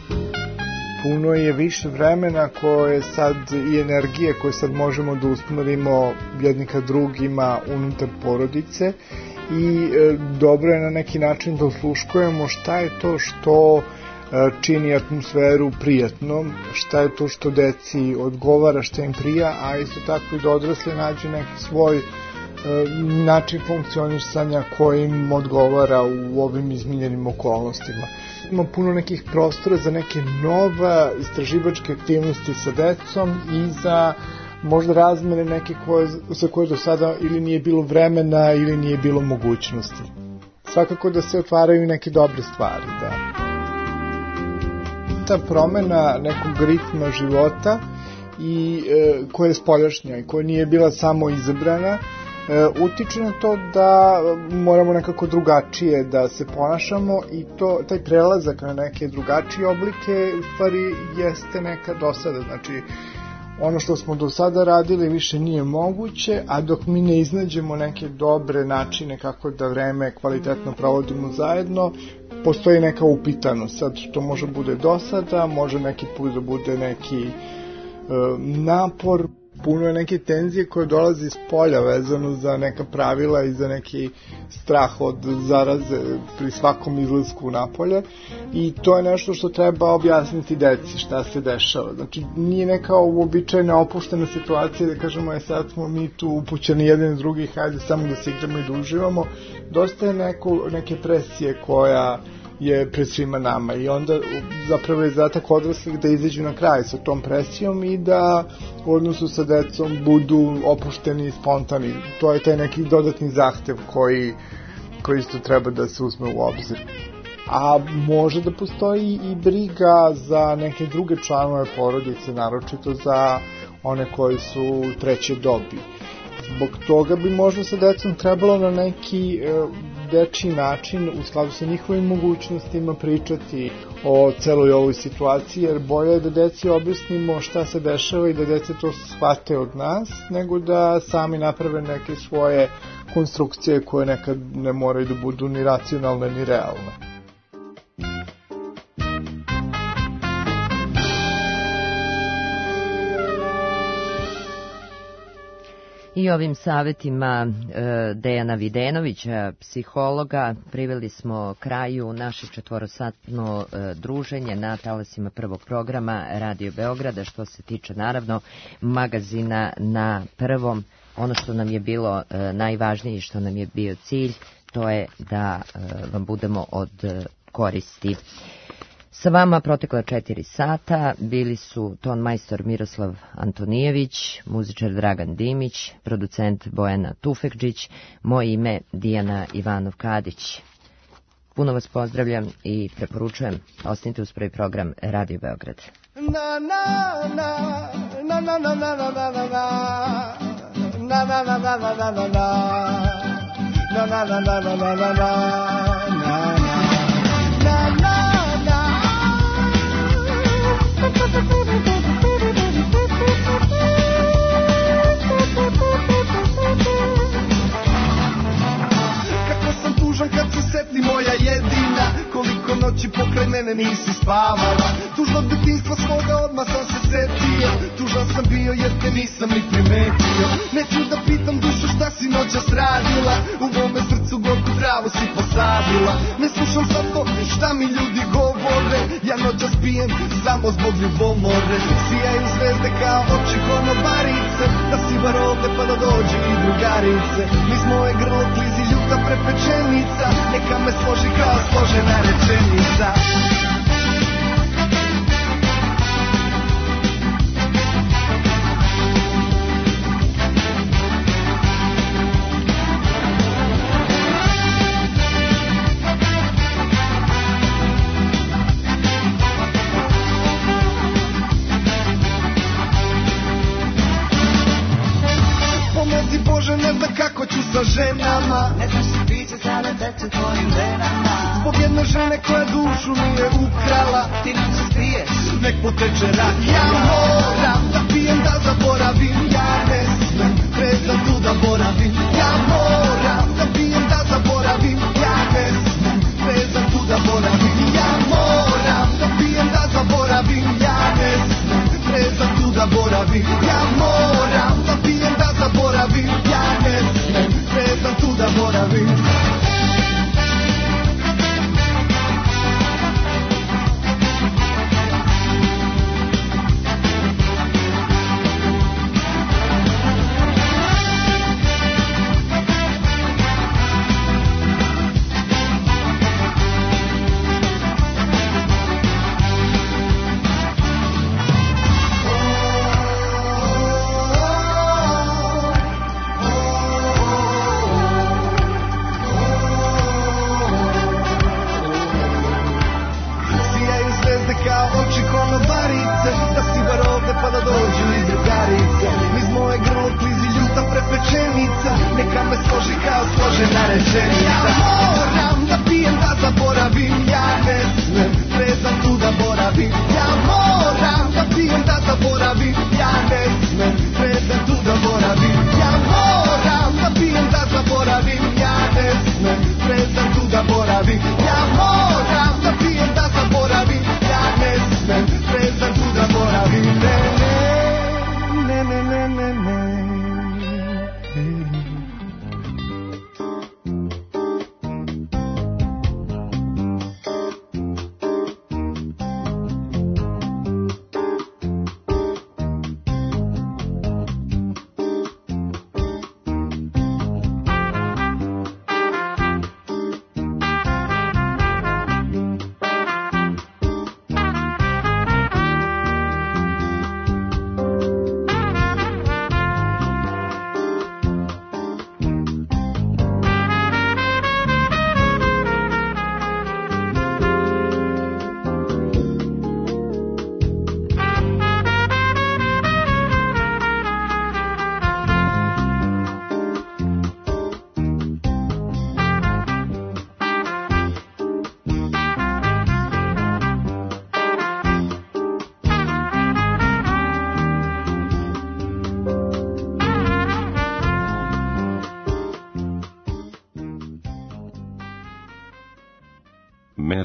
Puno je više vremena koje sad i energije koje sad možemo da usmerimo jedni ka drugima unutar porodice i dobro je na neki način da osluškujemo šta je to što čini atmosferu prijatnom, šta je to što deci odgovara, šta im prija, a isto tako i da odrasli nađu neki svoj način funkcionisanja koji im odgovara u ovim izmenjenim okolnostima. Ima puno nekih prostora za neke nove istraživačke aktivnosti sa decom i za možda razmene neke za koje do sada ili nije bilo vremena ili nije bilo mogućnosti. Svakako da se otvaraju neke dobre stvari, da. Ta promena nekog ritma života i koja je spoljašnja i koja nije bila samo izabrana, utiče na to da moramo nekako drugačije da se ponašamo i taj prelazak na neke drugačije oblike u stvari jeste neka dosada. Znači, ono što smo do sada radili više nije moguće, a dok mi ne iznađemo neke dobre načine kako da vreme kvalitetno provodimo zajedno, postoji neka upitanost. Sad to može bude dosada, može neki put da bude neki napor. Puno je neke tenzije koje dolaze iz polja vezano za neka pravila i za neki strah od zaraze pri svakom izlasku napolje i to je nešto što treba objasniti deci šta se dešava. Znači nije neka uobičajena opuštena situacija da kažemo sad smo mi tu upućeni jedan iz drugih, hajde samo da se igramo i da uživamo. Dosta je neke presije koja je pred svima nama i onda zapravo je zadatak odraslih da izađu na kraj sa tom presijom i da u odnosu sa decom budu opušteni i spontani. To je taj neki dodatni zahtev koji isto treba da se uzme u obzir. A može da postoji i briga za neke druge članove porodice, naročito za one koji su treće dobi. Zbog toga bi možda sa decom trebalo na neki dečiji način u skladu sa njihovim mogućnostima pričati o celoj ovoj situaciji, jer bolje je da deci objasnimo šta se dešava i da deca to shvate od nas, nego da sami naprave neke svoje konstrukcije koje nekad ne moraju da budu ni racionalne ni realne. I ovim savjetima Dejana Videnovića, psihologa, priveli smo kraju naše 4-satno druženje na talasima prvog programa Radio Beograda, što se tiče naravno magazina na prvom. Ono što nam je bilo najvažnije i što nam je bio cilj, to je da vam budemo od koristi. Sa vama protekla 4 sata bili su ton majstor Miroslav Antonijević, muzičar Dragan Dimić, producent Bojana Tufekđić, moje ime Dijana Ivanov-Kadić. Puno vas pozdravljam i preporučujem, ostanite uz prvi program Radio Beograd. Kako sam tužan kad se seti moja jedina, koliko noći pokraj mene nisi spavala. Tužno od detinjstva svoga odmah sam se setio, tužan sam bio jer te nisam ni primetio. Neću da pitam dušu šta si noćas radila, u mome srcu gorku travu si posadila. Ne slušam sad to šta mi ljudi govore, ja noćas pijem samo zbog ljubomore. Sijaju zvezde kao oči konobarice, da si bar ovde pa da dođe i drugarice. Niz moje grlo klizi ljuta prepečenica, neka me složi kao složena rečenica. Bože, ne znam kako ću sa ženama, ne znam si piće sada teče tvojim venama. Zbog jedne žene koja dušu mi je ukrala, ti nam se spiješ, nek poteče rak. Ja moram da pijem da zaboravim, ja ne smem prezam tu da boravim. Ja moram da pijem da zaboravim, ja ne smem prezam tu da boravim. Ja moram da pijem da zaboravim, ja ne smem prezam tu da boravim. Ja moram da pijem da zaboravim, ja ne smem prezam tu da boravim.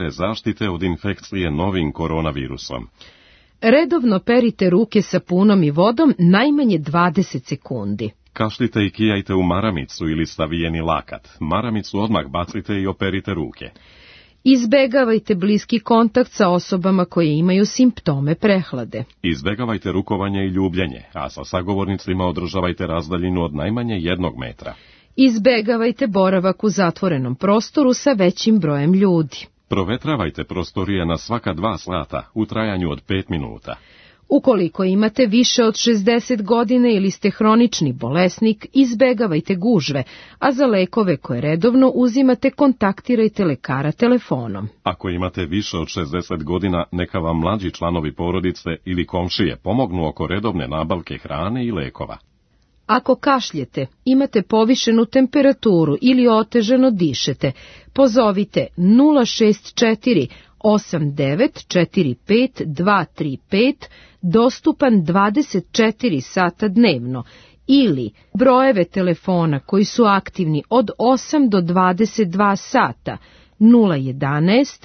mere zaštite od infekcije novim koronavirusom. Redovno perite ruke sapunom i vodom najmanje 20 sekundi. Kašljite i kijajte u maramicu ili savijeni lakat. Maramicu odmah bacite i operite ruke. Izbegavajte bliski kontakt sa osobama koje imaju simptome prehlade. Izbegavajte rukovanje i ljubljenje, a sa sagovornicima održavajte razdaljinu od najmanje 1 metra. Izbegavajte boravak u zatvorenom prostoru sa većim brojem ljudi. Provetravajte prostorije na svaka 2 sata u trajanju od 5 minuta. Ukoliko imate više od 60 godina ili ste hronični bolesnik, izbegavajte gužve, a za lekove koje redovno uzimate kontaktirajte lekara telefonom. Ako imate više od 60 godina, neka vam mlađi članovi porodice ili komšije pomognu oko redovne nabavke hrane i lekova. Ako kašljete, imate povišenu temperaturu ili otežano dišete, pozovite 064 8945 235, dostupan 24 sata dnevno, ili brojeve telefona koji su aktivni od 8 do 22 sata 011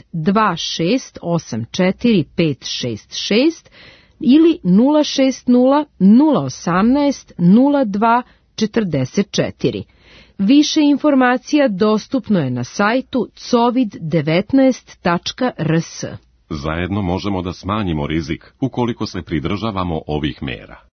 2684 566 ili 060 018 02 44. Više informacija dostupno je na sajtu covid19.rs. Zajedno možemo da smanjimo rizik ukoliko se pridržavamo ovih mera.